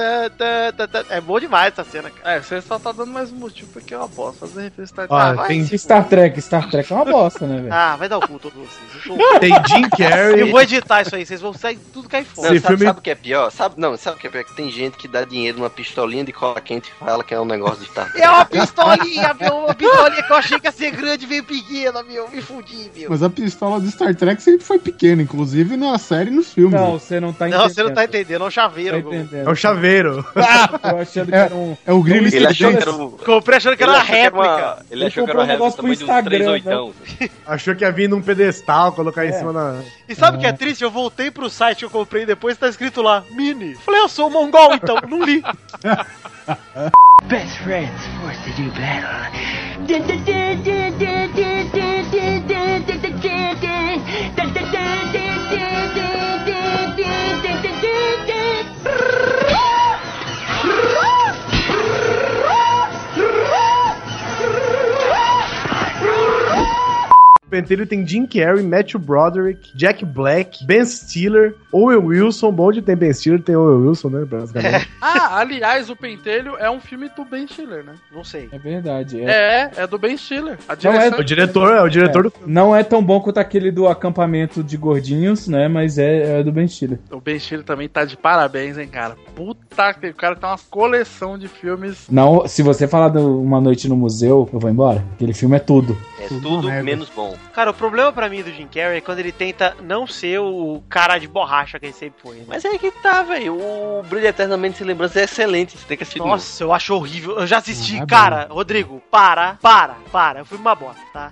É bom demais essa cena, cara. Você só tá dando mais um motivo porque é uma bosta. Fazer referência Star Trek. Star Trek é uma bosta, né, velho? Vai dar o cu todos vocês. Tem Jim Carrey. Eu vou editar isso aí, vocês vão sair tudo cair fora. Não, sabe o que é pior? Sabe o que é pior? Que tem gente que dá dinheiro numa pistolinha de cola quente e fala que é um negócio de Star Trek. É uma pistolinha, meu. Uma pistolinha que eu achei que ia ser grande, veio pequena, meu. Me fudi, meu. Mas a pistola do Star Trek sempre foi pequena, inclusive na série e nos filmes. Não, você não tá entendendo. Não, você não tá entendendo. É um chaveiro. É um chaveiro. Eu achando que era um... É o grilo ele achou que era Comprei achando que era uma réplica. Ele achou que era uma réplica também de uns 3 oitão. Achou que ia vir num pedestal, colocar em cima da... E sabe o que é triste? Eu voltei pro site que eu comprei depois tá escrito lá, Mini. Falei, eu sou mongol, então. Não li. Best friends forced to do battle. O Pentelho tem Jim Carrey, Matthew Broderick, Jack Black, Ben Stiller, Owen Wilson. Bom de ter Ben Stiller, tem Owen Wilson, né? Aliás, o Pentelho é um filme do Ben Stiller, né? Não sei. É verdade. É do Ben Stiller. O diretor do filme. Não é tão bom quanto aquele do acampamento de gordinhos, né? Mas é do Ben Stiller. O Ben Stiller também tá de parabéns, hein, cara? Puta que o cara tem uma coleção de filmes. Não, se você falar de Uma Noite no Museu, eu vou embora. Aquele filme é tudo. É tudo menos bom. Cara, o problema pra mim do Jim Carrey é quando ele tenta não ser o cara de borracha que ele sempre foi. Né? Mas é que tá, velho. O Brilho Eternamente Sem Lembrança é excelente. Você tem que assistir. Nossa, eu acho horrível. Eu já assisti. Cara, Rodrigo, para. Eu fui uma bosta, tá?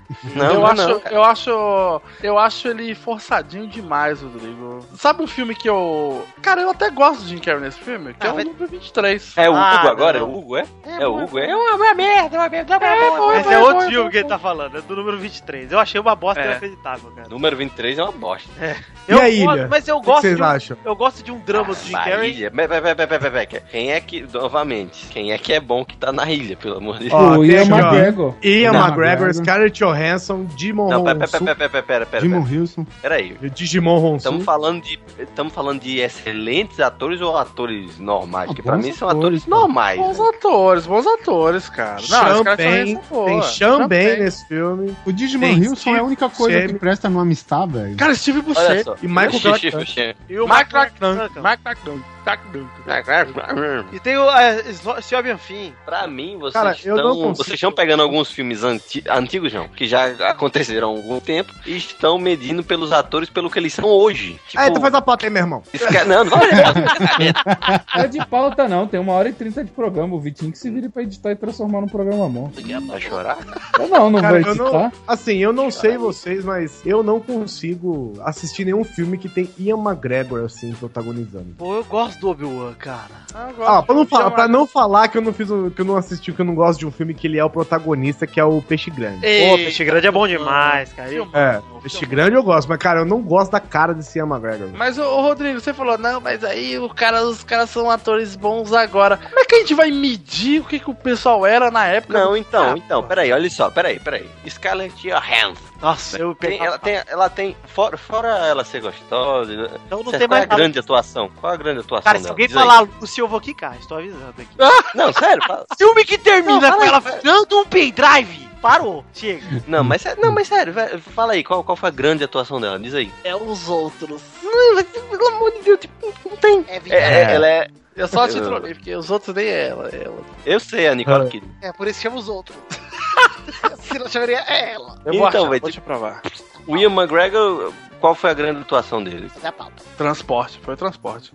Eu acho ele forçadinho demais, Rodrigo. Sabe um filme que eu... Cara, eu até gosto de Jim Carrey nesse filme, que é o número 23. É o Hugo agora? É o Hugo, é? É o Hugo, é? É uma merda. Esse é outro filme que ele tá falando. É do número 23. Eu achei uma bosta inacreditável, cara. Número 23 é uma bosta. E a Ilha? Mas eu gosto eu gosto de um drama do Jim Carrey. Ilha. Quem é que, novamente, quem é que é bom que tá na ilha, pelo amor de Deus? O Ian McGregor. Ian McGregor, Scarlett Johansson, Digimon Honsu. Pera. Digimon Wilson. Peraí. Digimon Honsu. Estamos falando de excelentes atores ou atores normais? Porque pra mim são atores normais. Bons atores, cara. Tem Sean Bain nesse filme. O Digimon Wilson é a única coisa que presta no Amistad, velho. Cara, Steve Buscemi e Michael Clarke. E o Mike Clarke. E tem o Sylvian Finn. Pra mim, vocês estão pegando alguns filmes antigos, não, que já aconteceram há algum tempo, e estão medindo pelos atores pelo que eles são hoje. Tipo, então faz a pauta aí, meu irmão. Não vai. Não é de pauta, não. Tem 1h30 de programa. O Vitinho que se vira pra editar e transformar num programa bom. Vai chorar? Eu não vou editar. Eu não sei vocês, mas eu não consigo assistir nenhum filme que tem Ian McGregor, assim, protagonizando. Pô, eu gosto do Obi-Wan, cara. Pra não falar que eu não assisti, que eu não gosto de um filme que ele é o protagonista, que é o Peixe Grande. Pô, Peixe Grande é bom demais, cara. Peixe grande eu gosto, mas, cara, eu não gosto da cara desse Ian McGregor. Mas, ô Rodrigo, você falou, não, mas aí os caras são atores bons agora. Como é que a gente vai medir o que o pessoal era na época? Não, então, peraí, olha só, peraí. Scarlett Johansson. Nossa, ela tem fora ela ser gostosa, então não tem tem qual é mais a grande atuação? Qual é a grande atuação Cara, dela? se alguém Diz aí. falar Lucy, eu vou quicar, estou avisando aqui. Não, sério, fala. Filme que termina Não, com ela fala aí. dando um pendrive. Parou, chega. Não, mas sério, velho, fala aí, qual foi a grande atuação dela? Diz aí. É os outros. Pelo amor de Deus, tipo, não tem. Ela é... Eu só te trolei, porque os outros nem ela. Eu sei, a Nicole Kidman. É, por isso chama os outros. Se não chamaria ela. Eu vou Então, achar, vou te provar. O Ian McGregor, qual foi a grande atuação dele? Transporte, foi transporte.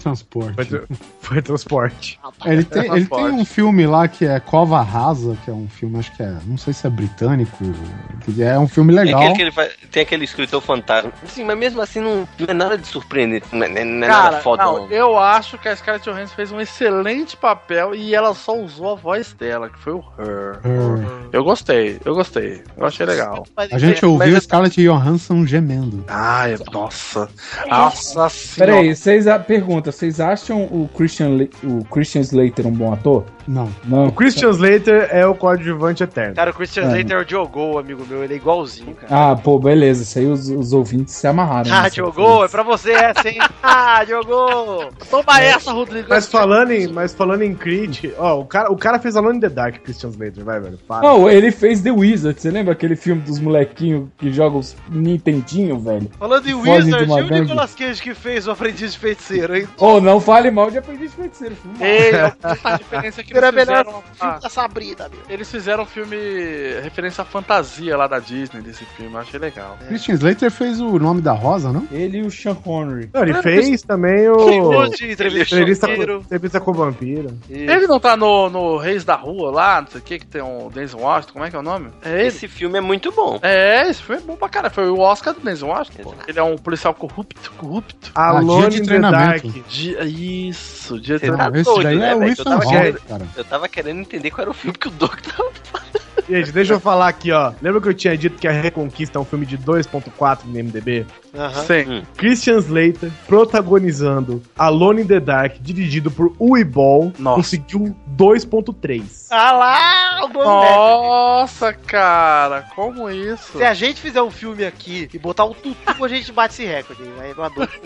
Foi transporte. Ele tem um filme lá que é Cova Rasa, que é um filme, acho que é, não sei se é britânico, que é um filme legal. Tem aquele escritor fantasma. Sim, mas mesmo assim não é nada de surpreendente. Não é Cara, nada foda. não, eu acho que a Scarlett Johansson fez um excelente papel e ela só usou a voz dela, que foi o Her. Eu gostei. Eu achei legal. A gente ouviu Scarlett Johansson gemendo. Ai, nossa senhora. Peraí, vocês acham o Christian Slater um bom ator? Não. O Christian Slater é o coadjuvante eterno. Cara, o Christian Slater é o Diogo, amigo meu, ele é igualzinho, cara. Ah, pô, beleza, isso aí os ouvintes se amarraram. Ah, Diogo, é pra você essa, hein? Ah, Diogo! Toma essa, Rodrigo. Mas falando em Creed, ó, o cara fez Alone in the Dark, Christian Slater, vai, velho, para. Não, ele fez The Wizard, você lembra aquele filme dos molequinhos que jogam os Nintendinho, velho? Falando em Wizard, e o Nicolas Cage que fez o Aprendiz de Feiticeiro, hein? Oh, não fale mal de Aprendiz de Feiticeiro, filme. A diferença é que Era eles melhor fizeram filme da Sabrina, meu. Eles fizeram um filme referência à fantasia lá da Disney desse filme, eu achei legal. Christian Slater fez O Nome da Rosa, não? Ele e o Sean Connery. Não, ele fez também o... Entrevista com o Vampiro. Ele não tá no Reis da Rua lá, não sei o que tem um Denzel Washington, como é que é o nome? Esse filme é muito bom. Esse filme é bom pra caralho, foi o Oscar do Denzel Washington, pô. Ele é um policial corrupto. Alone in the Dark. Isso, dia de Você tá Esse doido, daí né, é o velho? Ethan Hawke, cara. Eu tava querendo entender qual era o filme que o Doug tava falando. Gente, deixa eu falar aqui, ó. Lembra que eu tinha dito que a Reconquista é um filme de 2.4 no MDB? Sim. Christian Slater, protagonizando Alone in the Dark, dirigido por Uwe Boll, conseguiu 2.3. Ah lá, o Nossa, cara, como isso? Se a gente fizer um filme aqui e botar um tutu, a gente bate esse recorde. Aí não adoro.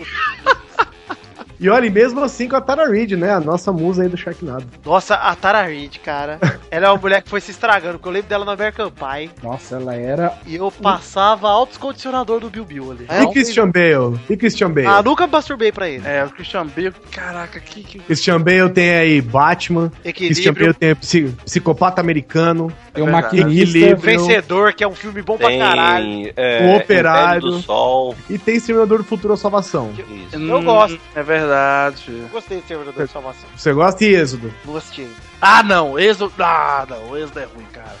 E olha, e mesmo assim com a Tara Reid, né? A nossa musa aí do Sharknado. Nossa, a Tara Reid, cara. Ela é uma mulher que foi se estragando, porque eu lembro dela no American Pie. Nossa, ela era... E eu passava alto-condicionador do Bill ali. E Christian Bale? Ah, nunca masturbei pra ele. O Christian Bale, caraca, que... Christian Bale tem aí Batman. Equilíbrio. Christian Bale tem Psicopata Americano. Tem o Maquinista. O Vencedor, que é um filme bom pra caralho. O Operário. do Sol. E tem Exterminador do Futuro ou Salvação. Eu gosto. É verdade. Eu gostei de Exterminador do Salvação. Você gosta de Êxodo? Não gostei. Ah, não, Êxodo. Ah, não, o Êxodo é ruim, cara.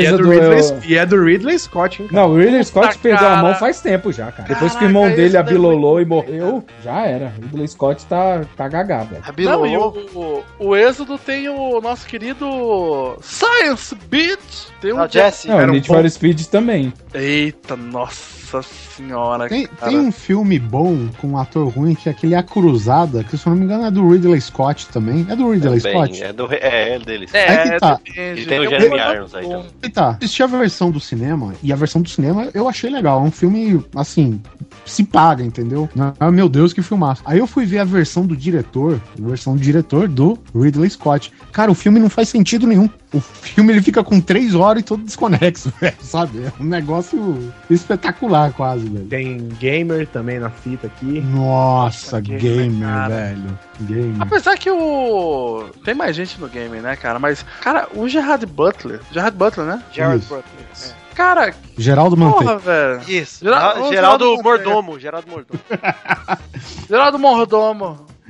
E é do Ridley Scott, hein? Cara? Não, o Ridley Scott perdeu a mão faz tempo já, cara. Depois que o irmão dele abilolou e morreu, já era. O Ridley Scott tá gagá, velho. Não, e o Êxodo tem o nosso querido Science Beat. Tem o Jesse. Não, o Need for Speed também. Eita, nossa senhora. Tem um filme bom com um ator ruim que é aquele A Cruzada, que se eu não me engano é do Ridley Scott também. É do Ridley Scott? É deles. Aí que tá. Ele tem o Jeremy Irons aí também. Aí tá. Assisti a versão do cinema, e a versão do cinema eu achei legal. É um filme, assim, se paga, entendeu? Ah, meu Deus, que filmaço. Aí eu fui ver a versão do diretor do Ridley Scott. Cara, o filme não faz sentido nenhum. O filme ele fica com 3 horas e todo desconexo, velho, sabe? É um negócio espetacular quase, velho. Tem Gamer também na fita aqui. Nossa, Gamer, velho. Gamer. Apesar que tem mais gente no Gamer, né, cara? Mas, cara, o Gerard Butler, né? Gerard Butler. Cara, Geraldo Manteiga. Porra, velho. Isso. Geraldo Mordomo. Geraldo Mordomo. Geraldo Mordomo.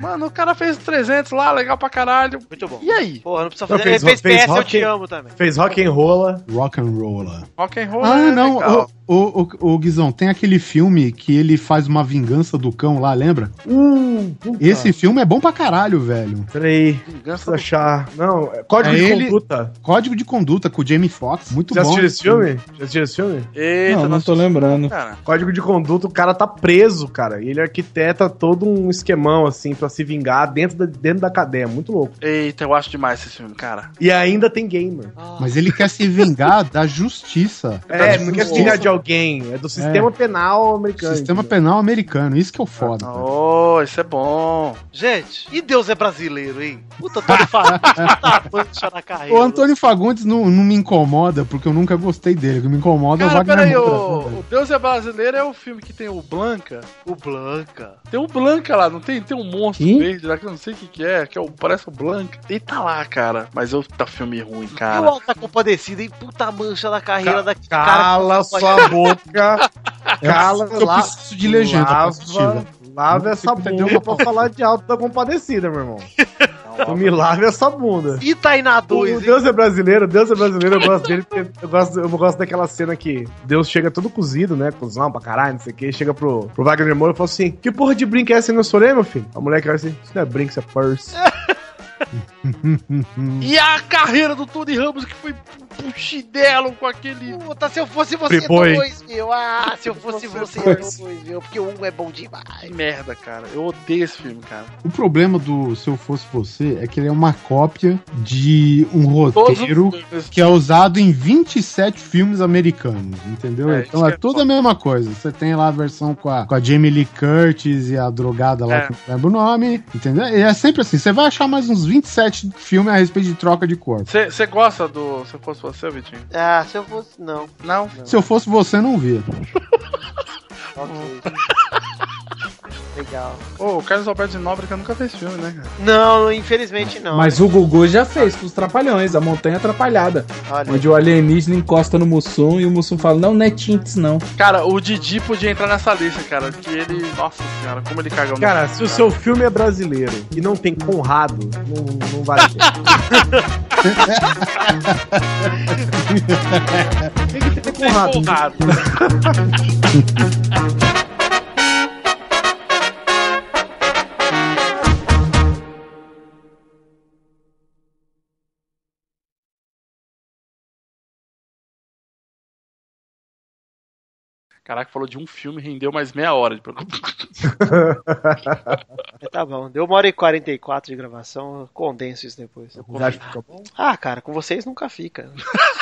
Mano, o cara fez 300 lá, legal pra caralho. Muito bom. E aí? Porra, não precisa fazer. Ele fez PS, eu te amo também. Fez Rock and Rolla. Rock and Rolla. Rock and Roll Ah, não. legal. O Guizão, tem aquele filme que ele faz uma vingança do cão lá, lembra? Esse filme é bom pra caralho, velho. Peraí. Vingança achar. Não, Código de Conduta. Código de Conduta com o Jamie Foxx. Muito Já bom. assistiu esse filme? Já assistiu esse filme? Eita, não tô lembrando. Cara. Código de Conduta, o cara tá preso, cara. E ele arquiteta todo um esquemão, assim, pra se vingar dentro da cadeia. Muito louco. Eita, eu acho demais esse filme, cara. E ainda tem gamer. Mas ele quer se vingar da justiça. Não quer se vingar de alguém. É do sistema penal americano. Sistema penal americano. Isso que é o foda. Oh, isso é bom. Gente, e Deus é brasileiro, hein? Puta, Antônio Fagundes tá mancha na carreira. O Antônio Fagundes não me incomoda, porque eu nunca gostei dele. O que me incomoda é o Wagner peraí, Moura. o Deus é Brasileiro é o filme que tem o Blanca. O Blanca. Tem o Blanca lá, não tem? Tem um monstro verde lá que eu não sei o que é, parece o Blanca. E tá lá, cara. Mas tá filme ruim, E o cara. Alta Compadecida, hein? Puta mancha na carreira daquele cara. Cala sua boca. Cala, Eu preciso de legenda pra assistir. Lava essa bunda pra falar de Alto da Compadecida, meu irmão. Tu me lave essa bunda. E Tainá 2, O Deus é brasileiro, eu gosto dele, porque eu gosto daquela cena que Deus chega todo cozido, né, cuzão pra caralho, não sei o que, chega pro Wagner Moura e fala assim, que porra de brinco é essa no Sorê, meu filho? A mulher que vai assim, isso não é brinco, isso é purse. E a carreira do Tony Ramos que foi puxidelo com aquele... Puta, se eu fosse você dois, meu. Ah, se eu fosse você dois, meu. Porque o um é bom demais. Que merda, cara. Eu odeio esse filme, cara. O problema do Se Eu Fosse Você é que ele é uma cópia de um roteiro que é usado em 27 filmes americanos, entendeu? Então é tudo a mesma coisa. Você tem lá a versão com a Jamie Lee Curtis e a drogada lá, que não lembro o nome, entendeu? E é sempre assim. Você vai achar mais uns 27 filmes a respeito de troca de corpo. Você gosta do Se Eu Fosse Você, Vitinho? Ah, se eu fosse... Não. Não? Se eu fosse você, não via. Ok. Legal. O Carlos Alberto de Nóbrega nunca fez filme, né, cara? Não, infelizmente não. Mas o Gugu já fez com os Trapalhões, A Montanha Atrapalhada. Olha. Onde o alienígena encosta no Mussum e o Mussum fala, não é Tintes, não. Cara, o Didi podia entrar nessa lista, cara, que ele... Nossa senhora, como ele caga o nome. Cara, se o seu filme é brasileiro e não tem Conrado, não vale a pena. Tem que ter Conrado. Caraca, falou de um filme e rendeu mais meia hora de programa. Tá bom, deu 1h44 de gravação, eu condenso isso depois. Já ficou bom? Ah, cara, com vocês nunca fica.